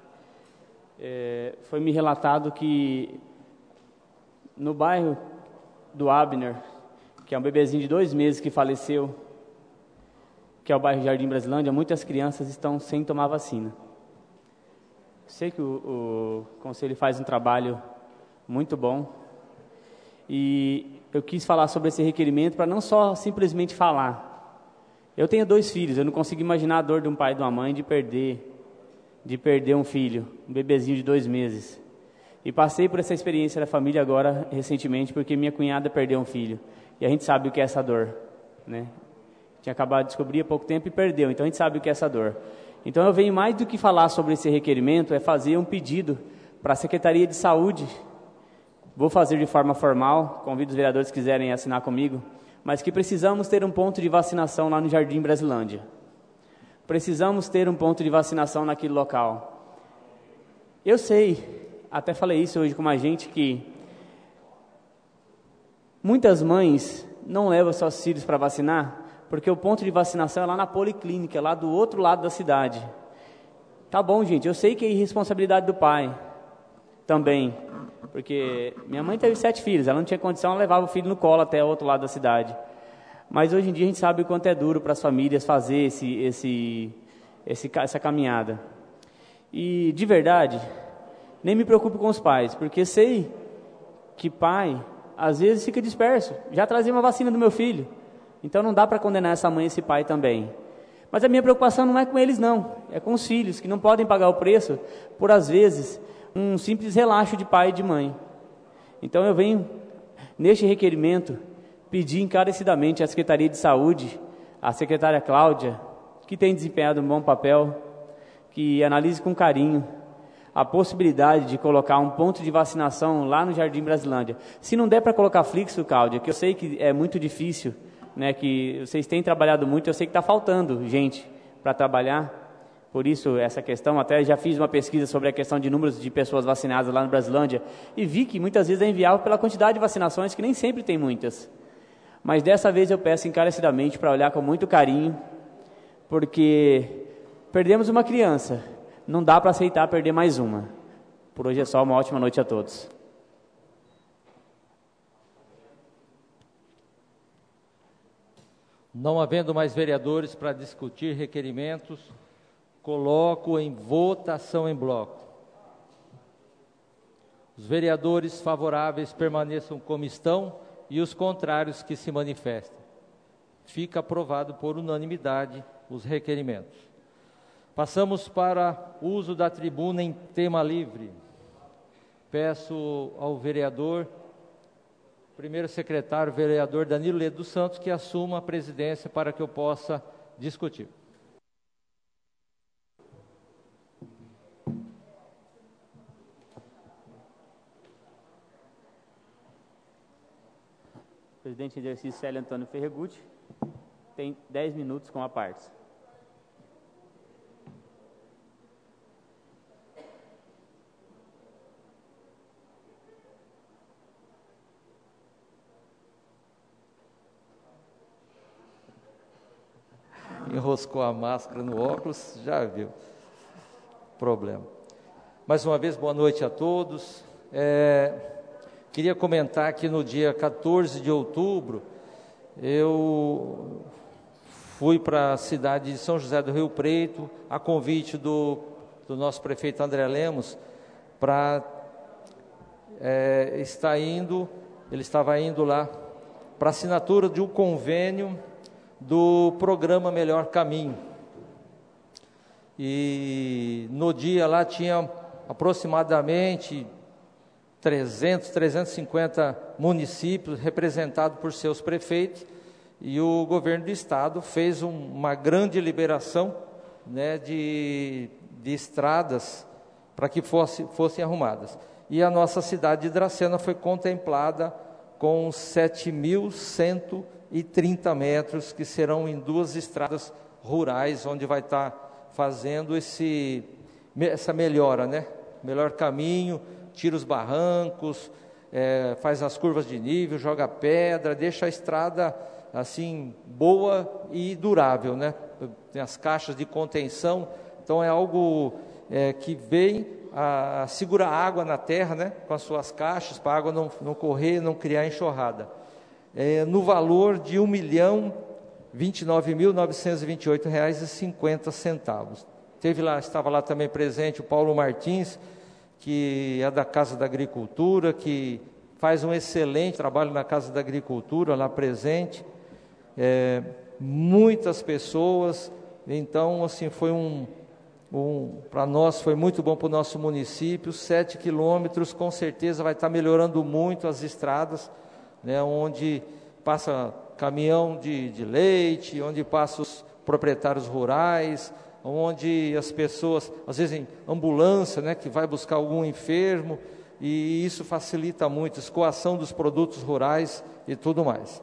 é, foi me relatado que no bairro do Abner, que é um bebezinho de dois meses que faleceu, que é o bairro Jardim Brasilândia, muitas crianças estão sem tomar vacina. Sei que o, o Conselho faz um trabalho muito bom e eu quis falar sobre esse requerimento para não só simplesmente falar. Eu tenho dois filhos, eu não consigo imaginar a dor de um pai e de uma mãe de perder, de perder um filho, um bebezinho de dois meses. E passei por essa experiência da família agora, recentemente, porque minha cunhada perdeu um filho. E a gente sabe o que é essa dor, né? Tinha acabado de descobrir há pouco tempo e perdeu, então a gente sabe o que é essa dor. Então eu venho mais do que falar sobre esse requerimento, é fazer um pedido para a Secretaria de Saúde. Vou fazer de forma formal, convido os vereadores que quiserem assinar comigo, mas que precisamos ter um ponto de vacinação lá no Jardim Brasilândia. Precisamos ter um ponto de vacinação naquele local. Eu sei, até falei isso hoje com uma gente, que muitas mães não levam seus filhos para vacinar, porque o ponto de vacinação é lá na policlínica, é lá do outro lado da cidade. Tá bom, gente, eu sei que é irresponsabilidade do pai também, porque minha mãe teve sete filhos, ela não tinha condição, ela levava o filho no colo até o outro lado da cidade. Mas hoje em dia a gente sabe o quanto é duro para as famílias fazer esse, esse, esse, essa caminhada. E, de verdade, nem me preocupo com os pais, porque sei que pai, às vezes, fica disperso. Já trazia uma vacina do meu filho, então não dá para condenar essa mãe e esse pai também. Mas a minha preocupação não é com eles, não. É com os filhos, que não podem pagar o preço por, às vezes, um simples relaxo de pai e de mãe. Então eu venho, neste requerimento, pedir encarecidamente à Secretaria de Saúde, à secretária Cláudia, que tem desempenhado um bom papel, que analise com carinho a possibilidade de colocar um ponto de vacinação lá no Jardim Brasilândia. Se não der para colocar fixo, Cláudia, que eu sei que é muito difícil, né, que vocês têm trabalhado muito, eu sei que está faltando gente para trabalhar, Por isso, essa questão, até já fiz uma pesquisa sobre a questão de números de pessoas vacinadas lá no Brasilândia e vi que muitas vezes é inviável pela quantidade de vacinações, que nem sempre tem muitas. Mas dessa vez eu peço encarecidamente para olhar com muito carinho, porque perdemos uma criança, não dá para aceitar perder mais uma. Por hoje é só, uma ótima noite a todos. Não havendo mais vereadores para discutir requerimentos, coloco em votação em bloco. Os vereadores favoráveis permaneçam como estão e os contrários que se manifestem. Fica aprovado por unanimidade os requerimentos. Passamos para o uso da tribuna em tema livre. Peço ao vereador, primeiro secretário, vereador Danilo Ledo dos Santos, que assuma a presidência para que eu possa discutir. Presidente em exercício Célio Antônio Ferregutti tem dez minutos com a parte. Enroscou a máscara no óculos, já viu. Problema. Mais uma vez, boa noite a todos. É, queria comentar que no dia quatorze de outubro, eu fui para a cidade de São José do Rio Preto, a convite do, do nosso prefeito André Lemos, para é, estar indo, ele estava indo lá, para assinatura de um convênio do programa Melhor Caminho. E no dia lá tinha aproximadamente trezentos, trezentos e cinquenta municípios representados por seus prefeitos, e o governo do estado fez um, uma grande liberação, né, de, de estradas para que fosse, fossem arrumadas. E a nossa cidade de Dracena foi contemplada com sete mil cento e trinta metros, que serão em duas estradas rurais, onde vai estar fazendo esse, essa melhora, né? Melhor caminho, tira os barrancos, é, faz as curvas de nível, joga pedra, deixa a estrada assim boa e durável, né? Tem as caixas de contenção, então é algo é, que vem a, a segurar a água na terra, né? Com as suas caixas, para a água não, não correr, não criar enxurrada. É, no valor de um milhão vinte e nove mil novecentos e vinte e oito reais e cinquenta centavos. Teve lá, estava lá também presente o Paulo Martins, que é da Casa da Agricultura, que faz um excelente trabalho na Casa da Agricultura, lá presente. É, muitas pessoas, então assim foi um, um para nós foi muito bom para o nosso município. Sete quilômetros, com certeza vai estar melhorando muito as estradas, né, onde passa caminhão de, de leite, onde passa os proprietários rurais, onde as pessoas, às vezes em ambulância, né, que vai buscar algum enfermo, e isso facilita muito a escoação dos produtos rurais e tudo mais.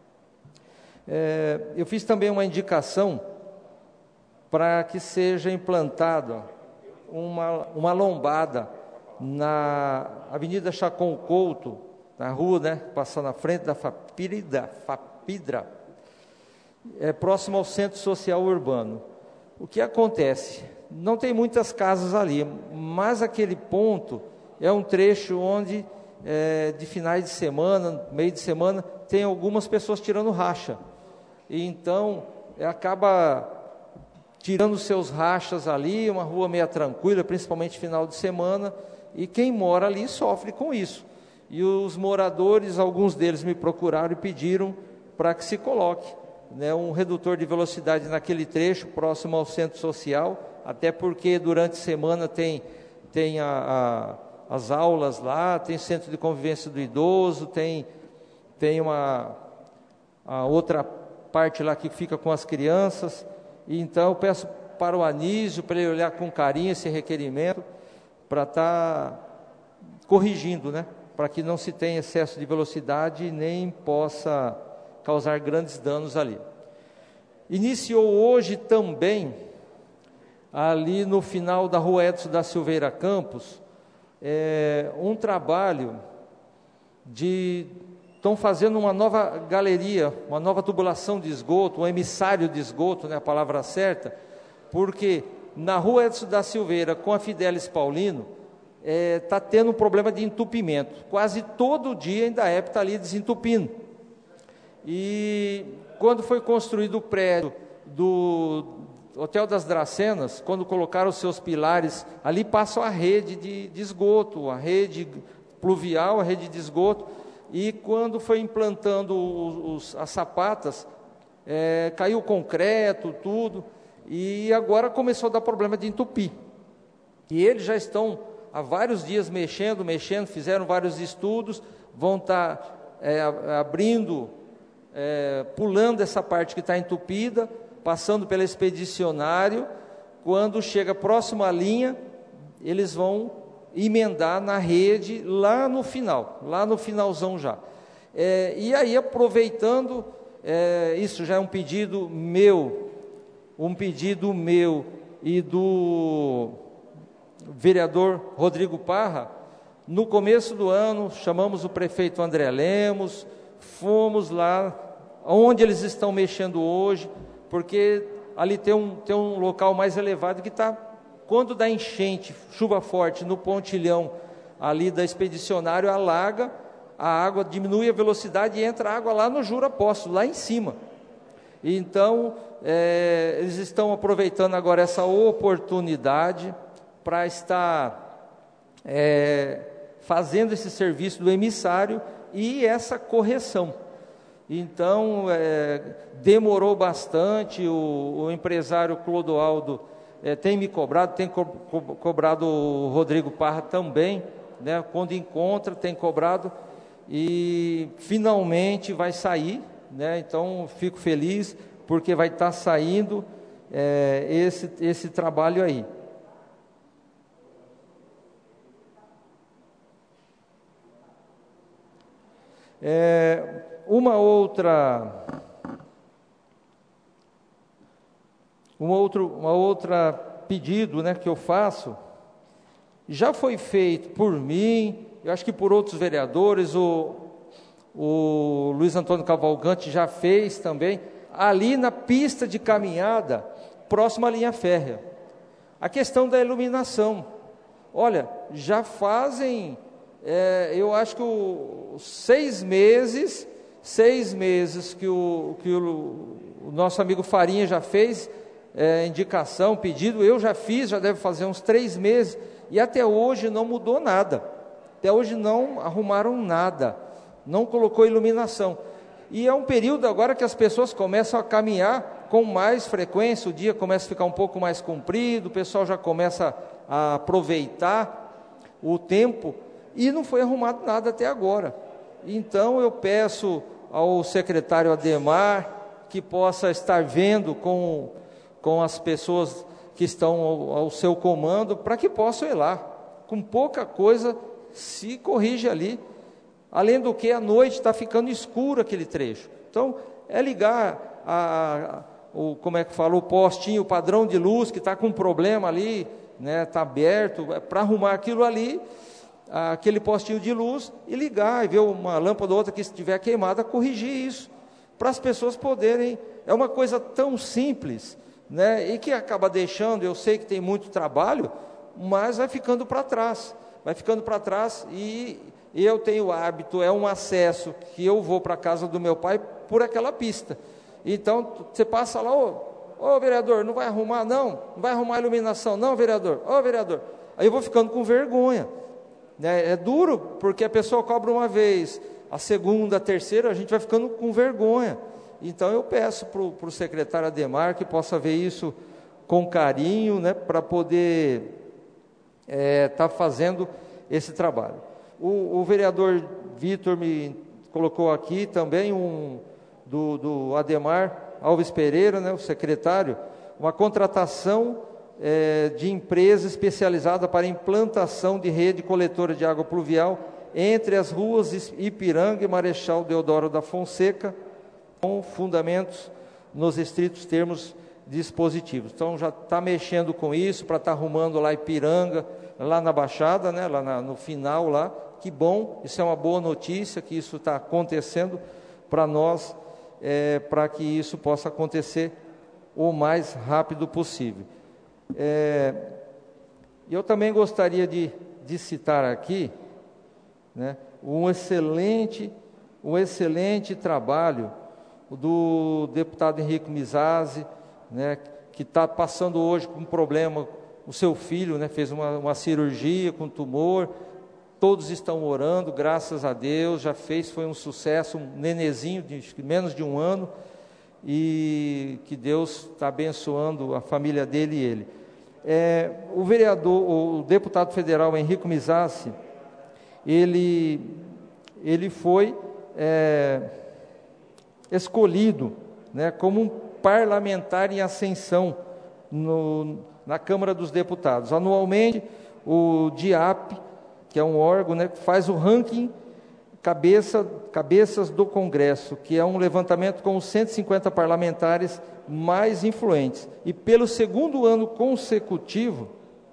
É, eu fiz também uma indicação para que seja implantada uma, uma lombada na Avenida Chacon Couto, na rua, né, passando na frente da Fapidra, Fapidra, é próximo ao Centro Social Urbano. O que acontece? Não tem muitas casas ali, mas aquele ponto é um trecho onde, é, de finais de semana, meio de semana, tem algumas pessoas tirando racha. E então, é, acaba tirando seus rachas ali, uma rua meio tranquila, principalmente final de semana, e quem mora ali sofre com isso. E os moradores, alguns deles me procuraram e pediram para que se coloque, né, um redutor de velocidade naquele trecho, próximo ao centro social, até porque durante a semana tem, tem a, a, as aulas lá, tem centro de convivência do idoso, tem, tem uma a outra parte lá que fica com as crianças. E então eu peço para o Anísio, para ele olhar com carinho esse requerimento, para estar tá corrigindo, né? Para que não se tenha excesso de velocidade e nem possa causar grandes danos ali. Iniciou hoje também ali no final da Rua Edson da Silveira Campos, é, um trabalho de... Estão fazendo uma nova galeria, uma nova tubulação de esgoto, um emissário de esgoto, né, a palavra certa, porque na Rua Edson da Silveira, com a Fidelis Paulino, está é, tendo um problema de entupimento. Quase todo dia a Indaep está ali desentupindo. E quando foi construído o prédio do Hotel das Dracenas, quando colocaram os seus pilares, ali passa a rede de, de esgoto, a rede pluvial, a rede de esgoto, e quando foi implantando os, os, as sapatas, é, caiu o concreto, tudo, e agora começou a dar problema de entupir. E eles já estão há vários dias mexendo, mexendo, fizeram vários estudos, vão estar é, abrindo, é, pulando essa parte que está entupida, passando pelo expedicionário, quando chega próximo à linha, eles vão emendar na rede lá no final, lá no finalzão já. É, e aí, aproveitando, é, isso já é um pedido meu, um pedido meu e do vereador Rodrigo Parra. No começo do ano, chamamos o prefeito André Lemos, fomos lá, onde eles estão mexendo hoje, porque ali tem um, tem um local mais elevado que está... Quando dá enchente, chuva forte no pontilhão ali da Expedicionário, alaga, a água diminui a velocidade e entra água lá no Jura Poço, lá em cima. Então, é, eles estão aproveitando agora essa oportunidade para estar é, fazendo esse serviço do emissário e essa correção. Então, é, demorou bastante, o, o empresário Clodoaldo É, tem me cobrado, tem co co cobrado o Rodrigo Parra também, né, quando encontra, tem cobrado, e finalmente vai sair, né, então fico feliz, porque vai estar saindo é, esse, esse trabalho aí. É, uma outra... Um outro uma outra pedido, né, que eu faço, já foi feito por mim, eu acho que por outros vereadores, o, o Luiz Antônio Cavalcante já fez também, ali na pista de caminhada, próxima à linha férrea. A questão da iluminação. Olha, já fazem, é, eu acho que o, seis meses, seis meses que o, que o, o nosso amigo Farinha já fez, É, indicação, pedido, eu já fiz, já deve fazer uns três meses, e até hoje não mudou nada, até hoje não arrumaram nada, não colocou iluminação, e é um período agora que as pessoas começam a caminhar com mais frequência, o dia começa a ficar um pouco mais comprido, o pessoal já começa a aproveitar o tempo, e não foi arrumado nada até agora. Então eu peço ao secretário Ademar, que possa estar vendo com com as pessoas que estão ao, ao seu comando, para que possam ir lá, com pouca coisa, se corrige ali, além do que, à noite está ficando escuro aquele trecho, então, é ligar, a, a, o, como é que fala, o postinho, o padrão de luz, que está com problema ali, né, está aberto, é para arrumar aquilo ali, aquele postinho de luz, e ligar, e ver uma lâmpada ou outra que estiver queimada, corrigir isso, para as pessoas poderem, é uma coisa tão simples, né, e que acaba deixando, eu sei que tem muito trabalho, mas vai ficando para trás, vai ficando para trás, e eu tenho o hábito, é um acesso que eu vou para a casa do meu pai por aquela pista, então você passa lá, ô, ô vereador, não vai arrumar não, não vai arrumar a iluminação não, vereador, ô vereador, aí eu vou ficando com vergonha, né, é duro, porque a pessoa cobra uma vez, a segunda, a terceira, a gente vai ficando com vergonha. Então eu peço para o secretário Ademar que possa ver isso com carinho, né, para poder estar é, tá fazendo esse trabalho. O, o vereador Vitor me colocou aqui também um do, do Ademar Alves Pereira, né, o secretário, uma contratação é, de empresa especializada para implantação de rede coletora de água pluvial entre as ruas Ipiranga e Marechal Deodoro da Fonseca, com fundamentos nos estritos termos dispositivos. Então, já está mexendo com isso, para estar tá arrumando lá Ipiranga, lá na Baixada, né, lá na, no final, lá. Que bom, isso é uma boa notícia, que isso está acontecendo para nós, é, para que isso possa acontecer o mais rápido possível. É, eu também gostaria de, de citar aqui, né, um excelente, um excelente trabalho do deputado Henrique Mizazzi, né, que está passando hoje com um problema, o seu filho, né, fez uma, uma cirurgia com tumor, todos estão orando, graças a Deus, já fez, foi um sucesso, um nenezinho de menos de um ano, e que Deus está abençoando a família dele e ele. É, o vereador, o deputado federal Henrique Mizazzi, ele, ele foi é, escolhido, né, como um parlamentar em ascensão no, na Câmara dos Deputados. Anualmente, o DIAP, que é um órgão, né, que faz o ranking cabeça, cabeças do Congresso, que é um levantamento com os cento e cinquenta parlamentares mais influentes. E pelo segundo ano consecutivo,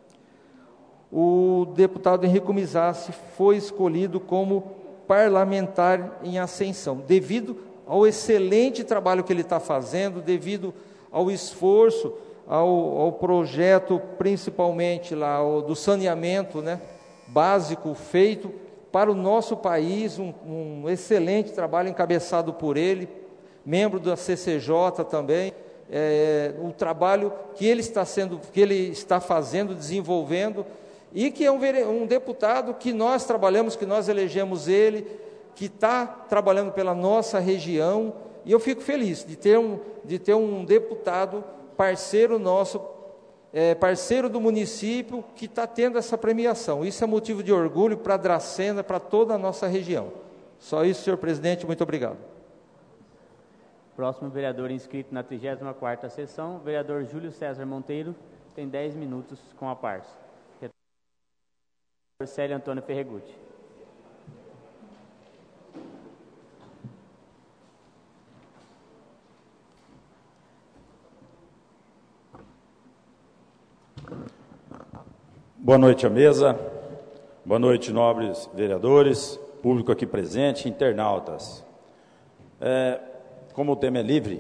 o deputado Henrique Mizazzi foi escolhido como parlamentar em ascensão, devido ao excelente trabalho que ele está fazendo, devido ao esforço, ao, ao projeto, principalmente lá o, do saneamento, né, básico feito para o nosso país, um, um excelente trabalho encabeçado por ele, membro da C C J também, é, o trabalho que ele está sendo, que ele está fazendo, desenvolvendo, e que é um, um deputado que nós trabalhamos, que nós elegemos ele, que está trabalhando pela nossa região, e eu fico feliz de ter um, de ter um deputado parceiro nosso, é, parceiro do município, que está tendo essa premiação. Isso é motivo de orgulho para Dracena, para toda a nossa região. Só isso, senhor presidente, muito obrigado. Próximo vereador inscrito na trigésima quarta sessão, vereador Júlio César Monteiro, tem dez minutos com a parça. Vereador Célio Antônio Ferregutti. Boa noite à mesa, boa noite, nobres vereadores, público aqui presente, internautas. É, como o tema é livre,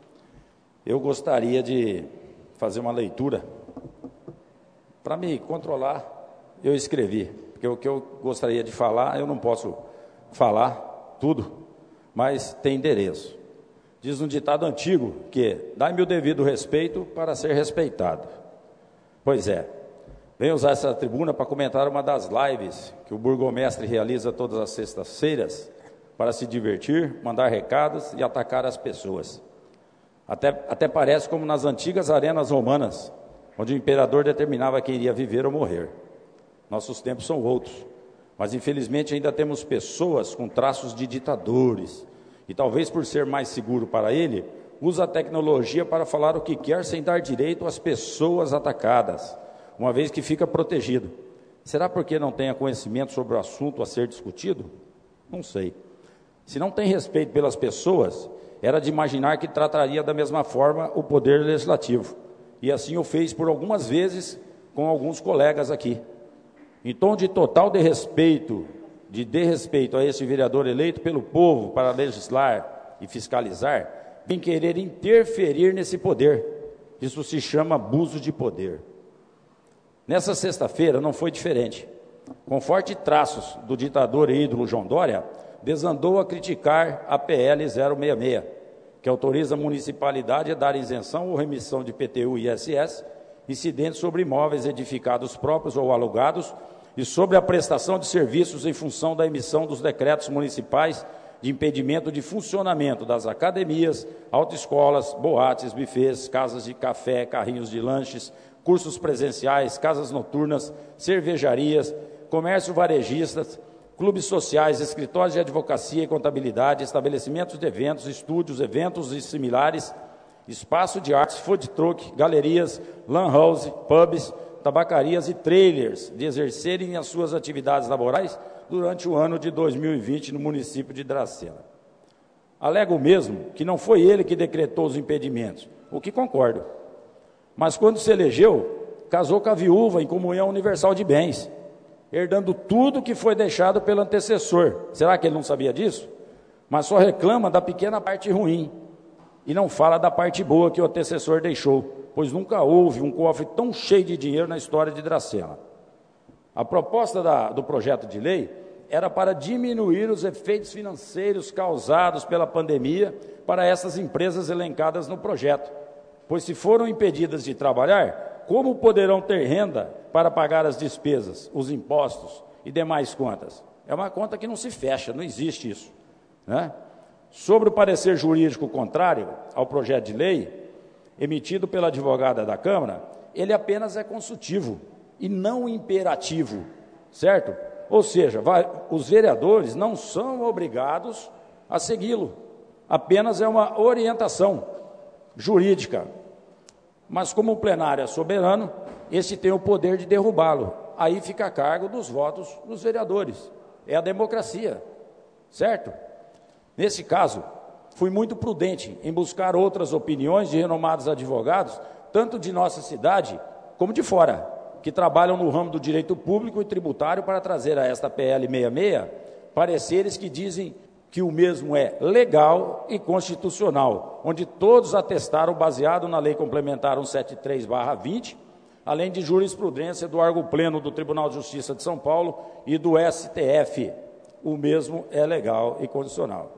eu gostaria de fazer uma leitura. Para me controlar, eu escrevi, porque o que eu gostaria de falar, eu não posso falar tudo, mas tem endereço. Diz um ditado antigo que dá-me o devido respeito para ser respeitado. Pois é. Venho usar essa tribuna para comentar uma das lives que o burgomestre realiza todas as sextas-feiras para se divertir, mandar recados e atacar as pessoas. Até, até parece como nas antigas arenas romanas, onde o imperador determinava quem iria viver ou morrer. Nossos tempos são outros, mas infelizmente ainda temos pessoas com traços de ditadores, e talvez por ser mais seguro para ele, usa a tecnologia para falar o que quer sem dar direito às pessoas atacadas, uma vez que fica protegido. Será porque não tenha conhecimento sobre o assunto a ser discutido? Não sei. Se não tem respeito pelas pessoas, era de imaginar que trataria da mesma forma o poder legislativo. E assim o fez por algumas vezes com alguns colegas aqui. Em tom de total desrespeito, de desrespeito a esse vereador eleito pelo povo para legislar e fiscalizar, vem querer interferir nesse poder. Isso se chama abuso de poder. Nessa sexta-feira não foi diferente. Com fortes traços do ditador e ídolo João Dória, desandou a criticar a P L zero seis seis, que autoriza a municipalidade a dar isenção ou remissão de P T U e I S S, incidentes sobre imóveis edificados próprios ou alugados, e sobre a prestação de serviços em função da emissão dos decretos municipais de impedimento de funcionamento das academias, autoescolas, boates, bufês, casas de café, carrinhos de lanches, cursos presenciais, casas noturnas, cervejarias, comércio varejistas, clubes sociais, escritórios de advocacia e contabilidade, estabelecimentos de eventos, estúdios, eventos e similares, espaço de artes, food truck, galerias, lan house, pubs, tabacarias e trailers de exercerem as suas atividades laborais durante o ano de dois mil e vinte no município de Dracena. Alega o mesmo que não foi ele que decretou os impedimentos, o que concordo. Mas quando se elegeu, casou com a viúva em comunhão universal de bens, herdando tudo que foi deixado pelo antecessor. Será que ele não sabia disso? Mas só reclama da pequena parte ruim e não fala da parte boa que o antecessor deixou, pois nunca houve um cofre tão cheio de dinheiro na história de Dracena. A proposta da, do projeto de lei era para diminuir os efeitos financeiros causados pela pandemia para essas empresas elencadas no projeto, pois se foram impedidas de trabalhar, como poderão ter renda para pagar as despesas, os impostos e demais contas? É uma conta que não se fecha, não existe isso, né? Sobre o parecer jurídico contrário ao projeto de lei, emitido pela advogada da Câmara, ele apenas é consultivo e não imperativo, certo? Ou seja, vai, os vereadores não são obrigados a segui-lo, apenas é uma orientação jurídica. Mas como o plenário é soberano, este tem o poder de derrubá-lo. Aí fica a cargo dos votos dos vereadores. É a democracia, certo? Nesse caso, fui muito prudente em buscar outras opiniões de renomados advogados, tanto de nossa cidade como de fora, que trabalham no ramo do direito público e tributário, para trazer a esta P L sessenta e seis pareceres que dizem que o mesmo é legal e constitucional, onde todos atestaram baseado na Lei Complementar cento e setenta e três barra vinte, além de jurisprudência do órgão pleno do Tribunal de Justiça de São Paulo e do S T F. O mesmo é legal e constitucional.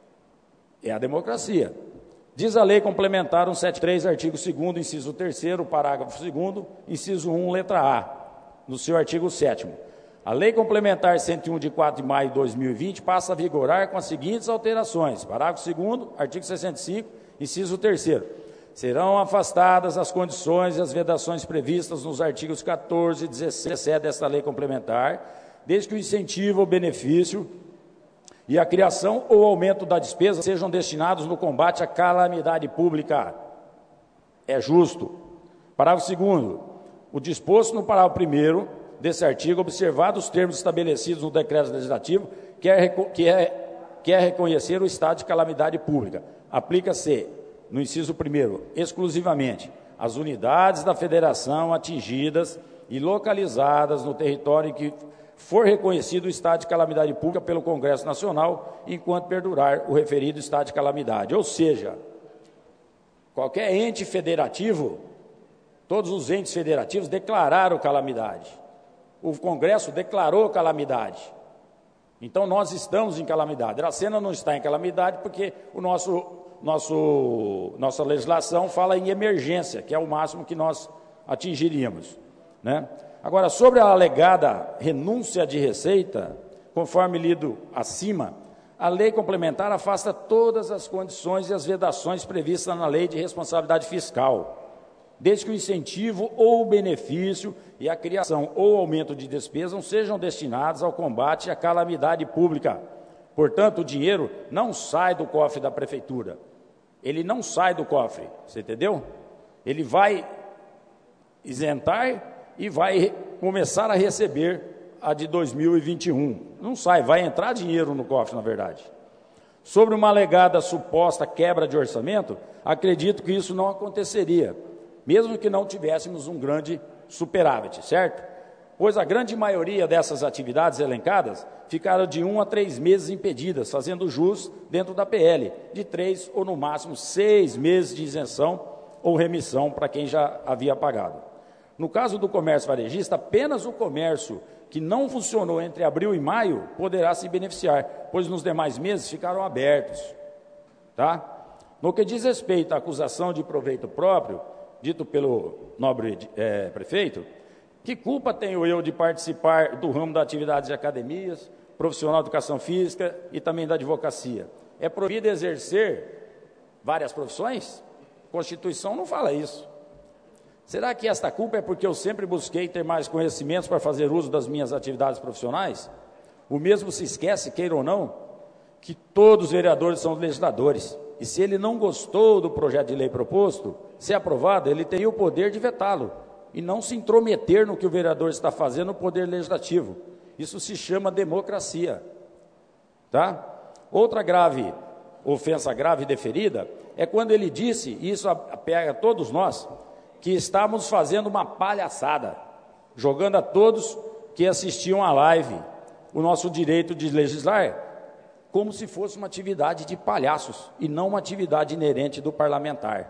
É a democracia. Diz a Lei Complementar cento e setenta e três, artigo segundo, inciso terceiro, parágrafo segundo, inciso um, letra A, no seu artigo sétimo. A Lei Complementar cento e um, de quatro de maio de dois mil e vinte, passa a vigorar com as seguintes alterações. Parágrafo segundo, artigo sessenta e cinco, inciso terceiro. Serão afastadas as condições e as vedações previstas nos artigos quatorze e dezessete desta Lei Complementar, desde que o incentivo ou benefício e a criação ou aumento da despesa sejam destinados no combate à calamidade pública. É justo. Parágrafo segundo. O disposto no parágrafo primeiro desse artigo, observados os termos estabelecidos no decreto legislativo, quer, quer, quer reconhecer o estado de calamidade pública. Aplica-se, no inciso primeiro, exclusivamente às unidades da federação atingidas e localizadas no território em que for reconhecido o estado de calamidade pública pelo Congresso Nacional, enquanto perdurar o referido estado de calamidade. Ou seja, qualquer ente federativo, todos os entes federativos declararam calamidade. O Congresso declarou calamidade. Então, nós estamos em calamidade. Dracena não está em calamidade porque o nosso, nosso, nossa legislação fala em emergência, que é o máximo que nós atingiríamos, né? Agora, sobre a alegada renúncia de receita, conforme lido acima, a lei complementar afasta todas as condições e as vedações previstas na Lei de Responsabilidade Fiscal, desde que o incentivo ou o benefício e a criação ou aumento de despesas não sejam destinados ao combate à calamidade pública. Portanto, o dinheiro não sai do cofre da prefeitura. Ele não sai do cofre, você entendeu? Ele vai isentar e vai começar a receber a de dois mil e vinte e um. Não sai, vai entrar dinheiro no cofre, na verdade. Sobre uma alegada suposta quebra de orçamento, acredito que isso não aconteceria, mesmo que não tivéssemos um grande superávit, certo? Pois a grande maioria dessas atividades elencadas ficaram de um a três meses impedidas, fazendo jus dentro da P L, de três ou no máximo seis meses de isenção ou remissão para quem já havia pagado. No caso do comércio varejista, apenas o comércio que não funcionou entre abril e maio poderá se beneficiar, pois nos demais meses ficaram abertos, tá? No que diz respeito à acusação de proveito próprio, dito pelo nobre é, prefeito, que culpa tenho eu de participar do ramo da atividade de academias, profissional de educação física e também da advocacia? É proibido exercer várias profissões? A Constituição não fala isso. Será que esta culpa é porque eu sempre busquei ter mais conhecimentos para fazer uso das minhas atividades profissionais? O mesmo se esquece, queira ou não, que todos os vereadores são legisladores. E se ele não gostou do projeto de lei proposto, se aprovado, ele teria o poder de vetá-lo e não se intrometer no que o vereador está fazendo no poder legislativo. Isso se chama democracia, tá? Outra grave ofensa grave deferida, é quando ele disse, e isso pega a todos nós, que estávamos fazendo uma palhaçada, jogando a todos que assistiam à live o nosso direito de legislar, como se fosse uma atividade de palhaços e não uma atividade inerente do parlamentar.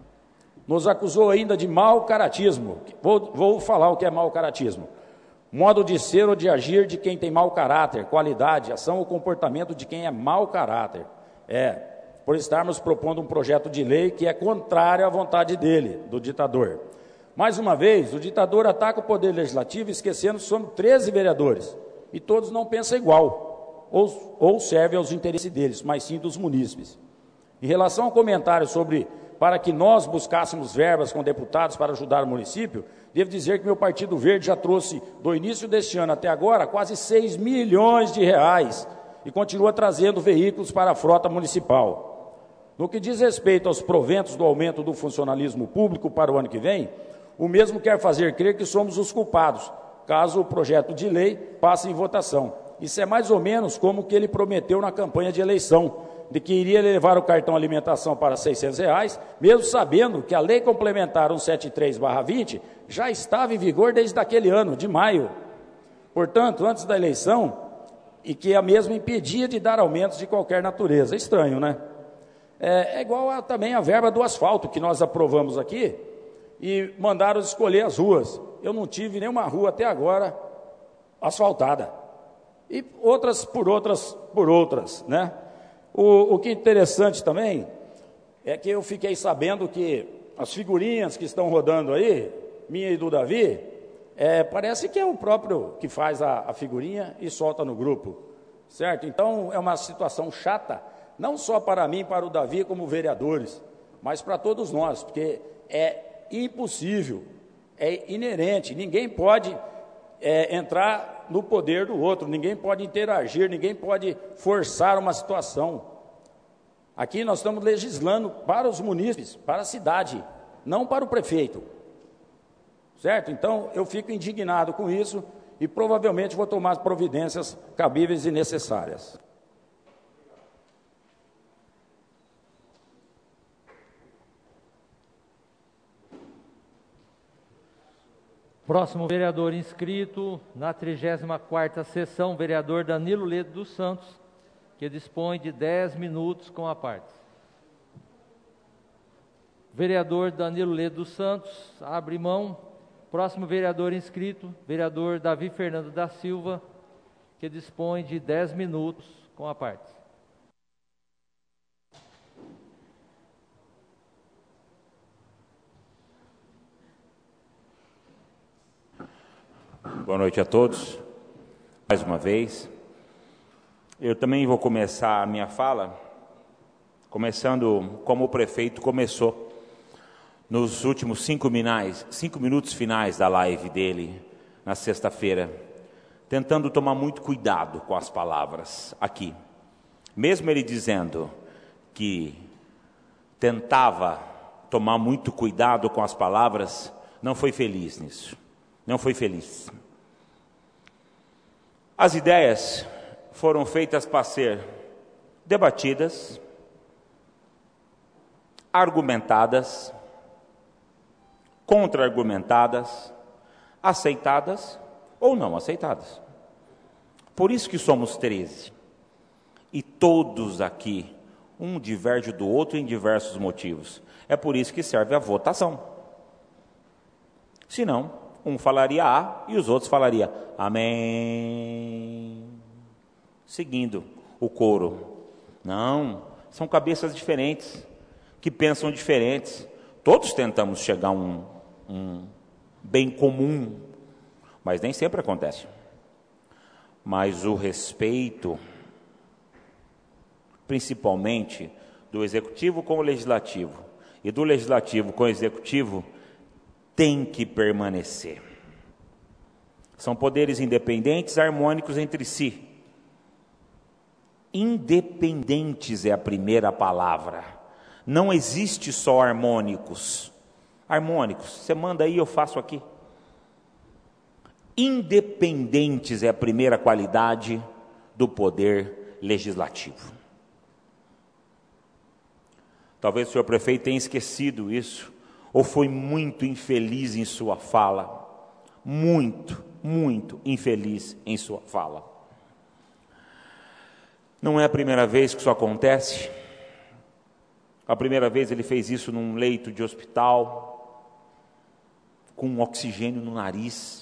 Nos acusou ainda de mau caratismo. Vou, vou falar o que é mau caratismo. Modo de ser ou de agir de quem tem mau caráter, qualidade, ação ou comportamento de quem é mau caráter. É, por estarmos propondo um projeto de lei que é contrário à vontade dele, do ditador. Mais uma vez, o ditador ataca o poder legislativo esquecendo que somos treze vereadores, e todos não pensam igual, ou, ou servem aos interesses deles, mas sim dos munícipes. Em relação ao comentário sobre para que nós buscássemos verbas com deputados para ajudar o município, devo dizer que meu Partido Verde já trouxe, do início deste ano até agora, quase seis milhões de reais, e continua trazendo veículos para a frota municipal. No que diz respeito aos proventos do aumento do funcionalismo público para o ano que vem, o mesmo quer fazer crer que somos os culpados, caso o projeto de lei passe em votação. Isso é mais ou menos como o que ele prometeu na campanha de eleição, de que iria levar o cartão alimentação para seiscentos reais, mesmo sabendo que a Lei Complementar cento e setenta e três barra vinte já estava em vigor desde aquele ano, de maio. Portanto, antes da eleição, e que a mesma impedia de dar aumentos de qualquer natureza. Estranho, né? É, é igual a, também a verba do asfalto, que nós aprovamos aqui, e mandaram escolher as ruas. Eu não tive nenhuma rua até agora asfaltada. E outras por outras por outras, né? O, o que é interessante também é que eu fiquei sabendo que as figurinhas que estão rodando aí, minha e do Davi, é, parece que é o próprio que faz a, a figurinha e solta no grupo, certo? Então é uma situação chata, não só para mim, para o Davi como vereadores, mas para todos nós, porque é impossível, é inerente, ninguém pode é, entrar no poder do outro, ninguém pode interagir, ninguém pode forçar uma situação. Aqui nós estamos legislando para os munícipes, para a cidade, não para o prefeito, certo? Então eu fico indignado com isso e provavelmente vou tomar as providências cabíveis e necessárias. Próximo vereador inscrito na trigésima quarta sessão, vereador Danilo Ledo dos Santos, que dispõe de dez minutos com a parte. Vereador Danilo Ledo dos Santos, abre mão. Próximo vereador inscrito, vereador Davi Fernando da Silva, que dispõe de dez minutos com a parte. Boa noite a todos, mais uma vez. Eu também vou começar a minha fala, começando como o prefeito começou, nos últimos cinco, minais, cinco minutos finais da live dele, na sexta-feira, tentando tomar muito cuidado com as palavras aqui. Mesmo ele dizendo que tentava tomar muito cuidado com as palavras, não foi feliz nisso. Não foi feliz. As ideias foram feitas para ser debatidas, argumentadas, contra-argumentadas, aceitadas ou não aceitadas. Por isso que somos treze. E todos aqui, um diverge do outro em diversos motivos. É por isso que serve a votação. Se não, um falaria A e os outros falariam amém, seguindo o coro. Não, são cabeças diferentes, que pensam diferentes. Todos tentamos chegar a um, um bem comum, mas nem sempre acontece. Mas o respeito, principalmente do executivo com o legislativo, e do legislativo com o executivo, tem que permanecer. São poderes independentes, harmônicos entre si. Independentes é a primeira palavra. Não existe só harmônicos. Harmônicos, você manda aí, eu faço aqui. Independentes é a primeira qualidade do poder legislativo. Talvez o senhor prefeito tenha esquecido isso, ou foi muito infeliz em sua fala. Muito, muito infeliz em sua fala. Não é a primeira vez que isso acontece. A primeira vez ele fez isso num leito de hospital, com oxigênio no nariz,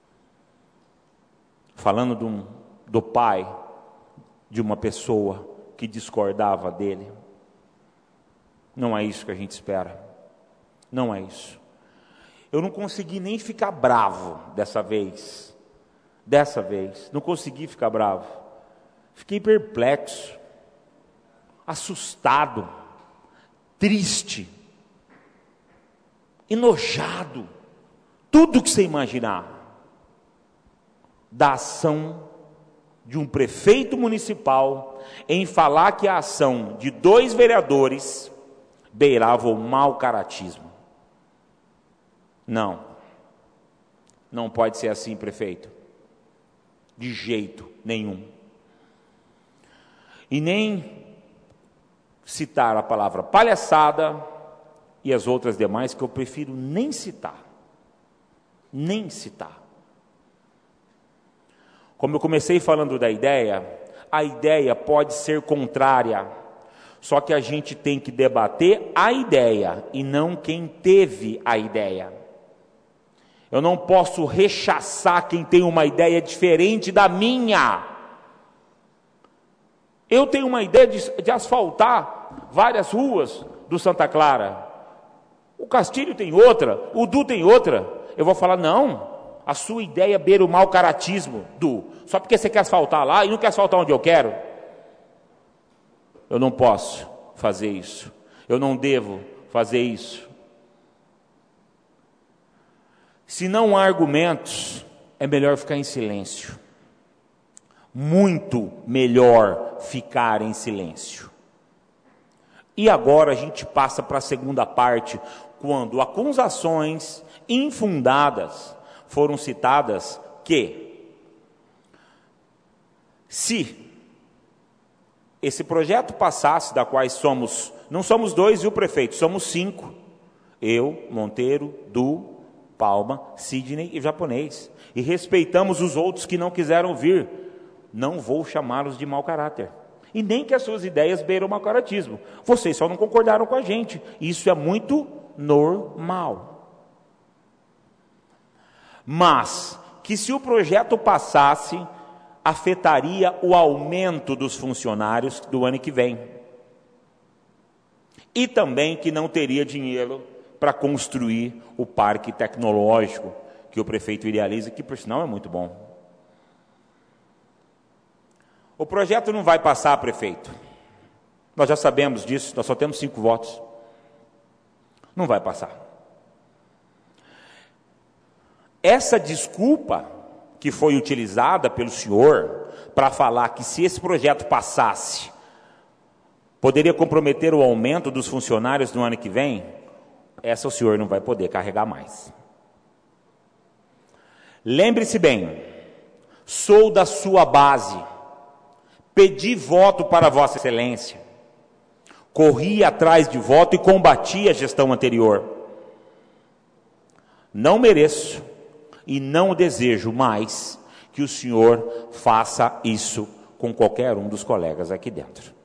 falando de um, do pai de uma pessoa que discordava dele. Não é isso que a gente espera. Não é isso. Eu não consegui nem ficar bravo dessa vez. Dessa vez. Não consegui ficar bravo. Fiquei perplexo, assustado, triste, enojado. Tudo que você imaginar da ação de um prefeito municipal em falar que a ação de dois vereadores beirava o mau caratismo. Não, não pode ser assim, prefeito, de jeito nenhum. E nem citar a palavra palhaçada e as outras demais que eu prefiro nem citar, nem citar. Como eu comecei falando da ideia, a ideia pode ser contrária, só que a gente tem que debater a ideia e não quem teve a ideia. Eu não posso rechaçar quem tem uma ideia diferente da minha. Eu tenho uma ideia de, de asfaltar várias ruas do Santa Clara. O Castilho tem outra, o Du tem outra. Eu vou falar, não, a sua ideia beira o mau caratismo, Du. Só porque você quer asfaltar lá e não quer asfaltar onde eu quero. Eu não posso fazer isso. Eu não devo fazer isso. Se não há argumentos, é melhor ficar em silêncio. Muito melhor ficar em silêncio. E agora a gente passa para a segunda parte, quando acusações infundadas foram citadas que, se esse projeto passasse, da qual somos, não somos dois e o prefeito, somos cinco, eu, Monteiro, Du, Palma, Sidney e Japonês, e respeitamos os outros que não quiseram vir, não vou chamá-los de mau caráter, e nem que as suas ideias beiram o mau caratismo, vocês só não concordaram com a gente, isso é muito normal. Mas, que se o projeto passasse, afetaria o aumento dos funcionários do ano que vem, e também que não teria dinheiro para construir o parque tecnológico que o prefeito idealiza, que por sinal é muito bom. O projeto não vai passar, prefeito. Nós já sabemos disso, nós só temos cinco votos. Não vai passar. Essa desculpa que foi utilizada pelo senhor para falar que se esse projeto passasse, poderia comprometer o aumento dos funcionários no ano que vem, essa o senhor não vai poder carregar mais. Lembre-se bem, sou da sua base, pedi voto para Vossa Excelência, corri atrás de voto e combati a gestão anterior. Não mereço e não desejo mais que o senhor faça isso com qualquer um dos colegas aqui dentro.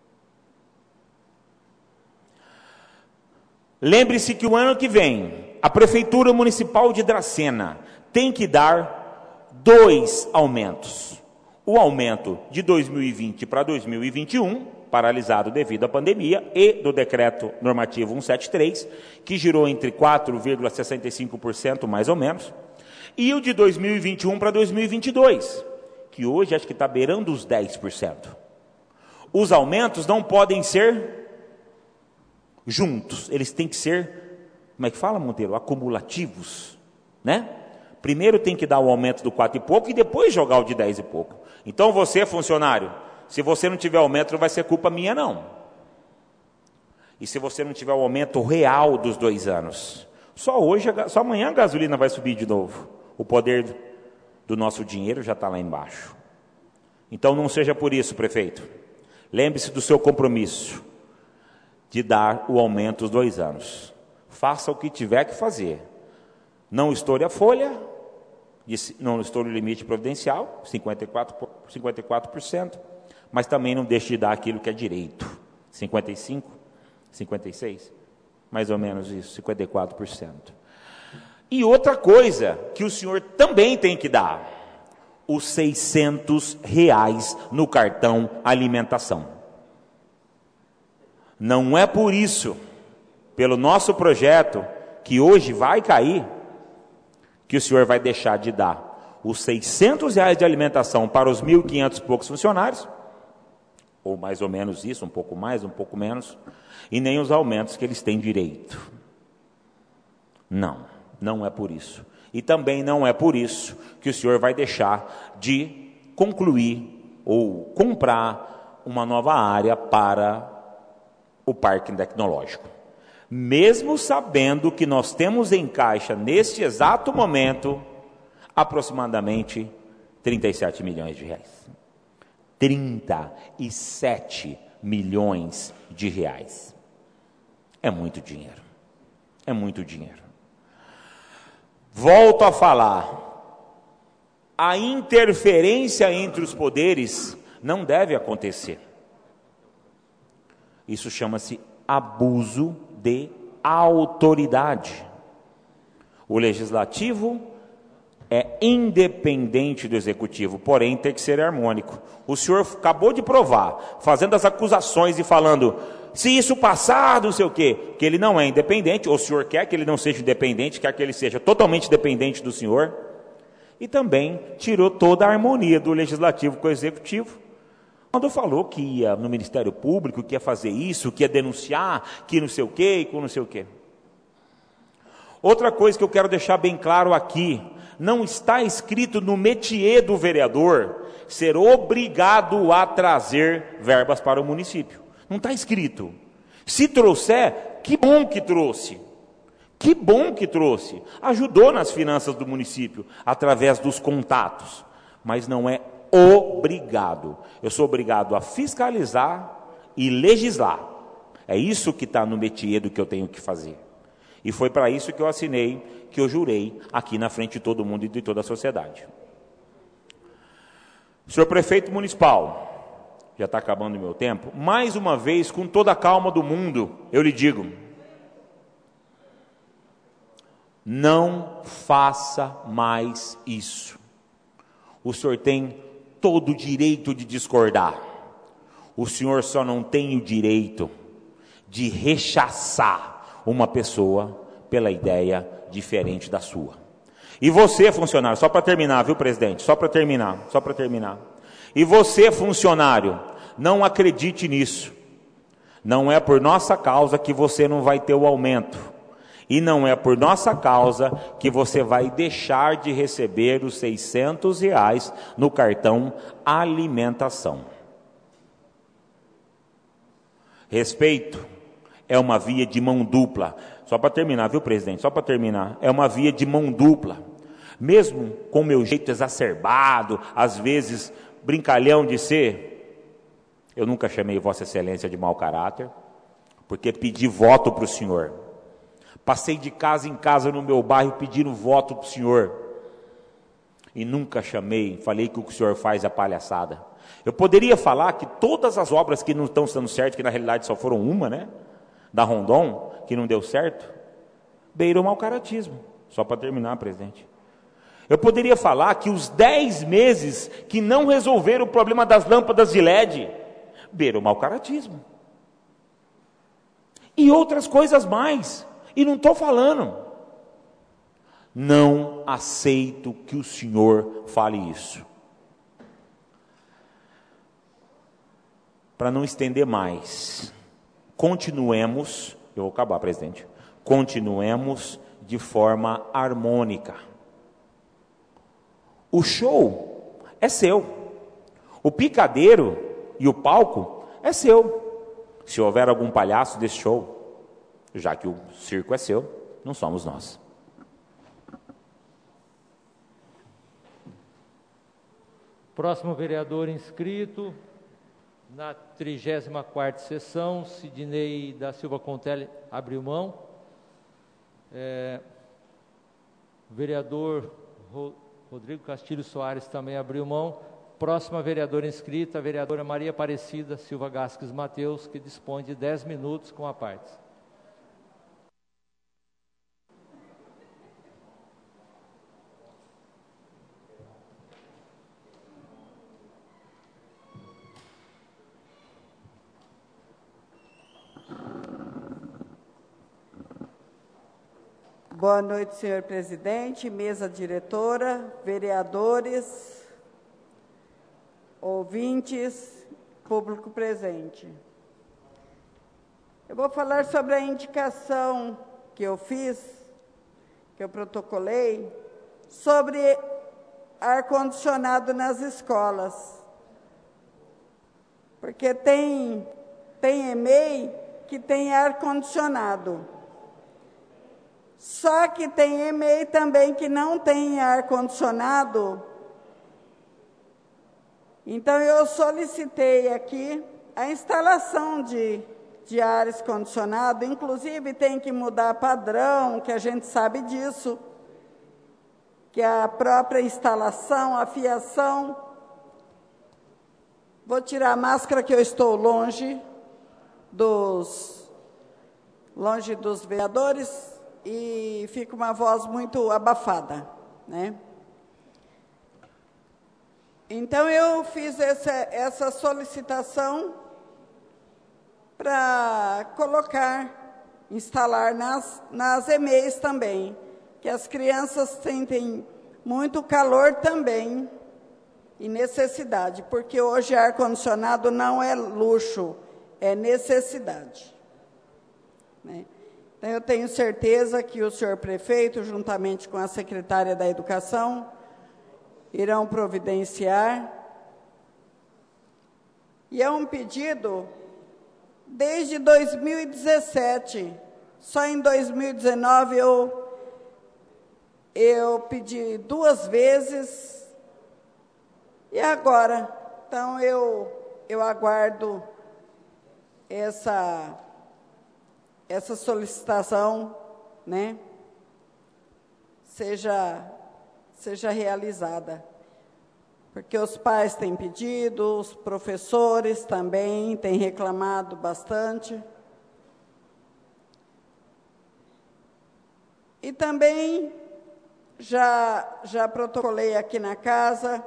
Lembre-se que o ano que vem, a Prefeitura Municipal de Dracena tem que dar dois aumentos. O aumento de dois mil e vinte para dois mil e vinte e um, paralisado devido à pandemia, e do decreto normativo cento e setenta e três, que girou entre quatro vírgula sessenta e cinco por cento mais ou menos, e o de dois mil e vinte e um para dois mil e vinte e dois, que hoje acho que está beirando os dez por cento. Os aumentos não podem ser juntos, eles têm que ser, como é que fala, Monteiro? Acumulativos, né? Primeiro tem que dar o aumento do quatro e pouco e depois jogar o de dez e pouco. Então você, funcionário, se você não tiver aumento, não vai ser culpa minha, não. E se você não tiver o aumento real dos dois anos, só hoje, só amanhã a gasolina vai subir de novo. O poder do nosso dinheiro já está lá embaixo. Então não seja por isso, prefeito. Lembre-se do seu compromisso, de dar o aumento dos dois anos. Faça o que tiver que fazer. Não estoure a folha, não estoure o limite providencial, cinquenta e quatro por cento, mas também não deixe de dar aquilo que é direito, cinquenta e cinco por cento, cinquenta e seis por cento, mais ou menos isso, cinquenta e quatro por cento. E outra coisa que o senhor também tem que dar, os seiscentos reais no cartão alimentação. Não é por isso, pelo nosso projeto, que hoje vai cair, que o senhor vai deixar de dar os seiscentos reais de alimentação para os mil e quinhentos e poucos funcionários, ou mais ou menos isso, um pouco mais, um pouco menos, e nem os aumentos que eles têm direito. Não, não é por isso. E também não é por isso que o senhor vai deixar de concluir ou comprar uma nova área para o parque tecnológico. Mesmo sabendo que nós temos em caixa, neste exato momento, aproximadamente trinta e sete milhões de reais. trinta e sete milhões de reais. É muito dinheiro. É muito dinheiro. Volto a falar. A interferência entre os poderes não deve acontecer. Isso chama-se abuso de autoridade. O legislativo é independente do executivo, porém tem que ser harmônico. O senhor acabou de provar, fazendo as acusações e falando, se isso passar, não sei o quê, que ele não é independente, ou o senhor quer que ele não seja independente, quer que ele seja totalmente dependente do senhor, e também tirou toda a harmonia do legislativo com o executivo, quando falou que ia no Ministério Público, que ia fazer isso, que ia denunciar, que não sei o quê, que não sei o quê. Outra coisa que eu quero deixar bem claro aqui, não está escrito no métier do vereador ser obrigado a trazer verbas para o município. Não está escrito. Se trouxer, que bom que trouxe. Que bom que trouxe. Ajudou nas finanças do município, através dos contatos. Mas não é obrigado. Eu sou obrigado a fiscalizar e legislar. É isso que está no métier do que eu tenho que fazer. E foi para isso que eu assinei, que eu jurei aqui na frente de todo mundo e de toda a sociedade. Senhor Prefeito Municipal, já está acabando o meu tempo, mais uma vez, com toda a calma do mundo, eu lhe digo, não faça mais isso. O senhor tem todo o direito de discordar. O senhor só não tem o direito de rechaçar uma pessoa pela ideia diferente da sua. E você, funcionário, só para terminar, viu, presidente? Só para terminar, só para terminar. E você, funcionário, não acredite nisso. Não é por nossa causa que você não vai ter o aumento. E não é por nossa causa que você vai deixar de receber os seiscentos reais no cartão alimentação. Respeito é uma via de mão dupla. Só para terminar, viu, presidente? Só para terminar. É uma via de mão dupla. Mesmo com o meu jeito exacerbado, às vezes brincalhão de ser, eu nunca chamei Vossa Excelência de mau caráter, porque pedi voto para o senhor. Passei de casa em casa no meu bairro pedindo voto para o senhor. E nunca chamei, falei que o que o senhor faz é palhaçada. Eu poderia falar que todas as obras que não estão dando certo, que na realidade só foram uma, né? Da Rondon, que não deu certo, beira o mau caratismo. Só para terminar, presidente. Eu poderia falar que os dez meses que não resolveram o problema das lâmpadas de L E D, beira o mau caratismo. E outras coisas mais. E não estou falando. Não aceito que o senhor fale isso. Para não estender mais, continuemos, eu vou acabar, presidente, continuemos de forma harmônica. O show é seu. O picadeiro e o palco é seu. Se houver algum palhaço desse show, já que o circo é seu, não somos nós. Próximo vereador inscrito, Na trigésima quarta sessão, Sidnei da Silva Contelli abriu mão. É, o vereador Ro, Rodrigo Castilho Soares também abriu mão. Próxima vereadora inscrita, a vereadora Maria Aparecida Silva Gasques Mateus, que dispõe de dez minutos com a parte. Boa noite, senhor presidente, mesa diretora, vereadores, ouvintes, público presente. Eu vou falar sobre a indicação que eu fiz, que eu protocolei, sobre ar-condicionado nas escolas. Porque tem, tem E M E I que tem ar-condicionado. Só que tem E M E I também que não tem ar-condicionado. Então, eu solicitei aqui a instalação de, de ares condicionado, inclusive tem que mudar padrão, que a gente sabe disso, que a própria instalação, a fiação. Vou tirar a máscara que eu estou longe dos, longe dos vereadores, e fica uma voz muito abafada, né? Então, eu fiz essa, essa solicitação para colocar, instalar nas, nas E M E Is também, que as crianças sentem muito calor também e necessidade, porque hoje ar-condicionado não é luxo, é necessidade, né? Então, eu tenho certeza que o senhor prefeito, juntamente com a secretária da Educação, irão providenciar. E é um pedido desde dois mil e dezessete. Só em dois mil e dezenove eu, eu pedi duas vezes. E agora? Então, eu, eu aguardo essa... essa solicitação, né, seja, seja realizada. Porque os pais têm pedido, os professores também têm reclamado bastante. E também já, já protocolei aqui na casa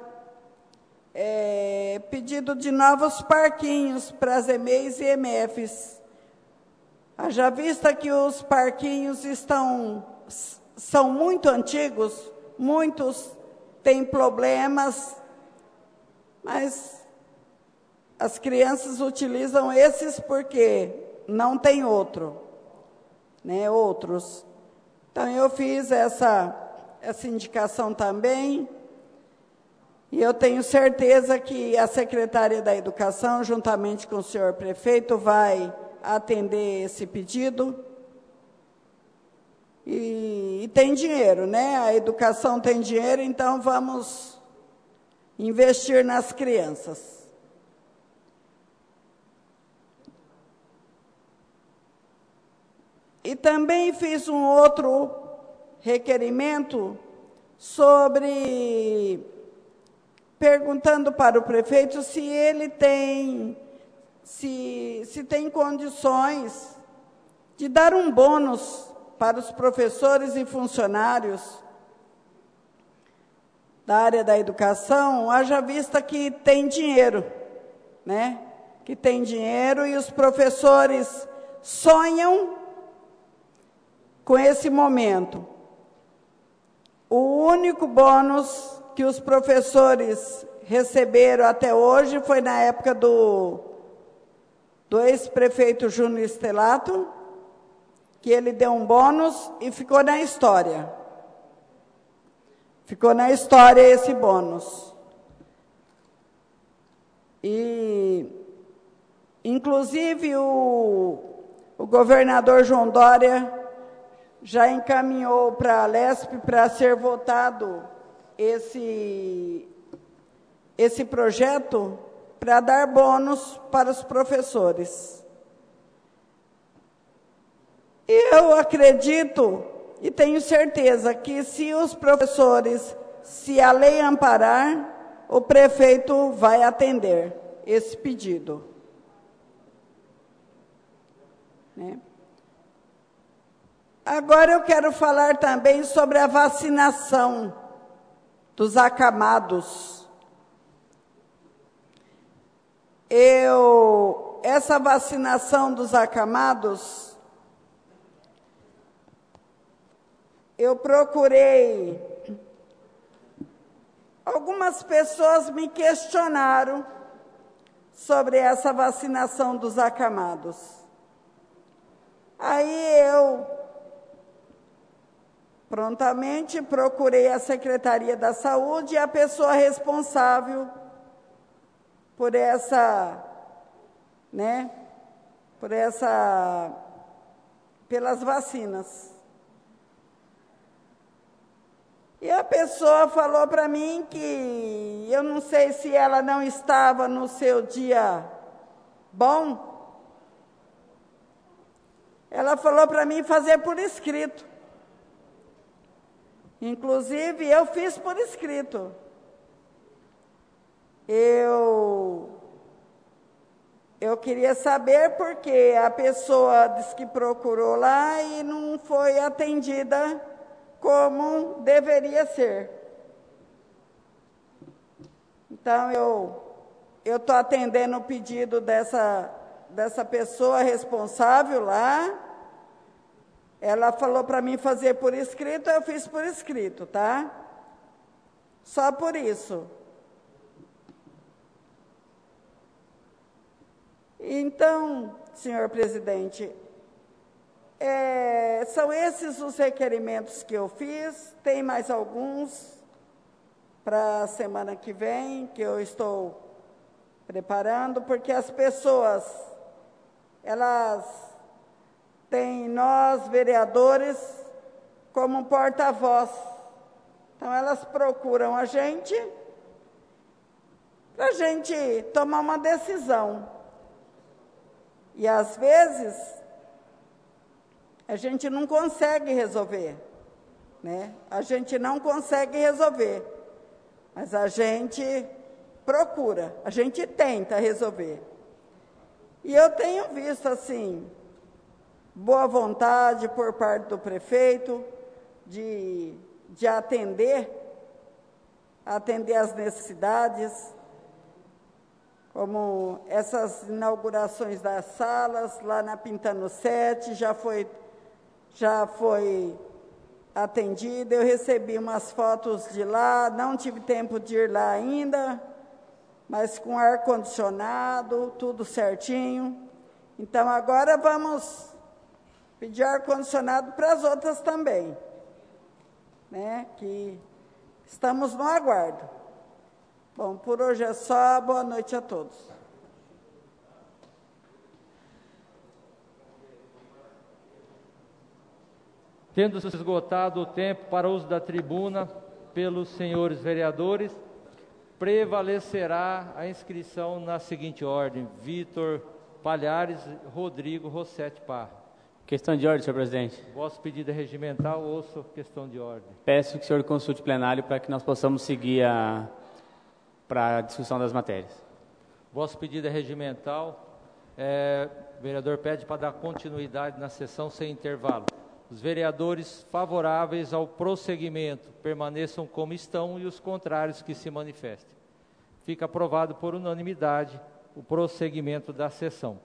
é, pedido de novos parquinhos para as E M E Is e E M Fs. Haja vista que os parquinhos estão, são muito antigos, muitos têm problemas, mas as crianças utilizam esses porque não tem outro, né, outros. Então, eu fiz essa, essa indicação também, e eu tenho certeza que a secretária da Educação, juntamente com o senhor prefeito, vai atender esse pedido. E, e tem dinheiro, né? A educação tem dinheiro, então vamos investir nas crianças. E também fiz um outro requerimento sobre, perguntando para o prefeito se ele tem, se, se tem condições de dar um bônus para os professores e funcionários da área da educação, haja vista que tem dinheiro, né? Que tem dinheiro e os professores sonham com esse momento. O único bônus que os professores receberam até hoje foi na época do, do ex-prefeito Júnior Estelato, que ele deu um bônus e ficou na história. Ficou na história esse bônus. E, inclusive, o, o governador João Dória já encaminhou para a Lesp para ser votado esse, esse projeto para dar bônus para os professores. Eu acredito e tenho certeza que se os professores, se a lei amparar, o prefeito vai atender esse pedido. Né? Agora eu quero falar também sobre a vacinação dos acamados. Eu, essa vacinação dos acamados, eu procurei, algumas pessoas me questionaram sobre essa vacinação dos acamados. Aí eu prontamente procurei a Secretaria da Saúde e a pessoa responsável por essa, né, por essa, pelas vacinas. E a pessoa falou para mim que eu não sei se ela não estava no seu dia bom. Ela falou para mim fazer por escrito. Inclusive, eu fiz por escrito. Eu, eu queria saber porque a pessoa disse que procurou lá e não foi atendida como deveria ser. Então, eu eu estou atendendo o pedido dessa, dessa pessoa responsável lá. Ela falou para mim fazer por escrito, eu fiz por escrito, tá? Só por isso. Então, senhor presidente, é, são esses os requerimentos que eu fiz. Tem mais alguns para a semana que vem, que eu estou preparando, porque as pessoas, elas têm nós, vereadores, como porta-voz. Então, elas procuram a gente para a gente tomar uma decisão. E, às vezes, a gente não consegue resolver, né? A gente não consegue resolver, mas a gente procura, a gente tenta resolver. E eu tenho visto, assim, boa vontade por parte do prefeito de, de atender, atender as necessidades, como essas inaugurações das salas, lá na Pintano sete, já foi, já foi atendida. Eu recebi umas fotos de lá, não tive tempo de ir lá ainda, mas com ar-condicionado, tudo certinho. Então, agora vamos pedir ar-condicionado para as outras também, né, que estamos no aguardo. Bom, por hoje é só. Boa noite a todos. Tendo-se esgotado o tempo para uso da tribuna pelos senhores vereadores, prevalecerá a inscrição na seguinte ordem: Vitor Palhares, Rodrigo Rossetti Parra. Questão de ordem, senhor presidente. Vosso pedido é regimental, ouço questão de ordem. Peço que o senhor consulte o plenário para que nós possamos seguir a, para a discussão das matérias. Vosso pedido é regimental. É, o vereador pede para dar continuidade na sessão sem intervalo. Os vereadores favoráveis ao prosseguimento permaneçam como estão e os contrários que se manifestem. Fica aprovado por unanimidade o prosseguimento da sessão.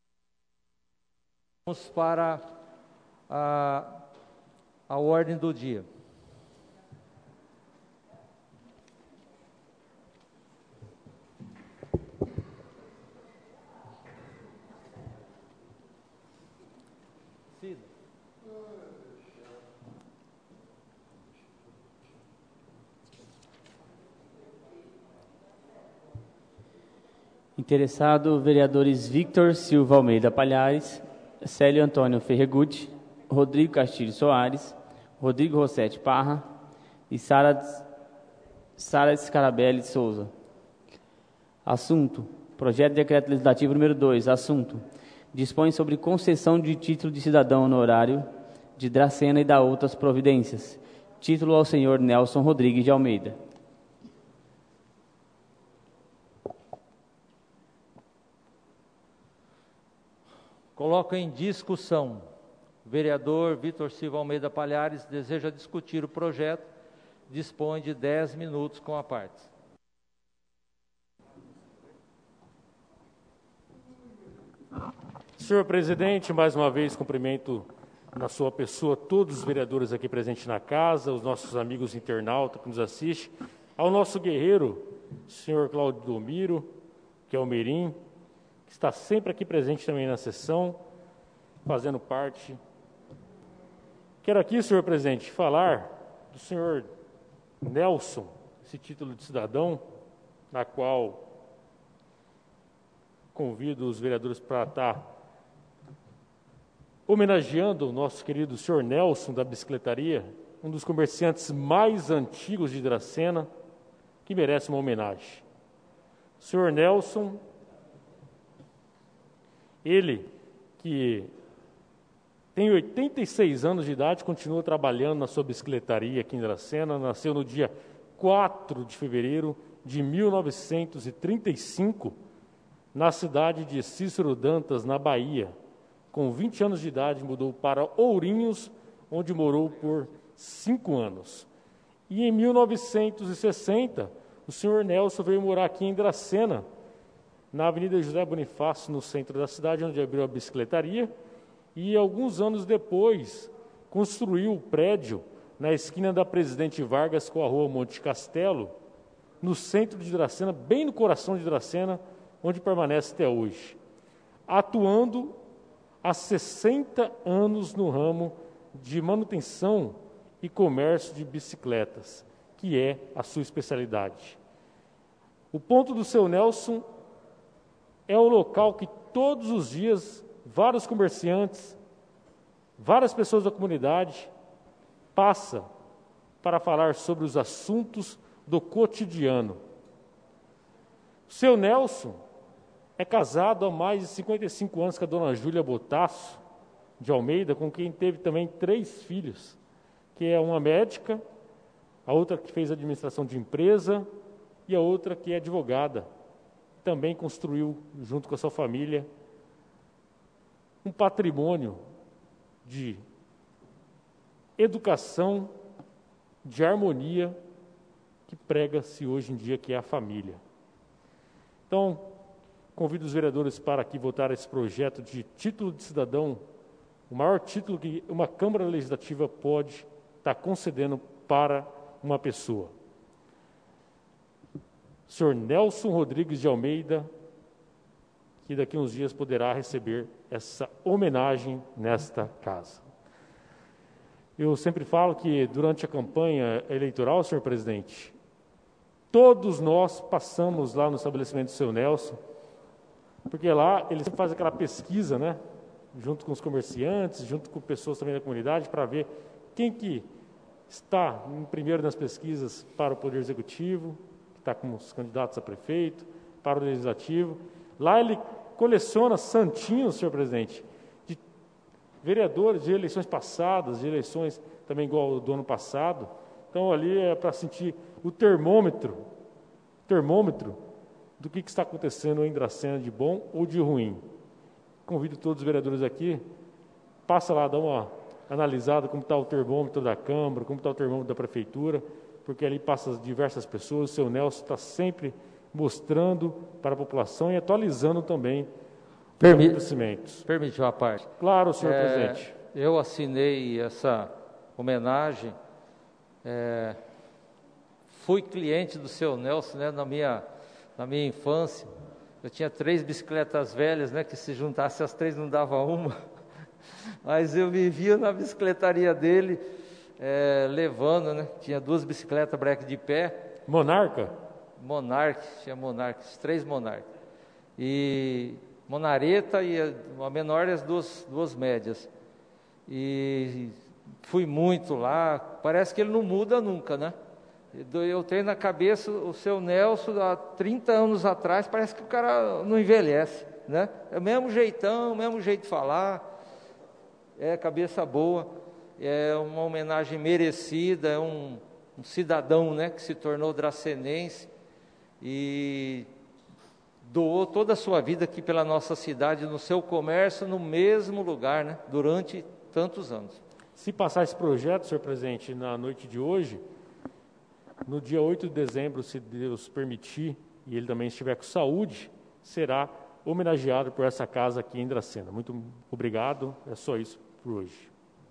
Vamos para a, a ordem do dia. Cida. Interessado, vereadores Victor Silva Almeida Palhares, Célio Antônio Ferregutti, Rodrigo Castilho Soares, Rodrigo Rossetti Parra e Sara, Sara Scarabelli Souza. Assunto: Projeto de Decreto Legislativo número dois, assunto: dispõe sobre concessão de título de cidadão honorário de Dracena e da outras providências. Título ao senhor Nelson Rodrigues de Almeida. Coloco em discussão. O vereador Vitor Silva Almeida Palhares deseja discutir o projeto. Dispõe de dez minutos com a parte. Senhor presidente, mais uma vez cumprimento na sua pessoa todos os vereadores aqui presentes na casa, os nossos amigos internautas que nos assistem, ao nosso guerreiro, senhor Cláudio Domiro, que é o Mirim, que está sempre aqui presente também na sessão, fazendo parte. Quero aqui, senhor presidente, falar do senhor Nelson, esse título de cidadão, na qual convido os vereadores para estar homenageando o nosso querido senhor Nelson da Bicicletaria, um dos comerciantes mais antigos de Dracena, que merece uma homenagem. O senhor Nelson, ele que tem oitenta e seis anos de idade, continua trabalhando na sua bicicletaria aqui em Dracena, nasceu no dia quatro de fevereiro de mil novecentos e trinta e cinco, na cidade de Cícero Dantas, na Bahia. Com vinte anos de idade, mudou para Ourinhos, onde morou por cinco anos. E em mil novecentos e sessenta, o senhor Nelson veio morar aqui em Dracena, na Avenida José Bonifácio, no centro da cidade, onde abriu a bicicletaria, e alguns anos depois construiu o prédio na esquina da Presidente Vargas com a rua Monte Castelo, no centro de Dracena, bem no coração de Dracena, onde permanece até hoje, atuando há sessenta anos no ramo de manutenção e comércio de bicicletas, que é a sua especialidade. O ponto do seu Nelson é o local que todos os dias vários comerciantes, várias pessoas da comunidade passam para falar sobre os assuntos do cotidiano. O seu Nelson é casado há mais de cinquenta e cinco anos com a dona Júlia Botasso de Almeida, com quem teve também três filhos, que é uma médica, a outra que fez administração de empresa e a outra que é advogada. Também construiu, junto com a sua família, um patrimônio de educação, de harmonia, que prega-se hoje em dia, que é a família. Então, convido os vereadores para aqui votar esse projeto de título de cidadão, o maior título que uma Câmara Legislativa pode estar concedendo para uma pessoa. O senhor Nelson Rodrigues de Almeida, que daqui a uns dias poderá receber essa homenagem nesta casa. Eu sempre falo que durante a campanha eleitoral, senhor presidente, todos nós passamos lá no estabelecimento do seu Nelson, porque lá ele sempre faz aquela pesquisa, né, junto com os comerciantes, junto com pessoas também da comunidade, para ver quem que está em primeiro nas pesquisas para o Poder Executivo, que está com os candidatos a prefeito, para o Legislativo. Lá ele coleciona santinhos, senhor presidente, de vereadores de eleições passadas, de eleições também igual ao do ano passado. Então ali é para sentir o termômetro, termômetro do que, que está acontecendo em Dracena de bom ou de ruim. Convido todos os vereadores aqui, passa lá, dá uma analisada como está o termômetro da Câmara, como está o termômetro da Prefeitura, porque ali passa diversas pessoas, o seu Nelson está sempre mostrando para a população e atualizando também Permi- os acontecimentos. Permite uma parte. Claro, senhor É, presidente. Eu assinei essa homenagem, é, fui cliente do seu Nelson, né, na minha, na minha infância. Eu tinha três bicicletas velhas, né, que se juntasse as três não dava uma, mas eu vivia na bicicletaria dele, é, levando, né, tinha duas bicicletas breque de pé. Monarca? Monark, tinha Monark, três Monark. E Monareta e a, a menor e as duas, duas médias. E fui muito lá, parece que ele não muda nunca, né? Eu tenho na cabeça o seu Nelson, há trinta anos atrás, parece que o cara não envelhece, né? É o mesmo jeitão, o mesmo jeito de falar, é cabeça boa, é uma homenagem merecida, é um, um cidadão, né, que se tornou dracenense e doou toda a sua vida aqui pela nossa cidade, no seu comércio, no mesmo lugar, né, durante tantos anos. Se passar esse projeto, senhor presidente, na noite de hoje, no dia oito de dezembro, se Deus permitir, e ele também estiver com saúde, será homenageado por essa casa aqui em Dracena. Muito obrigado, é só isso por hoje.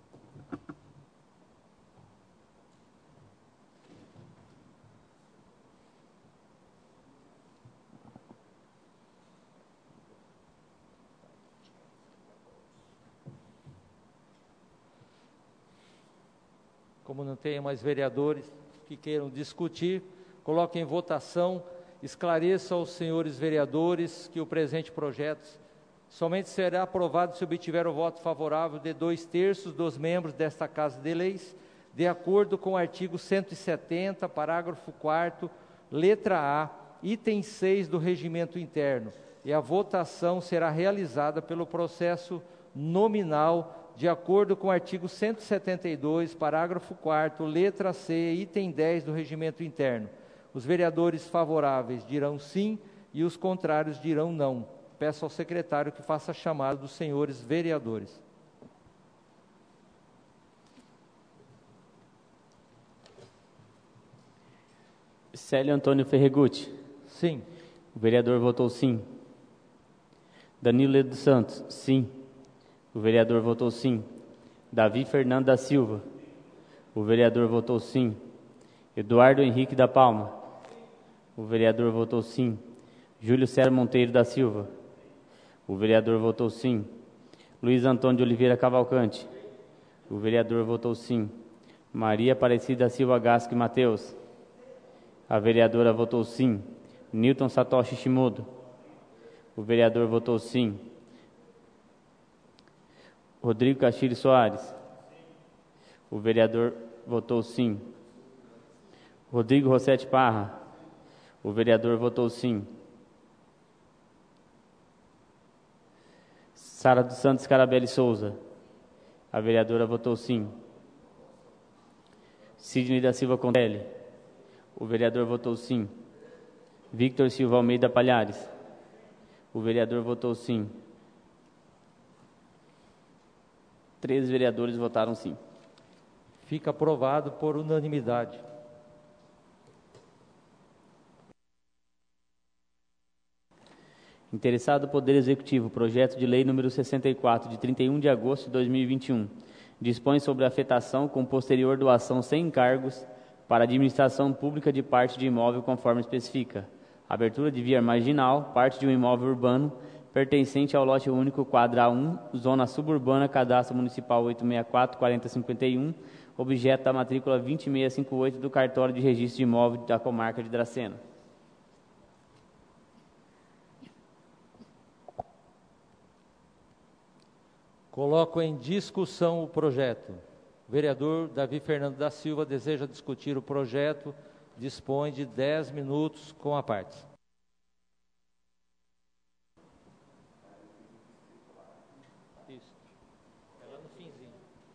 Como não tem mais vereadores que queiram discutir, coloque em votação, esclareça aos senhores vereadores que o presente projeto somente será aprovado se obtiver o voto favorável de dois terços dos membros desta Casa de Leis, de acordo com o artigo cento e setenta, parágrafo quarto, letra A, item seis do Regimento Interno, e a votação será realizada pelo processo nominal, de acordo com o artigo cento e setenta e dois, parágrafo quarto, letra C, item dez do Regimento Interno. Os vereadores favoráveis dirão sim e os contrários dirão não. Peço ao secretário que faça a chamada dos senhores vereadores. Célio Antônio Ferregutti. Sim. O vereador votou sim. Danilo dos Santos. Sim. O vereador votou sim. Davi Fernando da Silva. O vereador votou sim. Eduardo Henrique da Palma. O vereador votou sim. Júlio César Monteiro da Silva. O vereador votou sim. Luiz Antônio de Oliveira Cavalcante. O vereador votou sim. Maria Aparecida Silva Gasque Mateus. A vereadora votou sim. Newton Satoshi Shimodo. O vereador votou sim. Rodrigo Castilho Soares. O vereador votou sim. Rodrigo Rossetti Parra. O vereador votou sim. Sara dos Santos Carabelli Souza. A vereadora votou sim. Sidney da Silva Contelli. O vereador votou sim. Victor Silva Almeida Palhares. O vereador votou sim. Três vereadores votaram sim. Fica aprovado por unanimidade. Interessado Poder Executivo, projeto de lei número sessenta e quatro, de trinta e um de agosto de dois mil e vinte e um, dispõe sobre a afetação com posterior doação sem encargos para administração pública de parte de imóvel conforme especifica. Abertura de via marginal, parte de um imóvel urbano, pertencente ao lote único quadra um, zona suburbana, cadastro municipal oito seis quatro, quatro zero cinco um, objeto da matrícula vinte e seis cinquenta e oito do cartório de registro de imóvel da comarca de Dracena. Coloco em discussão o projeto. O vereador Davi Fernando da Silva deseja discutir o projeto, dispõe de dez minutos com a parte. Isso. É lá no finzinho.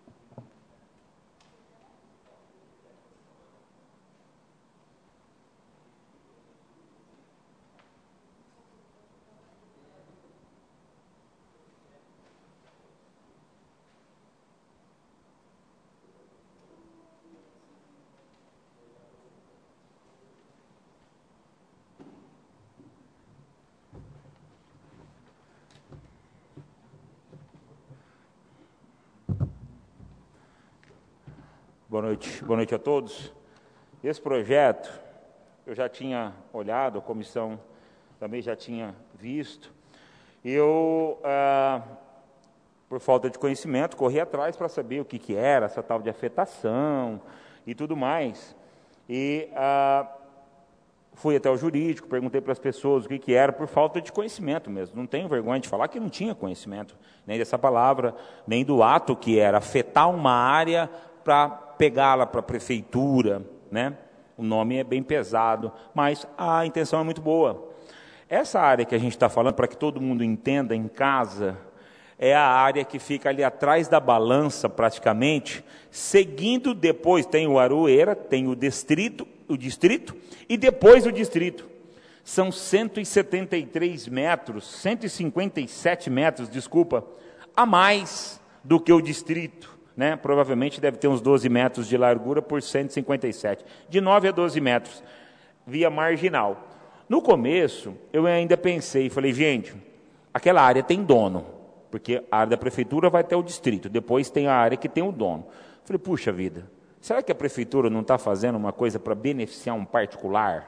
Boa noite, boa noite a todos. Esse projeto eu já tinha olhado, a comissão também já tinha visto. Eu, ah, por falta de conhecimento, corri atrás para saber o que, que era essa tal de afetação e tudo mais. E ah, fui até o jurídico, perguntei para as pessoas o que, que era, por falta de conhecimento mesmo. Não tenho vergonha de falar que não tinha conhecimento, nem dessa palavra, nem do ato que era afetar uma área para pegá-la para a prefeitura, né? O nome é bem pesado, mas a intenção é muito boa. Essa área que a gente está falando, para que todo mundo entenda em casa, é a área que fica ali atrás da balança, praticamente, seguindo depois, tem o Aroeira, tem o distrito, o distrito e depois o distrito. São cento e setenta e três metros, cento e cinquenta e sete metros, desculpa, a mais do que o distrito, né? Provavelmente deve ter uns doze metros de largura por cento e cinquenta e sete, de nove a doze metros, via marginal. No começo, eu ainda pensei, falei, gente, aquela área tem dono, porque a área da prefeitura vai até o distrito, depois tem a área que tem o dono. Falei, puxa vida, será que a prefeitura não está fazendo uma coisa para beneficiar um particular?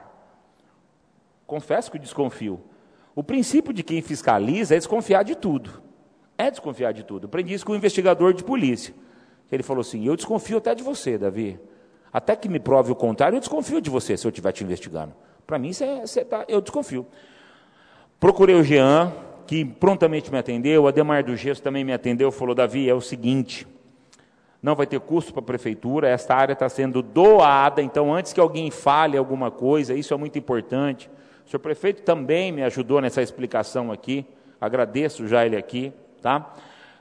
Confesso que desconfio. O princípio de quem fiscaliza é desconfiar de tudo. É desconfiar de tudo. Aprendi isso com um investigador de polícia. Ele falou assim, eu desconfio até de você, Davi. Até que me prove o contrário, eu desconfio de você se eu estiver te investigando. Para mim, cê, cê tá, eu desconfio. Procurei o Jean, que prontamente me atendeu, o Ademar do Gesso também me atendeu, falou, Davi, é o seguinte, não vai ter custo para a prefeitura, esta área está sendo doada, então antes que alguém fale alguma coisa, isso é muito importante. O senhor prefeito também me ajudou nessa explicação aqui, agradeço já ele aqui, tá?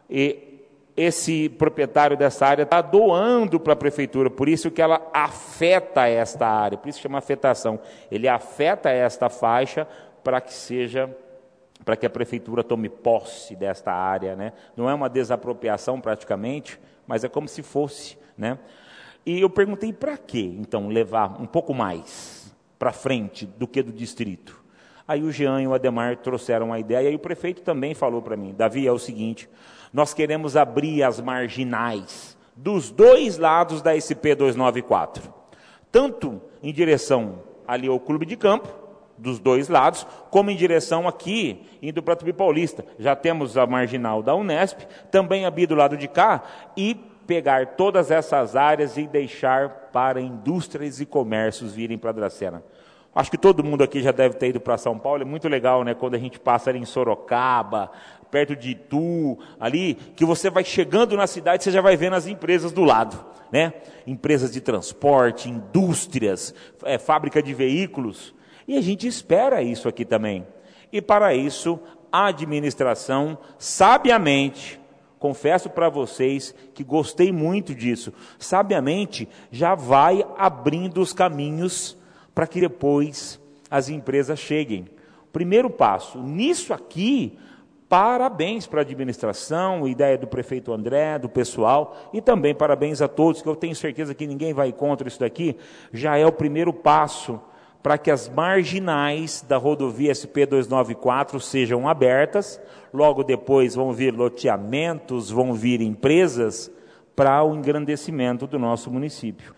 E esse proprietário dessa área está doando para a prefeitura, por isso que ela afeta esta área, por isso que chama afetação. Ele afeta esta faixa para que seja, para que a prefeitura tome posse desta área, né? Não é uma desapropriação praticamente, mas é como se fosse, né? E eu perguntei para quê, então, levar um pouco mais para frente do que do distrito. Aí o Jean e o Ademar trouxeram a ideia, e o prefeito também falou para mim, Davi, é o seguinte, nós queremos abrir as marginais dos dois lados da S P duzentos e noventa e quatro, tanto em direção ali ao Clube de Campo, dos dois lados, como em direção aqui, indo para Tupi Paulista. Já temos a marginal da Unesp, também abrir do lado de cá, e pegar todas essas áreas e deixar para indústrias e comércios virem para Dracena. Acho que todo mundo aqui já deve ter ido para São Paulo, é muito legal, né, quando a gente passa ali em Sorocaba, perto de Itu, ali, que você vai chegando na cidade, você já vai vendo as empresas do lado, né? Empresas de transporte, indústrias, é, fábrica de veículos, e a gente espera isso aqui também. E para isso, a administração, sabiamente, confesso para vocês que gostei muito disso, sabiamente já vai abrindo os caminhos para que depois as empresas cheguem. Primeiro passo, nisso aqui, parabéns para a administração, ideia do prefeito André, do pessoal, e também parabéns a todos, que eu tenho certeza que ninguém vai contra isso daqui, já é o primeiro passo para que as marginais da rodovia S P duzentos e noventa e quatro sejam abertas, logo depois vão vir loteamentos, vão vir empresas para o engrandecimento do nosso município.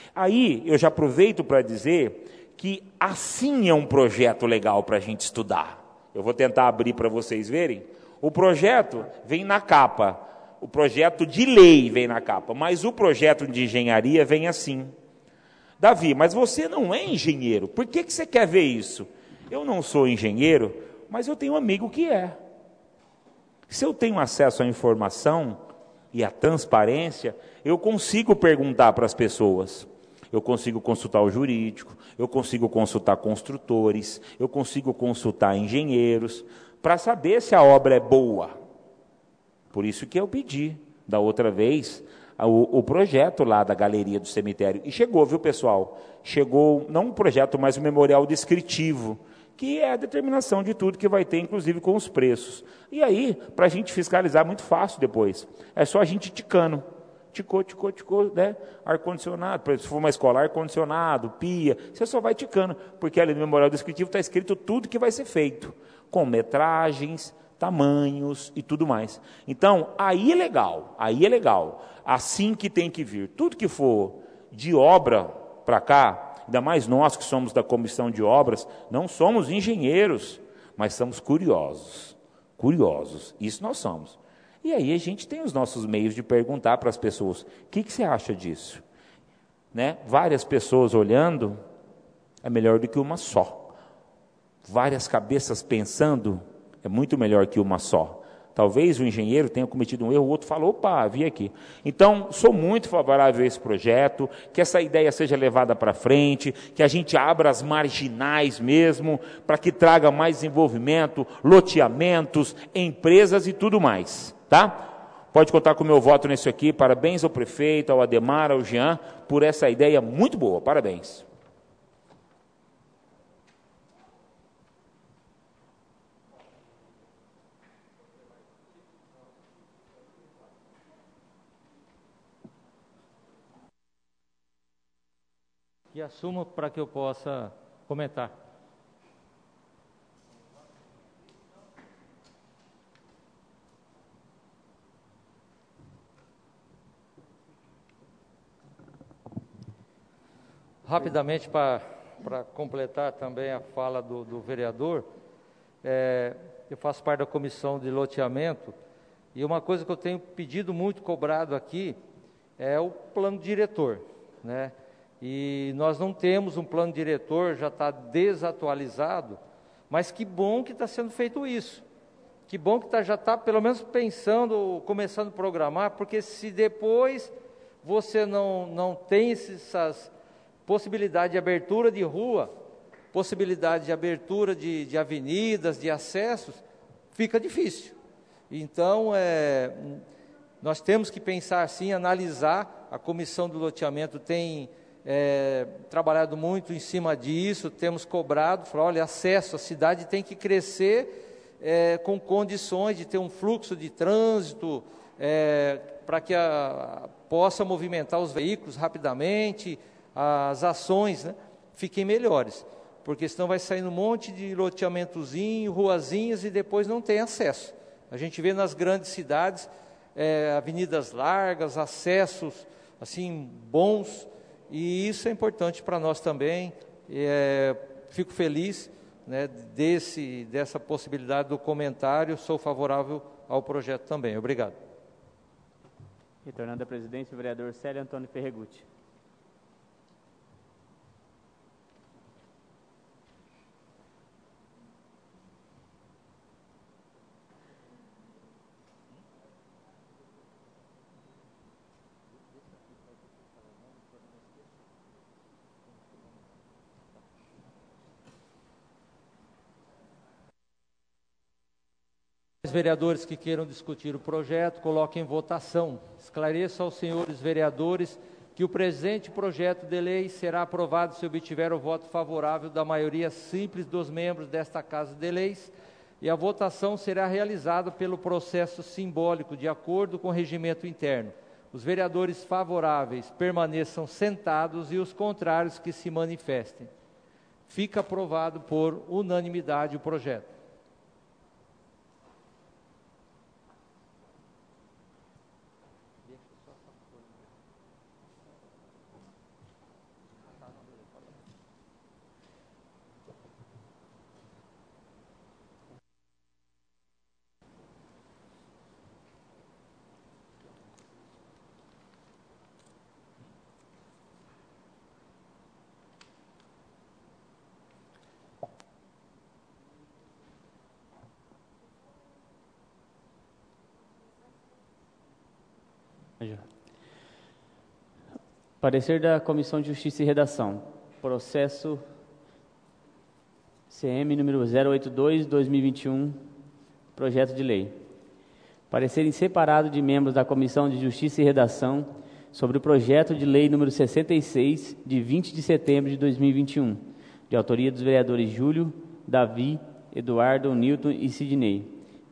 Aí eu já aproveito para dizer que assim é um projeto legal para a gente estudar. Eu vou tentar abrir para vocês verem. O projeto vem na capa, o projeto de lei vem na capa, mas o projeto de engenharia vem assim. Davi, mas você não é engenheiro, por que, que você quer ver isso? Eu não sou engenheiro, mas eu tenho um amigo que é. Se eu tenho acesso à informação e à transparência, eu consigo perguntar para as pessoas. Eu consigo consultar o jurídico, eu consigo consultar construtores, eu consigo consultar engenheiros, para saber se a obra é boa. Por isso que eu pedi, da outra vez, O, o projeto lá da galeria do cemitério, e chegou, viu pessoal, chegou não um projeto, mas um memorial descritivo, que é a determinação de tudo que vai ter, inclusive com os preços, e aí, para a gente fiscalizar, muito fácil depois, é só a gente ticando, ticou, ticou, ticou, né, ar-condicionado, se for uma escola, ar-condicionado, pia, você só vai ticando, porque ali no memorial descritivo está escrito tudo que vai ser feito, com metragens, tamanhos e tudo mais. Então, aí é legal, aí é legal, assim que tem que vir. Tudo que for de obra para cá, ainda mais nós que somos da comissão de obras, não somos engenheiros, mas somos curiosos, curiosos, isso nós somos. E aí a gente tem os nossos meios de perguntar para as pessoas, o que, que você acha disso? Né? Várias pessoas olhando, é melhor do que uma só. Várias cabeças pensando, é muito melhor que uma só. Talvez o engenheiro tenha cometido um erro, o outro falou, opa, vi aqui. Então, sou muito favorável a esse projeto, que essa ideia seja levada para frente, que a gente abra as marginais mesmo, para que traga mais desenvolvimento, loteamentos, empresas e tudo mais, tá? Pode contar com o meu voto nisso aqui. Parabéns ao prefeito, ao Ademar, ao Jean, por essa ideia muito boa. Parabéns. E assumo para que eu possa comentar. Rapidamente, para completar também a fala do, do vereador, é, eu faço parte da comissão de loteamento, e uma coisa que eu tenho pedido muito, cobrado aqui, é o plano diretor, né? E nós não temos um plano diretor, já está desatualizado, mas que bom que está sendo feito isso. Que bom que tá, já está pelo menos pensando, começando a programar, porque se depois você não, não tem essas possibilidades de abertura de rua, possibilidade de abertura de, de avenidas, de acessos, fica difícil. Então, é, nós temos que pensar assim, analisar, a comissão do loteamento tem... É, trabalhado muito em cima disso, temos cobrado, falado, olha, acesso, a cidade tem que crescer é, com condições de ter um fluxo de trânsito, é, para que a, possa movimentar os veículos rapidamente, as ações, né, fiquem melhores, porque senão vai saindo um monte de loteamentozinho, ruazinhas e depois não tem acesso. A gente vê nas grandes cidades, é, avenidas largas, acessos assim bons, e isso é importante para nós também. É, fico feliz, né, desse, dessa possibilidade do comentário, sou favorável ao projeto também. Obrigado. Retornando à presidência, o vereador Célio Antônio Ferregutti. Os vereadores que queiram discutir o projeto, coloquem em votação. Esclareço aos senhores vereadores que o presente projeto de lei será aprovado se obtiver o voto favorável da maioria simples dos membros desta Casa de Leis, e a votação será realizada pelo processo simbólico, de acordo com o regimento interno. Os vereadores favoráveis permaneçam sentados e os contrários que se manifestem. Fica aprovado por unanimidade o projeto. Parecer da Comissão de Justiça e Redação. Processo C M número zero oito dois, dois mil e vinte e um, projeto de lei. Parecer em separado de membros da Comissão de Justiça e Redação sobre o projeto de lei número sessenta e seis, de vinte de setembro de dois mil e vinte e um, de autoria dos vereadores Júlio, Davi, Eduardo, Newton e Sidney.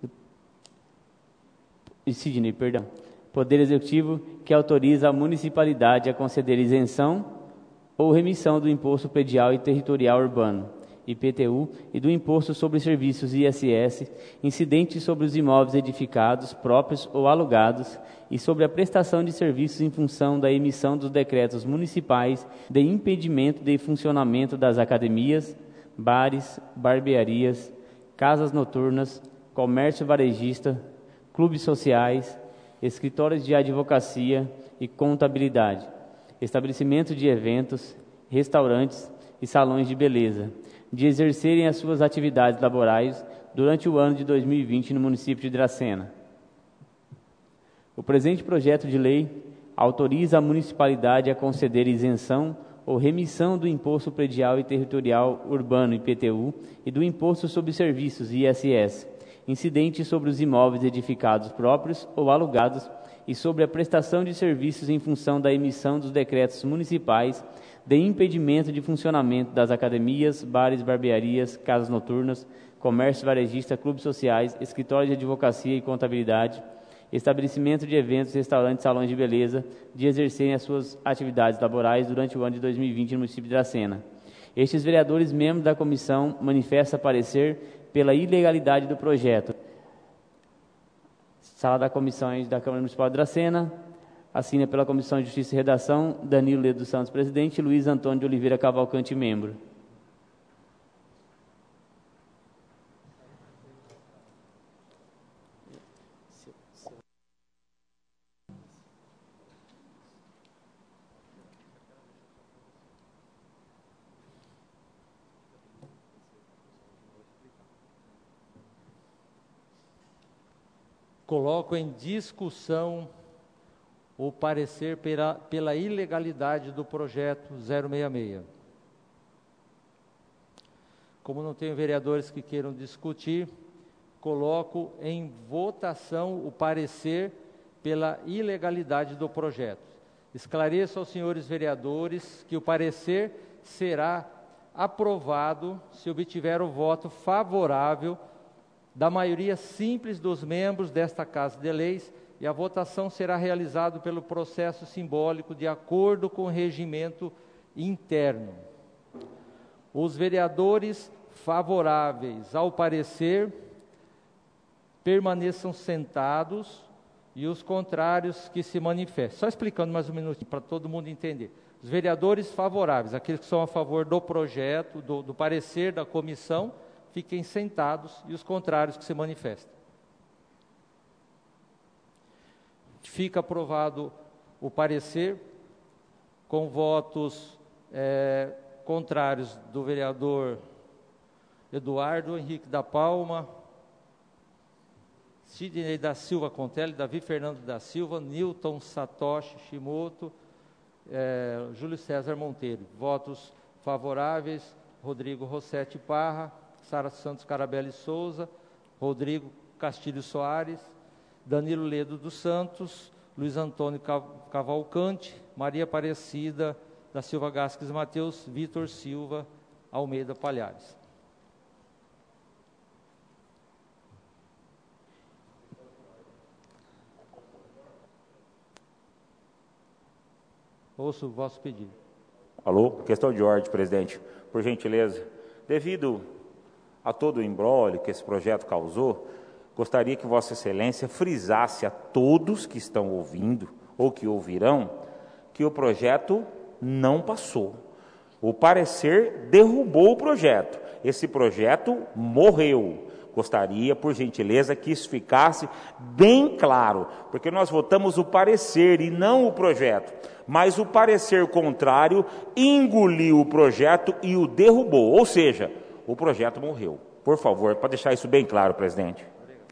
E Sidney, perdão. Poder Executivo que autoriza a municipalidade a conceder isenção ou remissão do Imposto Predial e Territorial Urbano, I P T U, e do Imposto sobre Serviços, I S S, incidentes sobre os imóveis edificados, próprios ou alugados, e sobre a prestação de serviços em função da emissão dos decretos municipais de impedimento de funcionamento das academias, bares, barbearias, casas noturnas, comércio varejista, clubes sociais, escritórios de advocacia e contabilidade, estabelecimentos de eventos, restaurantes e salões de beleza, de exercerem as suas atividades laborais durante o ano de dois mil e vinte no município de Dracena. O presente projeto de lei autoriza a municipalidade a conceder isenção ou remissão do Imposto Predial e Territorial Urbano, I P T U, e do Imposto sobre Serviços, I S S, incidente sobre os imóveis edificados próprios ou alugados e sobre a prestação de serviços em função da emissão dos decretos municipais de impedimento de funcionamento das academias, bares, barbearias, casas noturnas, comércio varejista, clubes sociais, escritórios de advocacia e contabilidade, estabelecimento de eventos, restaurantes, salões de beleza, de exercerem as suas atividades laborais durante o ano de dois mil e vinte no município de Dracena. Estes vereadores, membros da comissão, manifestam parecer pela ilegalidade do projeto. Sala da Comissões da Câmara Municipal de Dracena, assina pela Comissão de Justiça e Redação, Danilo Ledo dos Santos, presidente, e Luiz Antônio de Oliveira Cavalcante, membro. Coloco em discussão o parecer pela, pela ilegalidade do projeto zero seis seis. Como não tenho vereadores que queiram discutir, coloco em votação o parecer pela ilegalidade do projeto. Esclareço aos senhores vereadores que o parecer será aprovado se obtiver o voto favorável da maioria simples dos membros desta Casa de Leis, e a votação será realizada pelo processo simbólico de acordo com o regimento interno. Os vereadores favoráveis ao parecer permaneçam sentados e os contrários que se manifestem. Só explicando mais um minutinho para todo mundo entender. Os vereadores favoráveis, aqueles que são a favor do projeto, do, do parecer da comissão, fiquem sentados, e os contrários que se manifestem. Fica aprovado o parecer com votos é, contrários do vereador Eduardo Henrique da Palma, Sidney da Silva Contelli, Davi Fernando da Silva, Newton Satoshi Shimoto, é, Júlio César Monteiro. Votos favoráveis: Rodrigo Rossetti Parra, Sara Santos Carabelli Souza, Rodrigo Castilho Soares, Danilo Ledo dos Santos, Luiz Antônio Cavalcante, Maria Aparecida da Silva Gasques Mateus, Vitor Silva Almeida Palhares. Ouço o vosso pedido. Alô? Questão de ordem, presidente. Por gentileza, devido a todo o imbróglio que esse projeto causou, gostaria que Vossa Excelência frisasse a todos que estão ouvindo ou que ouvirão que o projeto não passou. O parecer derrubou o projeto. Esse projeto morreu. Gostaria, por gentileza, que isso ficasse bem claro, porque nós votamos o parecer e não o projeto, mas o parecer contrário engoliu o projeto e o derrubou, ou seja, o projeto morreu. Por favor, para deixar isso bem claro, presidente.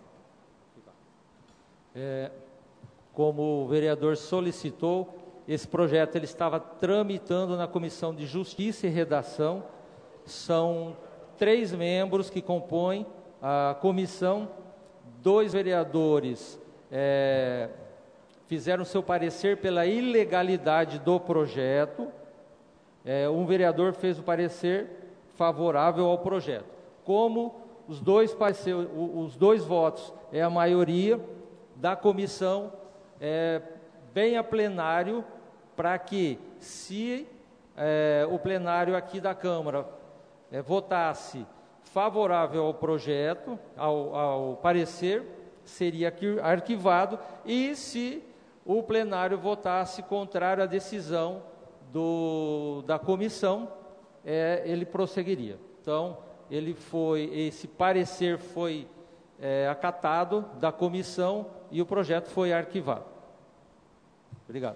É, como o vereador solicitou, esse projeto ele estava tramitando na Comissão de Justiça e Redação. São três membros que compõem a comissão, dois vereadores é, fizeram seu parecer pela ilegalidade do projeto, é, um vereador fez o parecer favorável ao projeto. Como os dois, parecer, os dois votos é a maioria da comissão, é, vem a plenário para que, se é, o plenário aqui da Câmara é, votasse favorável ao projeto, ao, ao parecer, seria arquivado, e se o plenário votasse contrário à decisão do, da comissão, é, ele prosseguiria. Então, ele foi, esse parecer foi é, acatado da comissão e o projeto foi arquivado. Obrigado.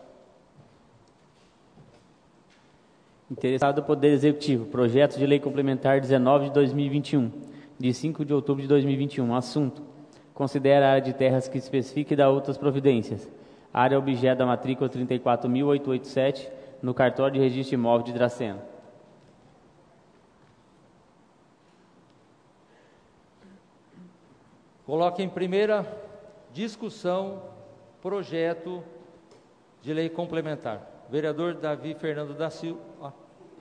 Interessado do Poder Executivo, projeto de lei complementar dezenove de dois mil e vinte e um, de cinco de outubro de dois mil e vinte e um. Assunto: considera a área de terras que especifique e dá outras providências. Área objeto da matrícula trinta e quatro mil oitocentos e oitenta e sete, no cartório de registro imóvel de Dracena. Coloque em primeira discussão projeto de lei complementar. Vereador Davi Fernando da Silva.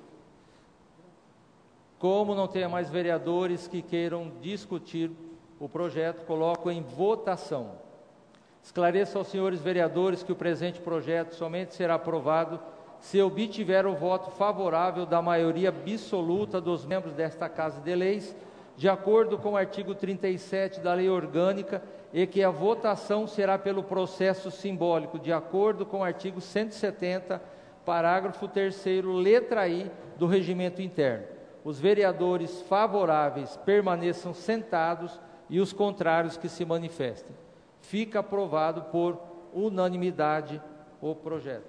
Como não tenha mais vereadores que queiram discutir o projeto, coloco em votação. Esclareço aos senhores vereadores que o presente projeto somente será aprovado se obtiver o voto favorável da maioria absoluta dos membros desta Casa de Leis, de acordo com o artigo trinta e sete da Lei Orgânica, e que a votação será pelo processo simbólico, de acordo com o artigo cento e setenta, parágrafo terceiro, letra I, do Regimento Interno. Os vereadores favoráveis permaneçam sentados e os contrários que se manifestem. Fica aprovado por unanimidade o projeto.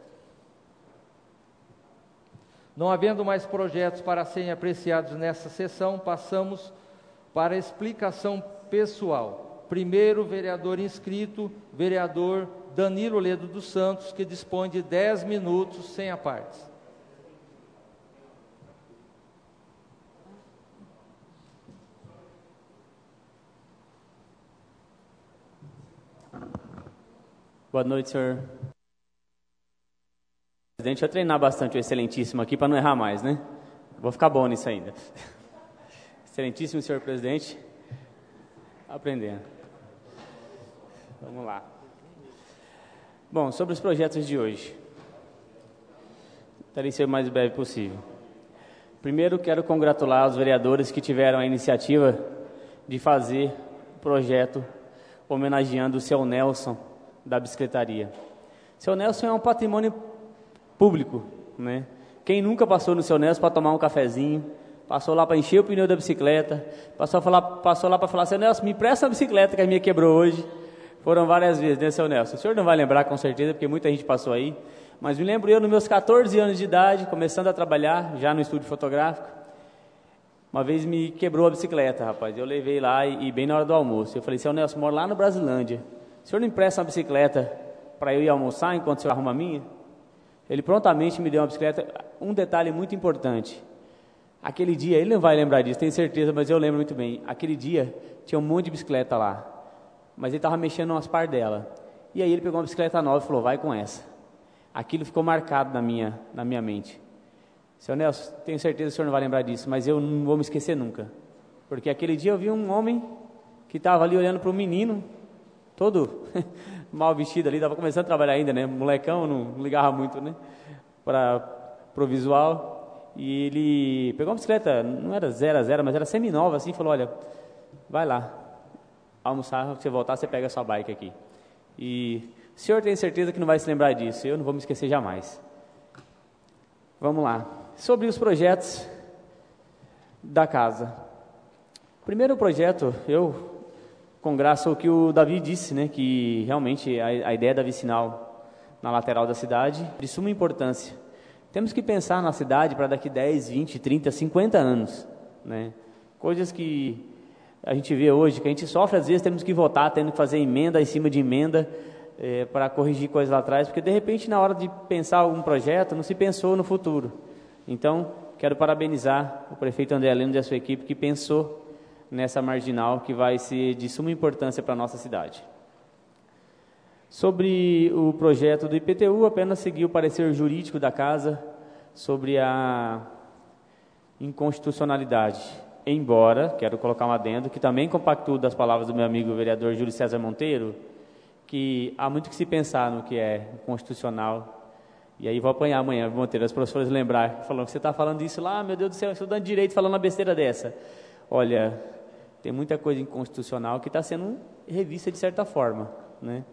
Não havendo mais projetos para serem apreciados nessa sessão, passamos para a explicação pessoal. Primeiro vereador inscrito, vereador Danilo Ledo dos Santos, que dispõe de dez minutos sem apartes. Boa noite, senhor presidente. Deixa eu treinar bastante o excelentíssimo aqui para não errar mais, né? Vou ficar bom nisso ainda. Excelentíssimo senhor presidente, aprendendo. Vamos lá. Bom, sobre os projetos de hoje. Tentarei ser o mais breve possível. Primeiro, quero congratular os vereadores que tiveram a iniciativa de fazer o projeto homenageando o seu Nelson da bicicletaria. Seu Nelson é um patrimônio público, né? Quem nunca passou no seu Nelson para tomar um cafezinho, passou lá para encher o pneu da bicicleta, passou, a falar, passou lá para falar, seu Nelson, me empresta a bicicleta que a minha quebrou hoje. Foram várias vezes, né, seu Nelson? O senhor não vai lembrar com certeza, porque muita gente passou aí, mas me lembro eu, nos meus catorze anos de idade, começando a trabalhar, já no estúdio fotográfico, uma vez me quebrou a bicicleta, rapaz. Eu levei lá e, e bem na hora do almoço, eu falei, seu Nelson, moro lá no Brasilândia, o senhor não empresta uma bicicleta para eu ir almoçar enquanto o senhor arruma a minha? Ele prontamente me deu uma bicicleta. Um detalhe muito importante, aquele dia, ele não vai lembrar disso, tenho certeza, mas eu lembro muito bem. Aquele dia tinha um monte de bicicleta lá, mas ele estava mexendo umas par dela, e aí ele pegou uma bicicleta nova e falou, vai com essa. Aquilo ficou marcado na minha, na minha mente. Seu Nelson, tenho certeza que o senhor não vai lembrar disso, mas eu não vou me esquecer nunca, porque aquele dia eu vi um homem que estava ali olhando para o menino, todo mal vestido ali, estava começando a trabalhar ainda, né, molecão, não, não ligava muito, né, para o visual, e ele pegou uma bicicleta, não era zero a zero, mas era semi-nova, assim, e falou, olha, vai lá, almoçar, você voltar, você pega a sua bike aqui. E o senhor tem certeza que não vai se lembrar disso, eu não vou me esquecer jamais. Vamos lá, sobre os projetos da casa. Primeiro projeto, eu congraço o que o Davi disse, né, que realmente a, a ideia da vicinal na lateral da cidade é de suma importância. Temos que pensar na cidade para daqui dez, vinte, trinta, cinquenta anos, né? Coisas que a gente vê hoje, que a gente sofre, às vezes temos que votar, tendo que fazer emenda em cima de emenda é, para corrigir coisas lá atrás, porque de repente na hora de pensar algum projeto, não se pensou no futuro. Então, quero parabenizar o prefeito André Lemos e a sua equipe que pensou nessa marginal que vai ser de suma importância para a nossa cidade. Sobre o projeto do I P T U, apenas segui o parecer jurídico da casa sobre a inconstitucionalidade, embora, quero colocar um adendo, que também compactuo das palavras do meu amigo vereador Júlio César Monteiro, que há muito que se pensar no que é constitucional, e aí vou apanhar amanhã, Monteiro, as professoras lembrar, falando que você está falando isso lá, meu Deus do céu, eu estou dando direito falando uma besteira dessa. Olha, tem muita coisa inconstitucional que está sendo revista de certa forma, né?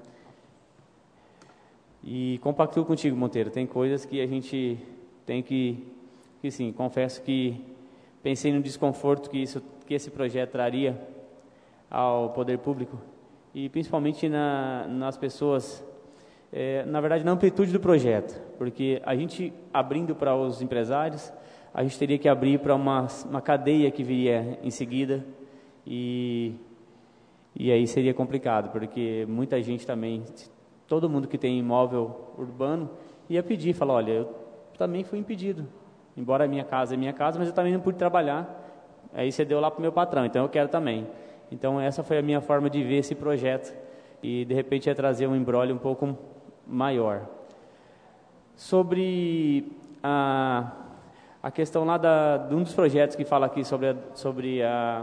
E compactuo contigo, Monteiro, tem coisas que a gente tem que, que sim, confesso que pensei no desconforto que, isso, que esse projeto traria ao poder público e principalmente na, nas pessoas, é, na verdade na amplitude do projeto, porque a gente abrindo para os empresários, a gente teria que abrir para uma, uma cadeia que viria em seguida, e, e aí seria complicado, porque muita gente também, todo mundo que tem imóvel urbano, ia pedir, falar, olha, eu também fui impedido, embora a minha casa é minha casa, mas eu também não pude trabalhar, aí você deu lá para o meu patrão, então eu quero também. Então essa foi a minha forma de ver esse projeto, e de repente ia trazer um embrólio um pouco maior. Sobre a, a questão lá da, de um dos projetos que fala aqui sobre a, sobre a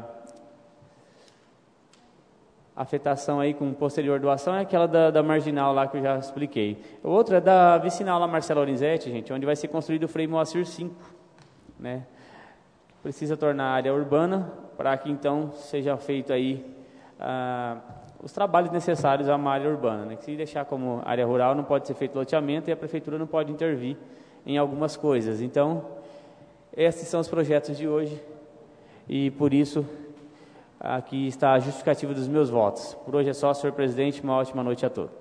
afetação aí com posterior doação, é aquela da, da marginal lá que eu já expliquei. O outro é da vicinal lá, Marcelo Lorenzetti, gente, onde vai ser construído o Frei Moacir cinco, né? Precisa tornar a área urbana para que então seja feito aí ah, os trabalhos necessários a uma área urbana, né? Que se deixar como área rural não pode ser feito loteamento e a prefeitura não pode intervir em algumas coisas. Então, esses são os projetos de hoje e por isso aqui está a justificativa dos meus votos. Por hoje é só, senhor presidente, uma ótima noite a todos.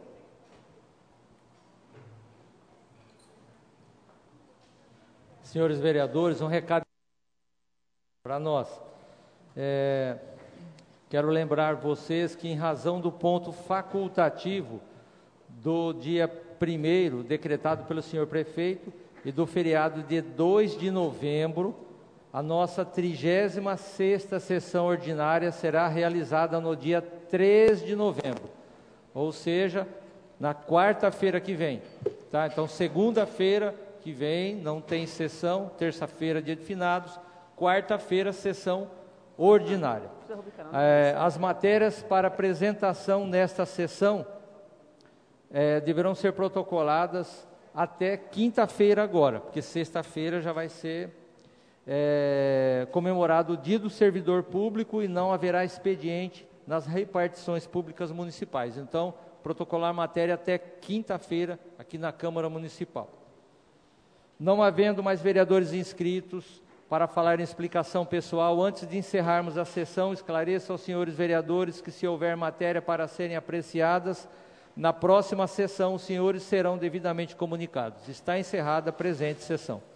Senhores vereadores, um recado para nós. É, quero lembrar vocês que, em razão do ponto facultativo do dia primeiro, decretado pelo senhor prefeito, e do feriado de dois de novembro, a nossa trigésima sexta sessão ordinária será realizada no dia três de novembro, ou seja, na quarta-feira que vem. Tá? Então, segunda-feira que vem não tem sessão, terça-feira, dia de finados, quarta-feira, sessão ordinária. É, as matérias para apresentação nesta sessão é, deverão ser protocoladas até quinta-feira agora, porque sexta-feira já vai ser é, comemorado o Dia do Servidor Público e não haverá expediente nas repartições públicas municipais. Então, protocolar matéria até quinta-feira aqui na Câmara Municipal. Não havendo mais vereadores inscritos para falar em explicação pessoal, antes de encerrarmos a sessão, esclareço aos senhores vereadores que, se houver matéria para serem apreciadas, na próxima sessão os senhores serão devidamente comunicados. Está encerrada a presente sessão.